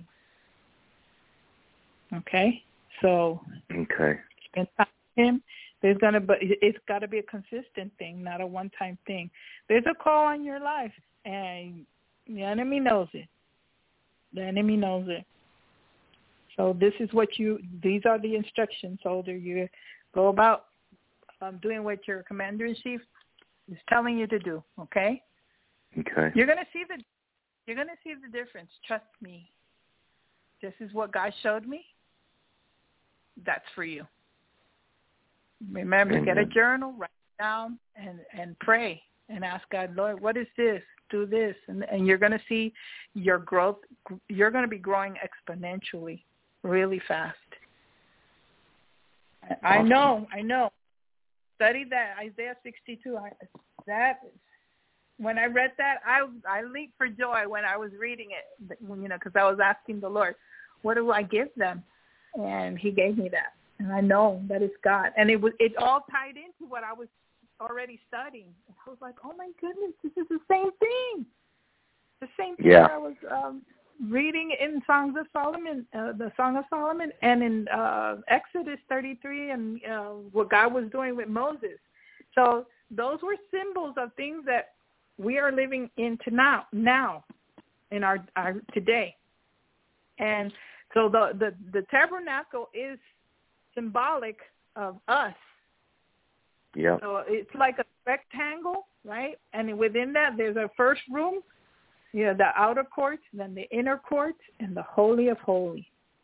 Okay, so okay, spend time with him. There's gonna, but it's got to be a consistent thing, not a one-time thing. There's a call on your life, and the enemy knows it. The enemy knows it. So this is what you. These are the instructions, soldier. You go about um, doing what your commander-in-chief is telling you to do. Okay. Okay. You're gonna see the. You're gonna see the difference. Trust me. This is what God showed me. That's for you. Remember, Amen. Get a journal, write it down, and, and pray and ask God, Lord, what is this? Do this. And, and you're going to see your growth. You're going to be growing exponentially, really fast. Awesome. I know, I know. Study that, Isaiah sixty-two. I, that, when I read that, I, I leaped for joy when I was reading it, you know, because I was asking the Lord, what do I give them? And he gave me that. And I know that it's God. And it was it all tied into what I was already studying. I was like, oh, my goodness, this is the same thing. The same thing yeah. I was um, reading in Songs of Solomon, uh, the Song of Solomon, and in uh, Exodus thirty-three, and uh, what God was doing with Moses. So those were symbols of things that we are living into now, now in our, our today. And so the, the, the tabernacle is symbolic of us. Yeah. So it's like a rectangle, right? And within that, there's a first room, you know, the outer court, then the inner court, and the Holy of Holies.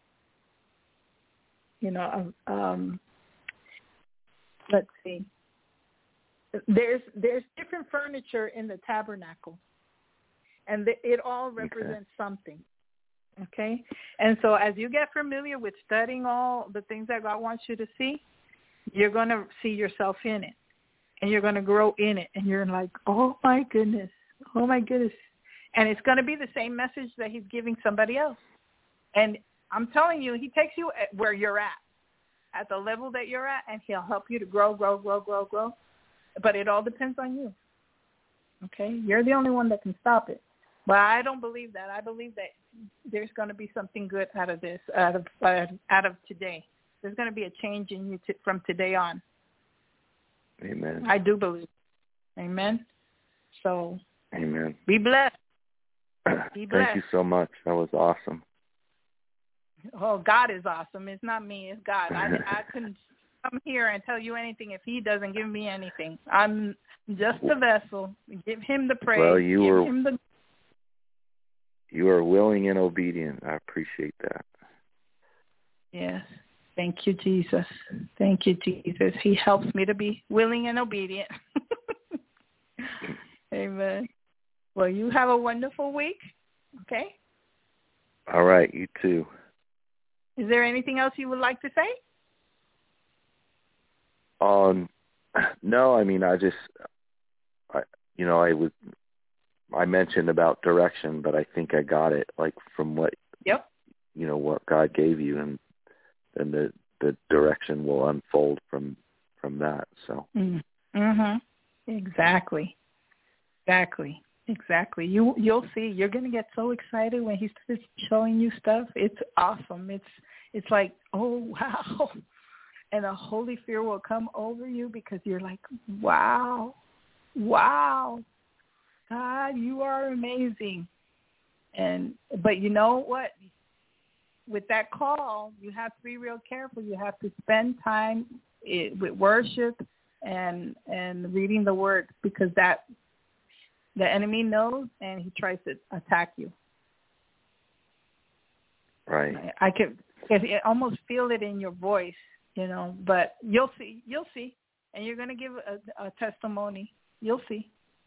You know, um, let's see. There's there's different furniture in the tabernacle, and the, it all represents okay. something. Okay? And so as you get familiar with studying all the things that God wants you to see, you're going to see yourself in it, and you're going to grow in it, and you're like, oh, my goodness, oh, my goodness. And it's going to be the same message that he's giving somebody else. And I'm telling you, he takes you at where you're at. at the level that you're at, and he'll help you to grow, grow, grow, grow, grow. But it all depends on you. Okay? You're the only one that can stop it. But I don't believe that. I believe that there's going to be something good out of this, out of uh, out of today. There's going to be a change in you t- from today on. Amen. I do believe. Amen. So, amen. Be blessed. Be blessed. Thank you so much. That was awesome. Oh, God is awesome. It's not me. It's God. I, I couldn't come here and tell you anything if he doesn't give me anything. I'm just a vessel. Give him the praise. Well, you give were, him the... you are willing and obedient. I appreciate that. Yes. Thank you, Jesus. Thank you, Jesus. He helps me to be willing and obedient. Amen. Well, you have a wonderful week. Okay? All right. You too. Is there anything else you would like to say? Um, no, I mean, I just, I, you know, I was, I mentioned about direction, but I think I got it, like from what, yep. you know, what God gave you, and then the, the direction will unfold from, from that. So. Mm-hmm. Exactly. Exactly. Exactly. You, you'll see. You're going to get so excited when he starts showing you stuff. It's awesome. It's, it's like, oh, wow. And a holy fear will come over you because you're like, wow, wow, God, you are amazing. And, but you know what? With that call, you have to be real careful. You have to spend time it, with worship and, and reading the word, because that, the enemy knows, and he tries to attack you. Right. I, I can I almost feel it in your voice, you know, but you'll see. You'll see. And you're going to give a, a testimony. You'll see.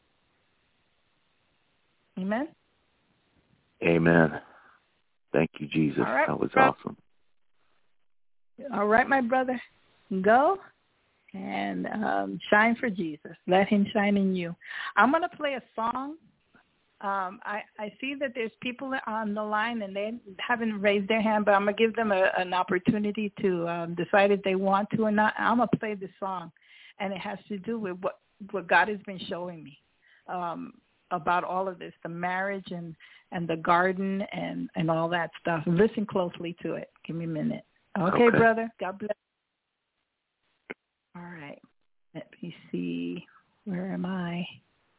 Amen? Amen. Thank you, Jesus. All right, that was bro. awesome. All right, my brother. Go and um, shine for Jesus. Let him shine in you. I'm going to play a song. Um, I, I see that there's people on the line, and they haven't raised their hand, but I'm going to give them a, an opportunity to um, decide if they want to or not. I'm going to play this song, and it has to do with what, what God has been showing me um, about all of this, the marriage and, and the garden and, and all that stuff. Listen closely to it. Give me a minute. Okay, okay. brother. God bless. All right. Let me see. Where am I?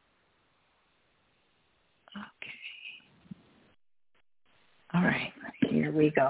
Okay. All right. Here we go.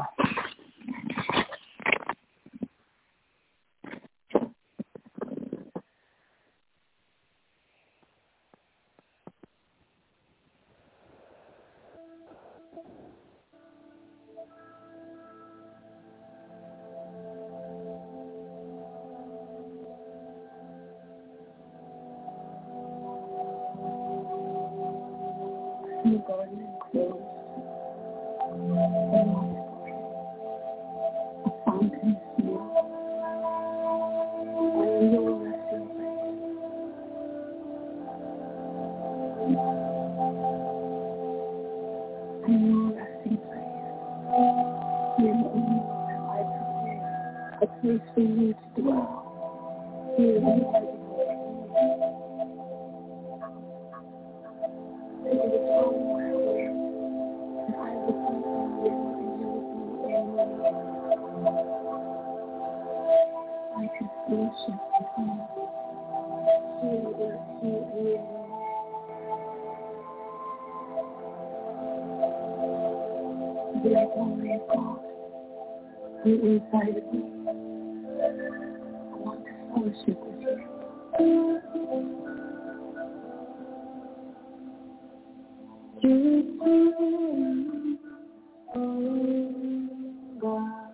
The garden enclosed. A fountain is here. Where you will rest your face. And your resting place. Here in the Lord, I prepare a place for you to dwell. Here in the presence of you. It is all my will, and I will be in you, and you will be in me. I can fellowship with you. Here with you and you. The glory of God, you inside of me. I want to fellowship with you. You are oh God.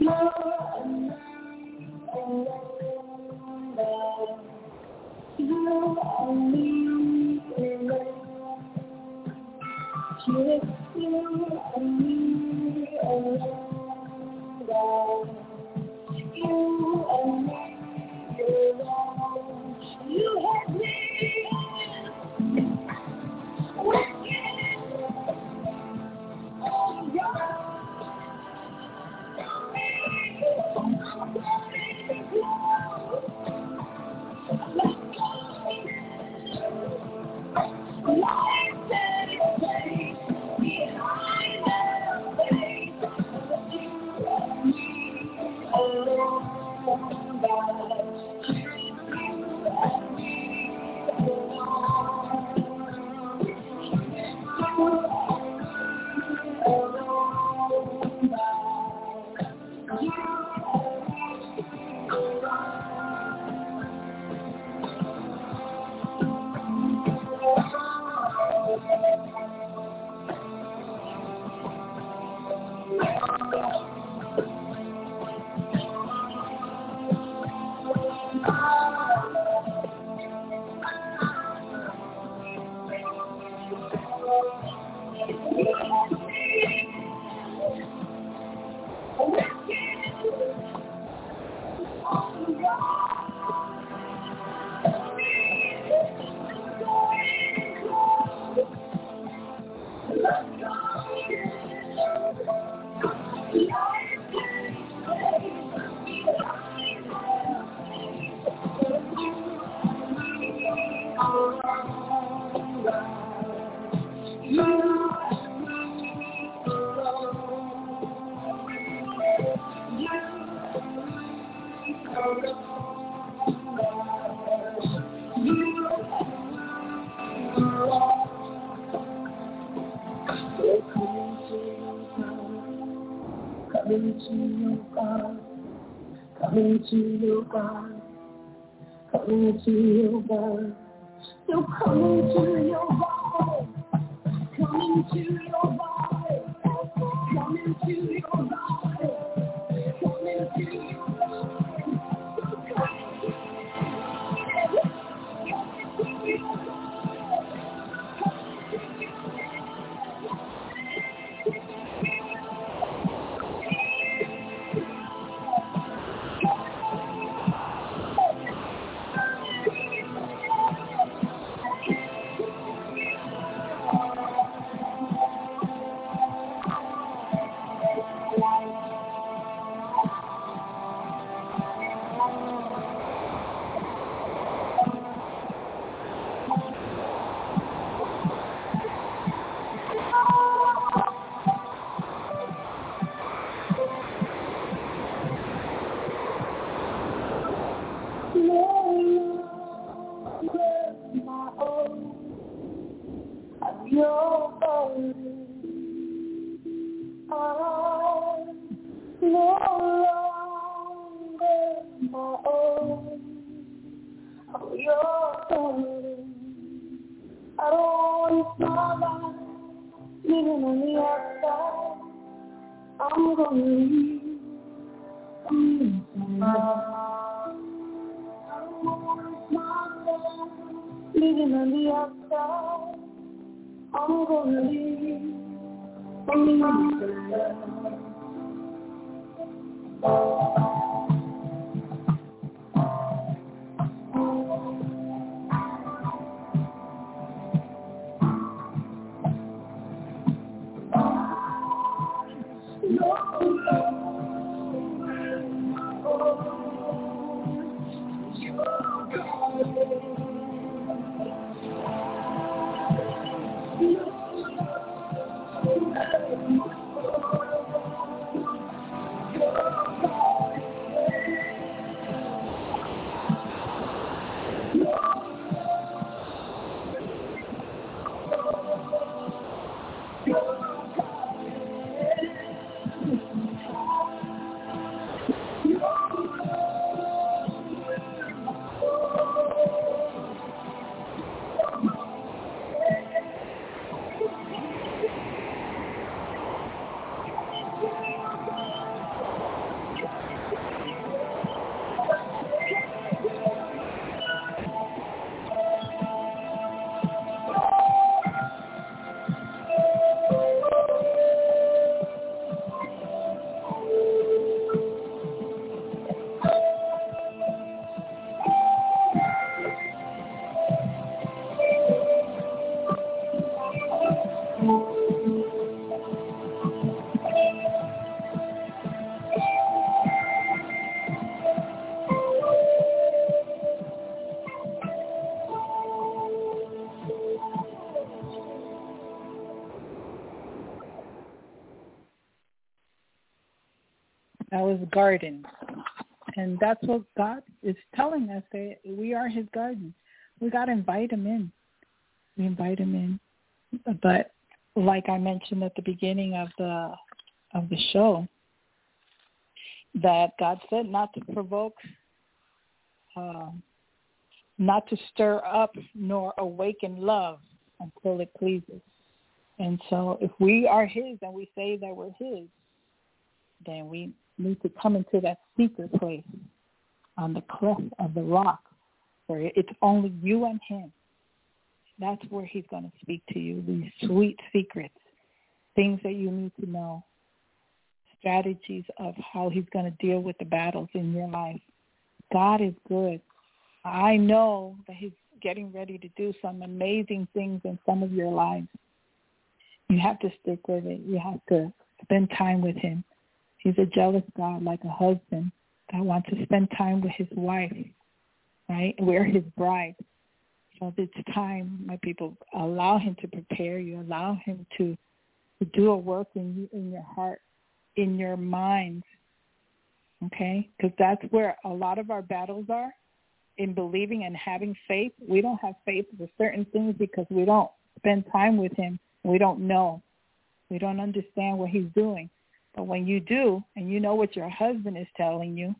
Coming to you, God. Coming to you, God. Coming to you, God. So coming to your body. Coming to your body. Coming to your body. Coming to your body. So coming to you. Coming to your body. gardens. And that's what God is telling us, that we are his garden. We got to invite him in. We invite him in. But like I mentioned at the beginning of the of the show, that God said not to provoke, uh, not to stir up nor awaken love until it pleases. And so if we are his and we say that we're his, then we need to come into that secret place on the cliff of the rock where it's only you and him. That's where he's going to speak to you, these sweet secrets, things that you need to know, strategies of how he's going to deal with the battles in your life. God is good. I know that he's getting ready to do some amazing things in some of your lives. You have to stick with it. You have to spend time with him. He's a jealous God, like a husband that wants to spend time with his wife, right? We're his bride. So it's time, my people, allow him to prepare you. Allow him to, to do a work in you, in your heart, in your mind, okay? Because that's where a lot of our battles are, in believing and having faith. We don't have faith for certain things because we don't spend time with him. We don't know. We don't understand what he's doing. But when you do, and you know what your husband is telling you,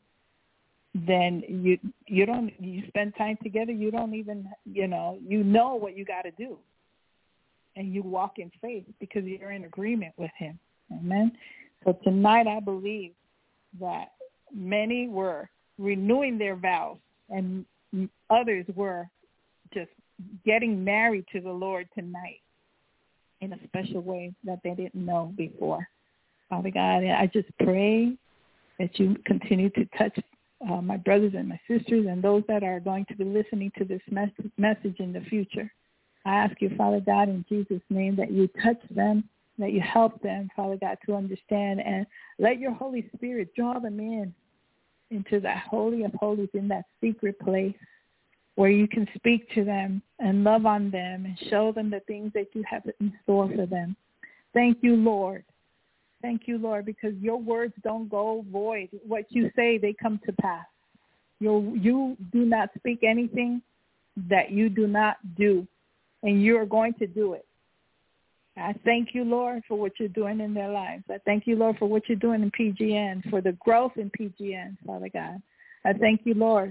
then you you don't you spend time together. You don't even you know you know what you got to do, and you walk in faith because you're in agreement with him. Amen. So tonight, I believe that many were renewing their vows, and others were just getting married to the Lord tonight in a special way that they didn't know before. Father God, I just pray that you continue to touch uh, my brothers and my sisters and those that are going to be listening to this mes- message in the future. I ask you, Father God, in Jesus' name, that you touch them, that you help them, Father God, to understand, and let your Holy Spirit draw them in into that holy of holies, in that secret place where you can speak to them and love on them and show them the things that you have in store for them. Thank you, Lord. Thank you, Lord, because your words don't go void. What you say, they come to pass. You you do not speak anything that you do not do, and you are going to do it. I thank you, Lord, for what you're doing in their lives. I thank you, Lord, for what you're doing in P G N, for the growth in P G N, Father God. I thank you, Lord.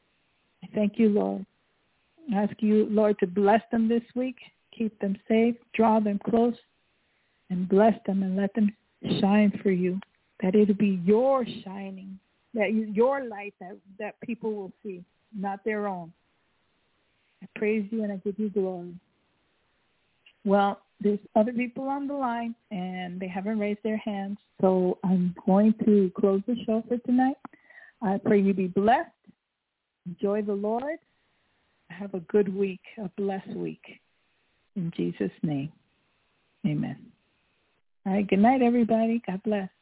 I thank you, Lord. I ask you, Lord, to bless them this week, keep them safe, draw them close, and bless them and let them shine for you, that it'll be your shining, that you, your light that, that people will see, not their own. I praise you and I give you glory. Well, there's other people on the line, and they haven't raised their hands, so I'm going to close the show for tonight. I pray you be blessed. Enjoy the Lord. Have a good week, a blessed week. In Jesus' name, amen. All right, good night, everybody. God bless.